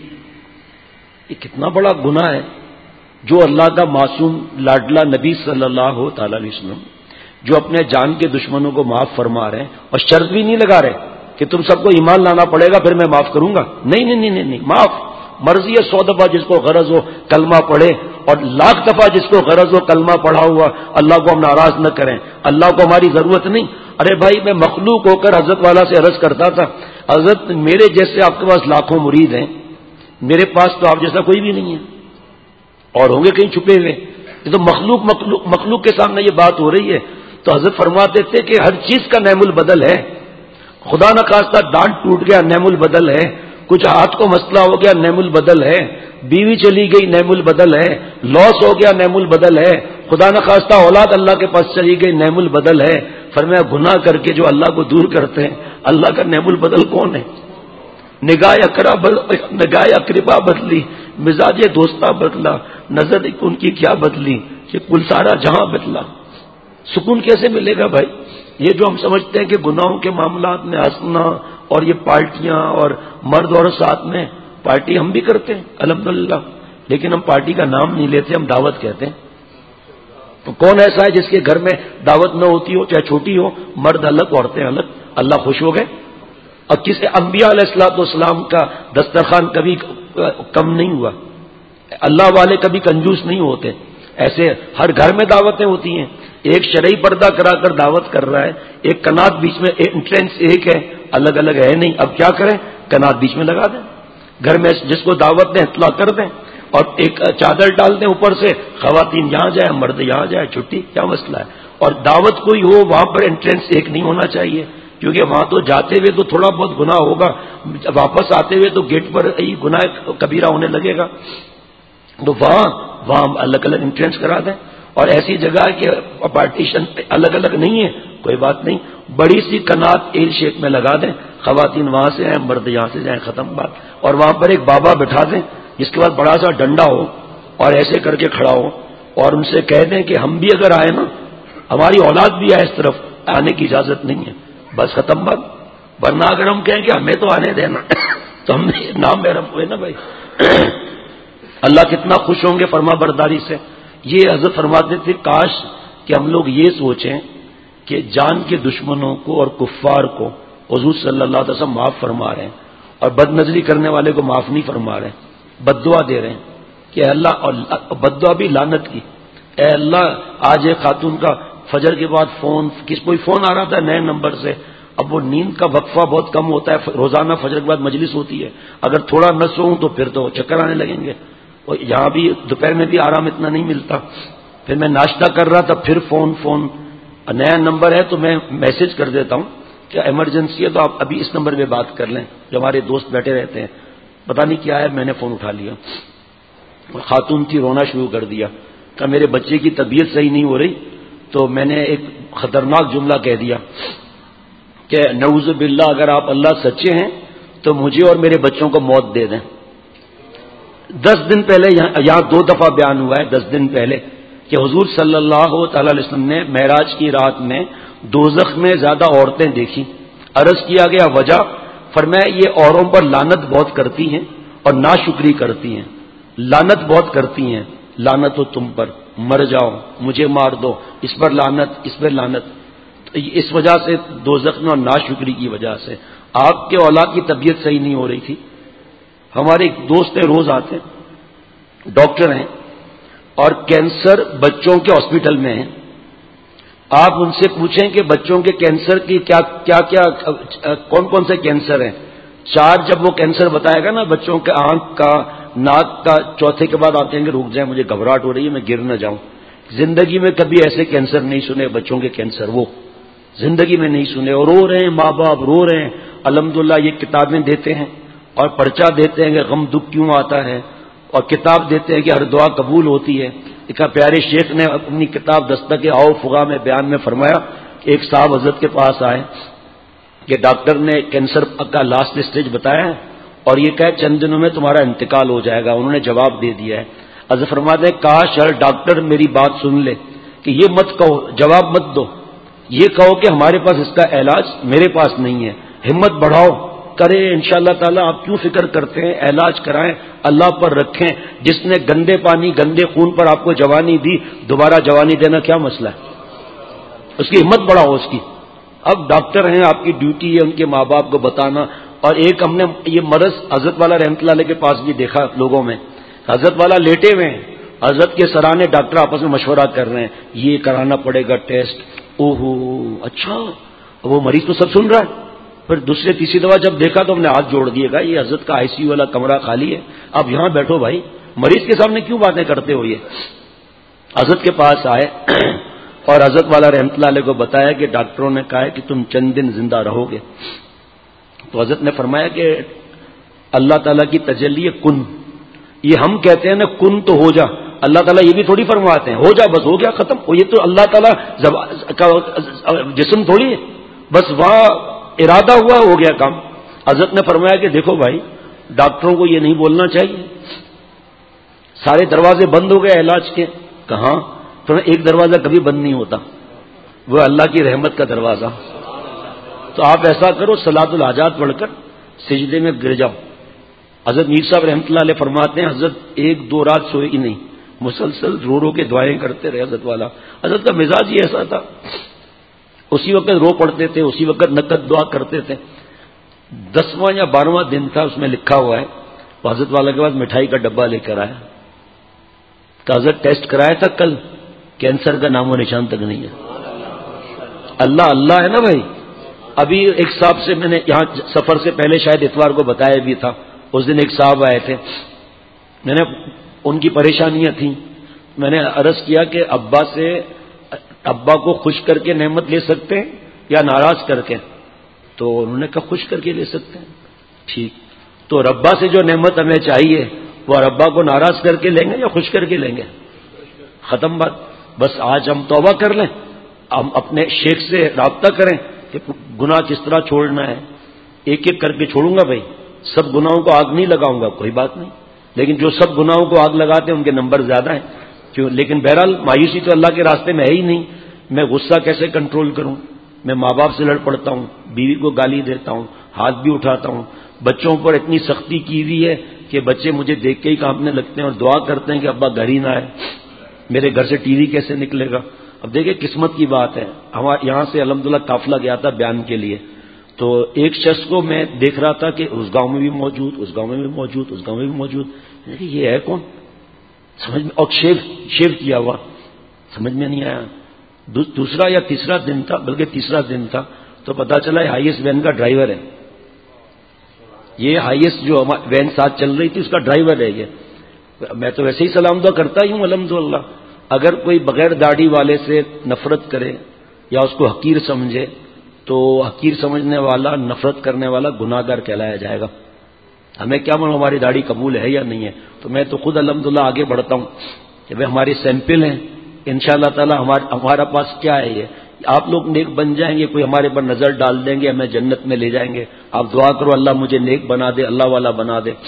یہ کتنا بڑا گناہ ہے. جو اللہ کا معصوم لاڈلا نبی صلی اللہ تعالی علیہ وسلم جو اپنے جان کے دشمنوں کو معاف فرما رہے ہیں اور شرط بھی نہیں لگا رہے کہ تم سب کو ایمان لانا پڑے گا پھر میں معاف کروں گا. نہیں نہیں نہیں نہیں, معاف مرضی ہے. سو دفعہ جس کو غرض ہو کلمہ پڑھے اور لاکھ دفعہ جس کو غرض ہو کلمہ پڑھا ہوا, اللہ کو ہم ناراض نہ کریں. اللہ کو ہماری ضرورت نہیں. ارے بھائی میں مخلوق ہو کر حضرت والا سے عرض کرتا تھا, حضرت میرے جیسے آپ کے پاس لاکھوں مرید ہیں, میرے پاس تو آپ جیسا کوئی بھی نہیں ہے اور ہوں گے کہیں چھپے ہوئے. یہ تو مخلوق مخلوق مخلوق کے سامنے یہ بات ہو رہی ہے. تو حضرت فرماتے تھے کہ ہر چیز کا نعم البدل ہے. خدا نہ خواستہ دانت ٹوٹ گیا نعم البدل ہے, کچھ ہاتھ کو مسئلہ ہو گیا نعم البدل ہے, بیوی چلی گئی نعم البدل ہے, لاس ہو گیا نعم البدل ہے, خدا نہ خواستہ اولاد اللہ کے پاس چلی گئی نعم البدل ہے. فرمایا گناہ کر کے جو اللہ کو دور کرتے ہیں اللہ کا نعم البدل کون ہے؟ نگاہ اقرا نگاہ اقربا بدلی, مزاج دوستہ بدلا, نظر ان کی کیا بدلی, یہ کل سارا جہاں بدلا. سکون کیسے ملے گا بھائی؟ یہ جو ہم سمجھتے ہیں کہ گناہوں کے معاملات میں ہنسنا اور یہ پارٹیاں اور مرد اور ساتھ میں پارٹی ہم بھی کرتے ہیں الحمدللہ, لیکن ہم پارٹی کا نام نہیں لیتے, ہم دعوت کہتے ہیں. تو کون ایسا ہے جس کے گھر میں دعوت نہ ہوتی ہو, چاہے چھوٹی ہو, مرد الگ عورتیں الگ, اللہ خوش ہو گئے. اور کسی انبیاء علیہ السلاۃ والسلام کا دسترخوان کبھی کم نہیں ہوا. اللہ والے کبھی کنجوس نہیں ہوتے. ایسے ہر گھر میں دعوتیں ہوتی ہیں. ایک شرعی پردہ کرا کر دعوت کر رہا ہے, ایک کنات بیچ میں, انٹرنس ایک ہے, الگ الگ ہے نہیں. اب کیا کریں, کنات بیچ میں لگا دیں, گھر میں جس کو دعوت دیں اطلاع کر دیں اور ایک چادر ڈال دیں اوپر سے, خواتین یہاں جائیں مرد یہاں جائیں, چھٹی, کیا مسئلہ ہے. اور دعوت کوئی ہو وہاں پر انٹرنس ایک نہیں ہونا چاہیے, کیونکہ وہاں تو جاتے ہوئے تو تھوڑا بہت گناہ ہوگا, واپس آتے ہوئے تو گیٹ پر ہی گناہ کبیرہ ہونے لگے گا. تو وہاں وہاں الگ الگ انٹرنس کرا دیں. اور ایسی جگہ کہ پارٹیشن الگ الگ نہیں ہے, کوئی بات نہیں, بڑی سی کنات ایل شیپ میں لگا دیں, خواتین وہاں سے آئیں مرد یہاں سے جائیں, ختم بات. اور وہاں پر ایک بابا بٹھا دیں جس کے بعد بڑا سا ڈنڈا ہو اور ایسے کر کے کھڑا ہو, اور ان سے کہہ دیں کہ ہم بھی اگر آئے نا, ہماری اولاد بھی آئے اس طرف, آنے کی اجازت نہیں ہے, بس ختم بات. ورنہ اگر ہم کہیں کہ ہمیں تو آنے دینا تو ہم نام محرم ہوئے نا بھائی. اللہ کتنا خوش ہوں گے فرما برداری سے. یہ حضرت فرماتے تھے کاش کہ ہم لوگ یہ سوچیں کہ جان کے دشمنوں کو اور کفار کو حضور صلی اللہ علیہ وسلم معاف فرما رہے ہیں اور بد نظری کرنے والے کو معاف نہیں فرما رہے ہیں, بد دعا دے رہے ہیں کہ اللہ, اور بد دعا بھی لعنت کی. اے اللہ, آج ایک خاتون کا فجر کے بعد فون, کس کوئی فون آ رہا تھا نئے نمبر سے. اب وہ نیند کا وقفہ بہت کم ہوتا ہے, روزانہ فجر کے بعد مجلس ہوتی ہے, اگر تھوڑا نہ سوؤں تو پھر تو چکر آنے لگیں گے. اور یہاں بھی دوپہر میں بھی آرام اتنا نہیں ملتا. پھر میں ناشتہ کر رہا تھا, پھر فون فون نیا نمبر ہے تو میں میسج کر دیتا ہوں کہ ایمرجنسی ہے تو آپ ابھی اس نمبر پہ بات کر لیں. جو ہمارے دوست بیٹھے رہتے ہیں, پتہ نہیں کیا ہے, میں نے فون اٹھا لیا. خاتون تھی, رونا شروع کر دیا, کہ میرے بچے کی طبیعت صحیح نہیں ہو رہی. تو میں نے ایک خطرناک جملہ کہہ دیا کہ نعوذ باللہ اگر آپ اللہ سچے ہیں تو مجھے اور میرے بچوں کو موت دے دیں. دس دن پہلے یہاں دو دفعہ بیان ہوا ہے, دس دن پہلے, کہ حضور صلی اللہ تعالی علیہ وسلم نے معراج کی رات میں دوزخ میں زیادہ عورتیں دیکھی. عرض کیا گیا وجہ, فرمایا یہ عورتوں پر لعنت بہت کرتی ہیں اور ناشکری کرتی ہیں. لعنت بہت کرتی ہیں, لعنت ہو تم پر, مر جاؤ, مجھے مار دو, اس پر لعنت, اس پر لعنت. اس وجہ سے دوزخ میں اور ناشکری کی وجہ سے. آپ کے اولاد کی طبیعت صحیح نہیں ہو رہی تھی, ہمارے ایک دوست ہیں، روز آتے ہیں، ڈاکٹر ہیں اور کینسر بچوں کے ہاسپٹل میں ہیں. آپ ان سے پوچھیں کہ بچوں کے کینسر کی کیا کیا کیا کون کون سے کینسر ہیں. چار جب وہ کینسر بتائے گا نا بچوں کے آنکھ کا، ناک کا، چوتھے کے بعد آتے ہیں کہ رک جائیں مجھے گھبراہٹ ہو رہی ہے میں گر نہ جاؤں. زندگی میں کبھی ایسے کینسر نہیں سنے بچوں کے کینسر، وہ زندگی میں نہیں سنے اور رو رہے ہیں، ماں باپ رو رہے ہیں. الحمدللہ یہ کتابیں دیتے ہیں اور پرچہ دیتے ہیں کہ غم دکھ کیوں آتا ہے، اور کتاب دیتے ہیں کہ ہر دعا قبول ہوتی ہے. ایک پیارے شیخ نے اپنی کتاب دستک آؤ فغا میں بیان میں فرمایا کہ ایک صاحب حضرت کے پاس آئے کہ ڈاکٹر نے کینسر کا لاسٹ اسٹیج بتایا ہے اور یہ کہے چند دنوں میں تمہارا انتقال ہو جائے گا. انہوں نے جواب دے دیا ہے. حضرت فرماتے ہیں کاش ہر ڈاکٹر میری بات سن لے کہ یہ مت کہو، جواب مت دو، یہ کہو کہ ہمارے پاس اس کا علاج میرے پاس نہیں ہے، ہمت بڑھاؤ، کریں انشاءاللہ تعالی. آپ کیوں فکر کرتے ہیں؟ علاج کرائیں، اللہ پر رکھیں. جس نے گندے پانی گندے خون پر آپ کو جوانی دی، دوبارہ جوانی دینا کیا مسئلہ ہے؟ اس کی ہمت بڑھاؤ اس کی. اب ڈاکٹر ہیں، آپ کی ڈیوٹی ہے ان کے ماں باپ کو بتانا. اور ایک ہم نے یہ مرض حضرت والا رحمۃ اللہ علیہ کے پاس بھی دیکھا لوگوں میں. حضرت والا لیٹے ہوئے ہیں، حضرت کے سرانے ڈاکٹر آپس میں مشورہ کر رہے ہیں یہ کرانا پڑے گا ٹیسٹ. او ہو اچھا، وہ مریض تو سب سن رہا ہے. پھر دوسرے تیسری دفعہ جب دیکھا تو ہم نے ہاتھ جوڑ دیے گا یہ حضرت کا آئی سی یو والا کمرہ خالی ہے، اب یہاں بیٹھو بھائی، مریض کے سامنے کیوں باتیں کرتے ہو. یہ حضرت کے پاس آئے اور حضرت والا رحمۃ اللہ علیہ کو بتایا کہ ڈاکٹروں نے کہا ہے کہ تم چند دن زندہ رہو گے. تو حضرت نے فرمایا کہ اللہ تعالیٰ کی تجلی ہے کن. یہ ہم کہتے ہیں نا کن تو ہو جا، اللہ تعالیٰ یہ بھی تھوڑی فرماتے ہیں ہو جا بس ہو گیا ختم. یہ تو اللہ تعالیٰ کا جسم تھوڑی ہے، بس وہاں ارادہ ہوا ہو گیا کام. حضرت نے فرمایا کہ دیکھو بھائی ڈاکٹروں کو یہ نہیں بولنا چاہیے، سارے دروازے بند ہو گئے علاج کے. کہاں؟ تو ایک دروازہ کبھی بند نہیں ہوتا، وہ اللہ کی رحمت کا دروازہ. تو آپ ایسا کرو صلاۃ الحاجات پڑھ کر سجدے میں گر جاؤ. حضرت میر صاحب رحمۃ اللہ علیہ فرماتے ہیں حضرت ایک دو رات سوئے ہی نہیں، مسلسل رو رو کے دعائیں کرتے رہے. حضرت والا حضرت کا مزاج ہی ایسا تھا، اسی وقت رو پڑتے تھے، اسی وقت نقد دعا کرتے تھے. دسواں یا بارہواں دن تھا، اس میں لکھا ہوا ہے وہ حضرت والا کے بعد مٹھائی کا ڈبہ لے کر آیا کہ حضرت ٹیسٹ کرایا تھا کل، کینسر کا نام و نشان تک نہیں ہے. اللہ اللہ ہے نا بھائی. ابھی ایک صاحب سے میں نے یہاں سفر سے پہلے شاید اتوار کو بتایا بھی تھا، اس دن ایک صاحب آئے تھے، میں نے ان کی پریشانیاں تھیں، میں نے عرض کیا کہ ابا سے ابا کو خوش کر کے نعمت لے سکتے ہیں یا ناراض کر کے؟ تو انہوں نے کہا خوش کر کے لے سکتے ہیں. ٹھیک، تو ربا سے جو نعمت ہمیں چاہیے وہ ربا کو ناراض کر کے لیں گے یا خوش کر کے لیں گے؟ ختم بات. بس آج ہم توبہ کر لیں، ہم اپنے شیخ سے رابطہ کریں کہ گناہ کس طرح چھوڑنا ہے. ایک ایک کر کے چھوڑوں گا بھائی، سب گناہوں کو آگ نہیں لگاؤں گا کوئی بات نہیں، لیکن جو سب گناہوں کو آگ لگاتے ہیں ان کے نمبر زیادہ ہیں. کیوں؟ لیکن بہرحال مایوسی تو اللہ کے راستے میں ہے ہی نہیں. میں غصہ کیسے کنٹرول کروں؟ میں ماں باپ سے لڑ پڑتا ہوں، بیوی کو گالی دیتا ہوں، ہاتھ بھی اٹھاتا ہوں. بچوں پر اتنی سختی کی ہوئی ہے کہ بچے مجھے دیکھ کے ہی کانپنے لگتے ہیں اور دعا کرتے ہیں کہ ابا گھر ہی نہ آئے، میرے گھر سے ٹی وی کیسے نکلے گا. اب دیکھیں قسمت کی بات ہے، ہمارے یہاں سے الحمدللہ قافلہ گیا تھا بیان کے لیے، تو ایک شخص کو میں دیکھ رہا تھا کہ اس گاؤں میں بھی موجود، اس گاؤں میں بھی موجود، اس گاؤں میں بھی موجود. یہ ہے کون؟ سمجھ میں، اور شیو شیو کیا ہوا، سمجھ میں نہیں آیا. دوسرا یا تیسرا دن تھا، بلکہ تیسرا دن تھا، تو پتا چلا یہ ہائیسٹ وین کا ڈرائیور ہے. یہ ہائیسٹ جو وین ساتھ چل رہی تھی اس کا ڈرائیور ہے. یہ میں تو ویسے ہی سلام دعا کرتا ہی ہوں الحمدللہ. اگر کوئی بغیر داڑھی والے سے نفرت کرے یا اس کو حقیر سمجھے تو حقیر سمجھنے والا، نفرت کرنے والا گناہ گار کہلایا جائے گا. ہمیں کیا معلوم ہماری داڑھی قبول ہے یا نہیں ہے. تو میں تو خود الحمدللہ آگے بڑھتا ہوں کہ وہ ہماری سیمپل ہیں. انشاءاللہ تعالی ہمارا پاس کیا ہے، یہ آپ لوگ نیک بن جائیں گے، کوئی ہمارے پر نظر ڈال دیں گے، ہمیں جنت میں لے جائیں گے. آپ دعا کرو اللہ مجھے نیک بنا دے، اللہ والا بنا دے.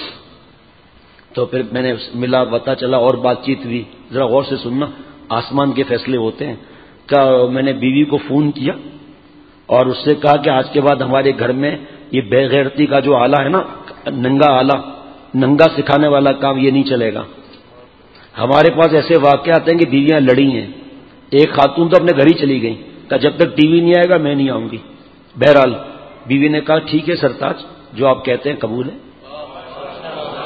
تو پھر میں نے ملا، پتا چلا اور بات چیت ہوئی. ذرا غور سے سننا، آسمان کے فیصلے ہوتے ہیں. کہ میں نے بیوی کو فون کیا اور اس سے کہا کہ آج کے بعد ہمارے گھر میں یہ بے غیرتی کا جو آلہ ہے نا، ننگا آلہ، ننگا سکھانے والا کام یہ نہیں چلے گا. ہمارے پاس ایسے واقعات ہیں کہ بیویاں لڑی ہیں، ایک خاتون تو اپنے گھر ہی چلی گئی کہ جب تک ٹی وی نہیں آئے گا میں نہیں آؤں گی. بہرحال بیوی نے کہا ٹھیک ہے سرتاج، جو آپ کہتے ہیں قبول ہے.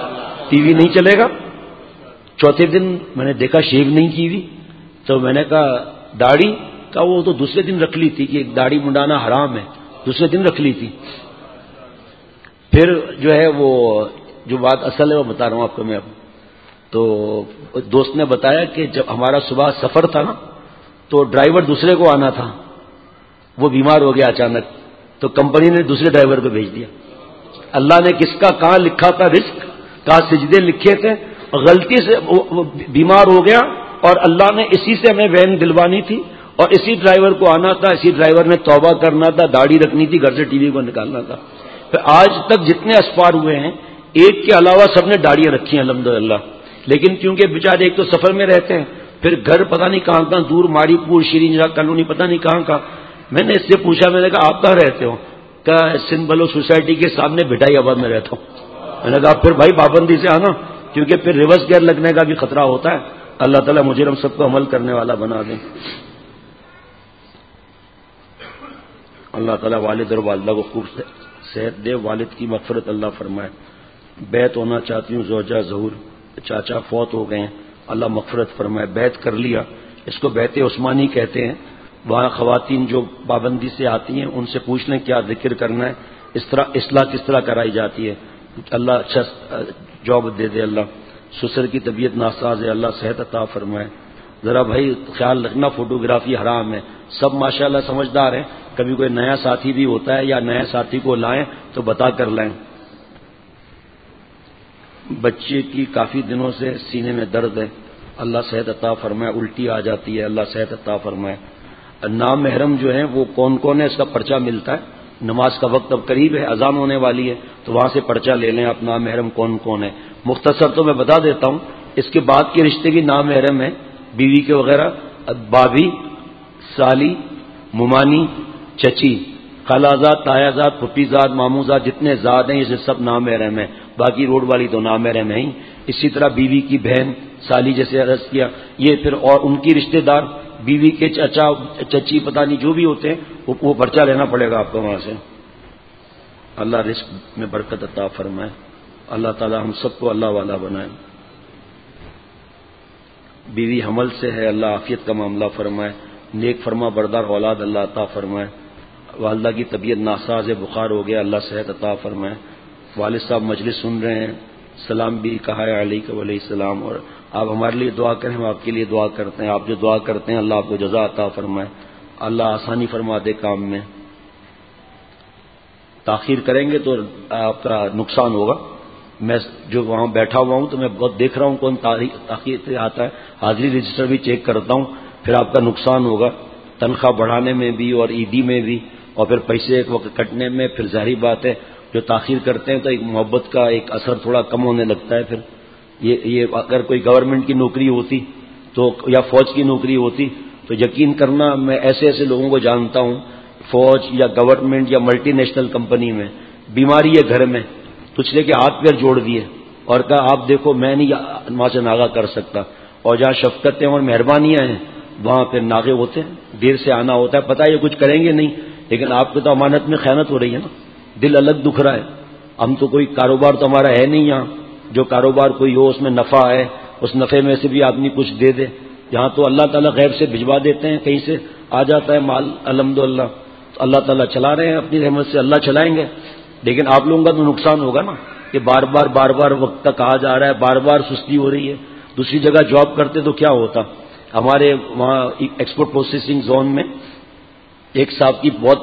ٹی وی نہیں چلے گا. چوتھے دن میں نے دیکھا شیو نہیں کی ہوئی, تو میں نے کہا داڑھی کا وہ تو دوسرے دن رکھ لی تھی کہ داڑھی منڈانا حرام ہے, دوسرے دن رکھ لی تھی. پھر جو ہے وہ جو بات اصل ہے وہ بتا رہا ہوں آپ کو میں اب. تو دوست نے بتایا کہ جب ہمارا صبح سفر تھا نا تو ڈرائیور دوسرے کو آنا تھا, وہ بیمار ہو گیا اچانک, تو کمپنی نے دوسرے ڈرائیور کو بھیج دیا. اللہ نے کس کا کہاں لکھا تھا رزق, کہاں سجدے لکھے تھے, غلطی سے بیمار ہو گیا اور اللہ نے اسی سے ہمیں وین دلوانی تھی اور اسی ڈرائیور کو آنا تھا, اسی ڈرائیور نے توبہ کرنا تھا, داڑھی رکھنی تھی, گھر سے ٹی وی کو نکالنا تھا. پھر آج تک جتنے اسفار ہوئے ہیں ایک کے علاوہ سب نے داڑیاں رکھی ہیں الحمدللہ. لیکن کیونکہ بیچارے ایک تو سفر میں رہتے ہیں, پھر گھر پتہ نہیں کہاں کہاں دور, ماری پور, شری نجا کالونی, پتہ نہیں کہاں کہاں. میں نے اس سے پوچھا, میں نے کہا آپ کہاں رہتے ہو؟ کہا سندھ بلو سوسائٹی کے سامنے بھٹائی آباد میں رہتا ہوں. میں نے کہا پھر بھائی پابندی سے آنا, کیونکہ پھر ریورس گیئر لگنے کا بھی خطرہ ہوتا ہے. اللہ تعالیٰ مجھے ہم سب کو عمل کرنے والا بنا دیں. اللہ تعالیٰ والد اور والدہ کو خوب صحت دے, والد کی مغفرت اللہ فرمائے. بیت ہونا چاہتی ہوں زوجہ ظہور, چاچا فوت ہو گئے ہیں, اللہ مغفرت فرمائے. بیت کر لیا, اس کو بیت عثمانی کہتے ہیں. وہاں خواتین جو پابندی سے آتی ہیں ان سے پوچھ لیں کیا ذکر کرنا ہے, اس طرح اصلاح کس طرح کرائی جاتی ہے. اللہ اچھا جاب دے دے. اللہ سسر کی طبیعت ناساز ہے, اللہ صحت عطا فرمائے. ذرا بھائی خیال رکھنا, فوٹوگرافی حرام ہے. سب ماشاءاللہ سمجھدار ہیں, کبھی کوئی نیا ساتھی بھی ہوتا ہے یا نئے ساتھی کو لائیں تو بتا کر لائیں. بچے کی کافی دنوں سے سینے میں درد ہے, اللہ صحت عطا فرمائے. الٹی آ جاتی ہے, اللہ صحت عطا فرمائے. نامحرم جو ہیں وہ کون کون ہے, اس کا پرچہ ملتا ہے. نماز کا وقت اب قریب ہے, اذان ہونے والی ہے, تو وہاں سے پرچہ لے لیں آپ نامحرم کون کون ہے. مختصر تو میں بتا دیتا ہوں, اس کے بعد کے رشتے بھی نامحرم ہیں, بیوی کے وغیرہ, بابی, سالی, ممانی, چچی, خالازاد, تایازاد, پھپھیزاد, ماموزاد, جتنے زاد ہیں یہ سب نامحرم ہیں. باقی روڈ والی تو نامحرم ہیں ہی. اسی طرح بیوی کی بہن, سالی جیسے عرض کیا, یہ پھر اور ان کی رشتہ دار, بیوی کے چچا, چچی, پتہ نہیں جو بھی ہوتے ہیں, وہ پرچہ لینا پڑے گا آپ کو وہاں سے. اللہ رزق میں برکت عطا فرمائے. اللہ تعالی ہم سب کو اللہ والا بنائے. بیوی حمل سے ہے, اللہ عافیت کا معاملہ فرمائے. نیک فرما بردار اولاد اللہ عطا فرمائے. والدہ کی طبیعت ناساز ہے, بخار ہو گیا, اللہ صحت عطا فرمائے. والد صاحب مجلس سن رہے ہیں, سلام بھی کہا ہے علیہ علیہ السلام, اور آپ ہمارے لیے دعا کریں, ہم آپ کے لیے دعا کرتے ہیں. آپ جو دعا کرتے ہیں اللہ آپ کو جزا عطا فرمائے, اللہ آسانی فرما دے کام میں. تاخیر کریں گے تو آپ کا نقصان ہوگا. میں جو وہاں بیٹھا ہوا ہوں تو میں بہت دیکھ رہا ہوں کون تاخیر سے آتا ہے, حاضری رجسٹر بھی چیک کرتا ہوں, پھر آپ کا نقصان ہوگا تنخواہ بڑھانے میں بھی اور عیدی میں بھی, اور پھر پیسے ایک وقت کٹنے میں. پھر ظاہری بات ہے جو تاخیر کرتے ہیں تو ایک محبت کا ایک اثر تھوڑا کم ہونے لگتا ہے. پھر یہ یہ اگر کوئی گورنمنٹ کی نوکری ہوتی تو یا فوج کی نوکری ہوتی تو یقین کرنا میں ایسے ایسے لوگوں کو جانتا ہوں, فوج یا گورنمنٹ یا ملٹی نیشنل کمپنی میں بیماری ہے گھر میں, پچھلے کے ہاتھ پیر جوڑ دیے اور کہا آپ دیکھو میں نہیں وہاں سے ناغہ کر سکتا. اور جہاں شفقتیں اور مہربانیاں ہیں وہاں پہ ناغے ہوتے ہیں, دیر سے آنا ہوتا ہے. پتہ ہے یہ کچھ کریں گے نہیں, لیکن آپ کو تو امانت میں خیانت ہو رہی ہے نا, دل الگ دکھ رہا ہے. ہم تو کوئی کاروبار تو ہمارا ہے نہیں یہاں, جو کاروبار کوئی ہو اس میں نفع ہے, اس نفع میں سے بھی آدمی کچھ دے دے. یہاں تو اللہ تعالیٰ غیب سے بھجوا دیتے ہیں, کہیں سے آ جاتا ہے مال الحمدللہ. تو اللہ تعالیٰ چلا رہے ہیں اپنی رحمت سے, اللہ چلائیں گے. لیکن آپ لوگوں کا تو نقصان ہوگا نا کہ بار بار بار بار وقت تک آ جا رہا ہے, بار بار سستی ہو رہی ہے. دوسری جگہ جاب کرتے تو کیا ہوتا. ہمارے وہاں ایکسپورٹ پروسیسنگ زون میں ایک صاحب کی بہت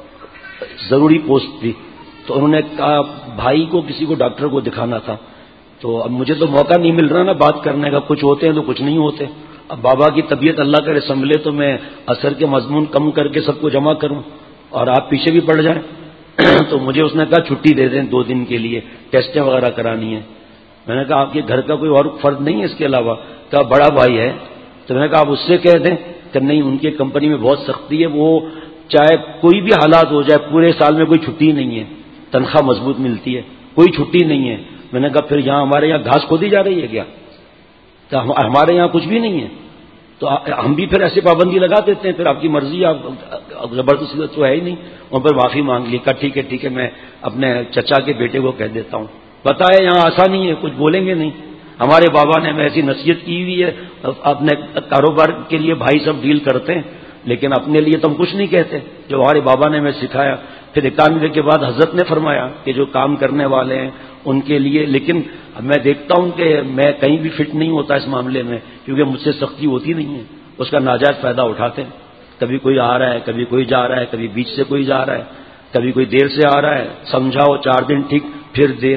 ضروری پوسٹ تھی, تو انہوں نے کہا بھائی کو کسی کو ڈاکٹر کو دکھانا تھا, تو اب مجھے تو موقع نہیں مل رہا نا بات کرنے کا, کچھ ہوتے ہیں تو کچھ نہیں ہوتے. اب بابا کی طبیعت اللہ کرے سنبھلے تو میں اثر کے مضمون کم کر کے سب کو جمع کروں اور آپ پیچھے بھی پڑ جائیں. تو مجھے اس نے کہا چھٹی دے دیں دو دن کے لیے, ٹیسٹیں وغیرہ کرانی ہے. میں نے کہا آپ کے گھر کا کوئی اور فرد نہیں ہے اس کے علاوہ؟ کہا بڑا بھائی ہے. تو میں نے کہا آپ اس سے کہہ دیں کہ نہیں, ان کی کمپنی میں بہت سختی ہے, وہ چاہے کوئی بھی حالات ہو جائے پورے سال میں کوئی چھٹی نہیں ہے, تنخواہ مضبوط ملتی ہے, کوئی چھٹی نہیں ہے. میں نے کہا پھر یہاں ہمارے یہاں گھاس کھودی جا رہی ہے کیا؟ تو ہمارے یہاں کچھ بھی نہیں ہے. تو ہم بھی پھر ایسے پابندی لگا دیتے ہیں, پھر آپ کی مرضی, آپ زبردستی تو ہے ہی نہیں. اور پھر معافی مانگ لی, کہا ٹھیک ہے ٹھیک ہے میں اپنے چچا کے بیٹے کو کہہ دیتا ہوں. پتا ہے یہاں آسانی ہے، کچھ بولیں گے نہیں. ہمارے بابا نے ہمیں ایسی نصیحت کی ہوئی ہے، اپنے کاروبار کے لیے بھائی سب ڈیل کرتے ہیں لیکن اپنے لیے تو ہم کچھ نہیں کہتے، جو ہمارے بابا نے ہمیں سکھایا. پھر اکانوے کے بعد حضرت نے فرمایا کہ جو کام کرنے والے ہیں ان کے لیے، لیکن میں دیکھتا ہوں کہ میں کہیں بھی فٹ نہیں ہوتا اس معاملے میں، کیونکہ مجھ سے سختی ہوتی نہیں ہے. اس کا ناجائز فائدہ اٹھاتے ہیں. کبھی کوئی آ رہا ہے، کبھی کوئی جا رہا ہے، کبھی بیچ سے کوئی جا رہا ہے، کبھی کوئی دیر سے آ رہا ہے، سمجھاؤ چار دن ٹھیک پھر دیر.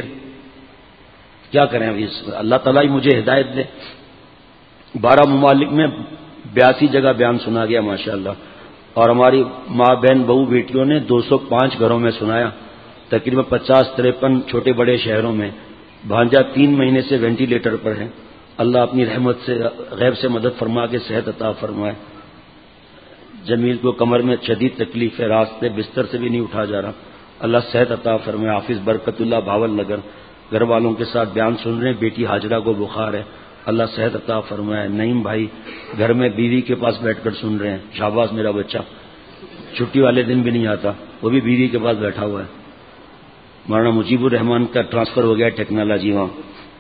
کیا کریں ابھی؟ اللہ تعالیٰ ہی مجھے ہدایت دے. بارہ ممالک میں بیاسی جگہ بیان سنا گیا ماشاءاللہ، اور ہماری ماں بہن بہو بیٹیوں نے دو سو پانچ گھروں میں سنایا، تقریباً پچاس تریپن چھوٹے بڑے شہروں میں. بھانجا تین مہینے سے وینٹیلیٹر پر ہے. اللہ اپنی رحمت سے غیب سے مدد فرما کے صحت عطا فرمائے. جمیل کو کمر میں شدید تکلیف ہے، راستے بستر سے بھی نہیں اٹھا جا رہا. اللہ صحت عطا فرمائے. حافظ برکت اللہ بھاول نگر گھر والوں کے ساتھ بیان سن رہے ہیں، بیٹی حاجرہ کو بخار ہے، اللہ صحت عطا فرمائے. نعیم بھائی گھر میں بیوی کے پاس بیٹھ کر سن رہے ہیں. شہباز میرا بچہ چھٹی والے دن بھی نہیں آتا، وہ بھی بیوی کے پاس بیٹھا ہوا ہے. مولانا مجیب الرحمان کا ٹرانسفر ہو گیا ٹیکنالوجی وہاں.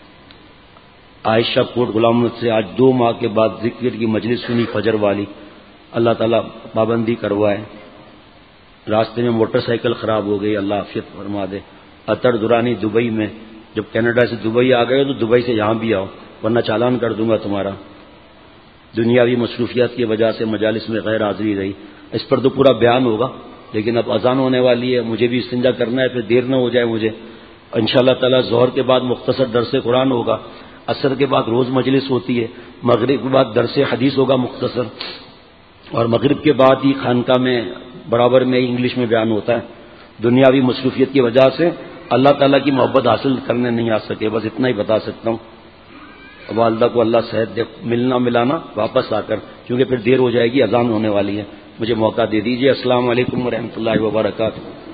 عائشہ کوٹ غلام سے آج دو ماہ کے بعد ذکر کی مجلس سنی فجر والی. اللہ تعالیٰ پابندی کروائے. راستے میں موٹر سائیکل خراب ہو گئی، اللہ عافیت فرما دے. اطر دورانی دبئی میں، جب کینیڈا سے دبئی آ گئے تو دبئی سے یہاں بھی آؤ ورنہ چالان کر دوں گا تمہارا. دنیاوی مصروفیات کی وجہ سے مجالس میں غیر حاضری رہی. اس پر تو پورا بیان ہوگا، لیکن اب اذان ہونے والی ہے، مجھے بھی استنجا کرنا ہے، پھر دیر نہ ہو جائے مجھے. انشاءاللہ تعالی ظہر کے بعد مختصر درس قرآن ہوگا، عصر کے بعد روز مجلس ہوتی ہے، مغرب کے بعد درس حدیث ہوگا مختصر، اور مغرب کے بعد ہی خانقاہ میں برابر میں انگلش میں بیان ہوتا ہے. دنیاوی مصروفیت کی وجہ سے اللہ تعالیٰ کی محبت حاصل کرنے نہیں آ سکے، بس اتنا ہی بتا سکتا ہوں. والدہ کو اللہ صحت دے، ملنا ملانا واپس آ کر، کیونکہ پھر دیر ہو جائے گی، اذان ہونے والی ہے. مجھے موقع دے دیجیے. السلام علیکم ورحمۃ اللہ وبرکاتہ.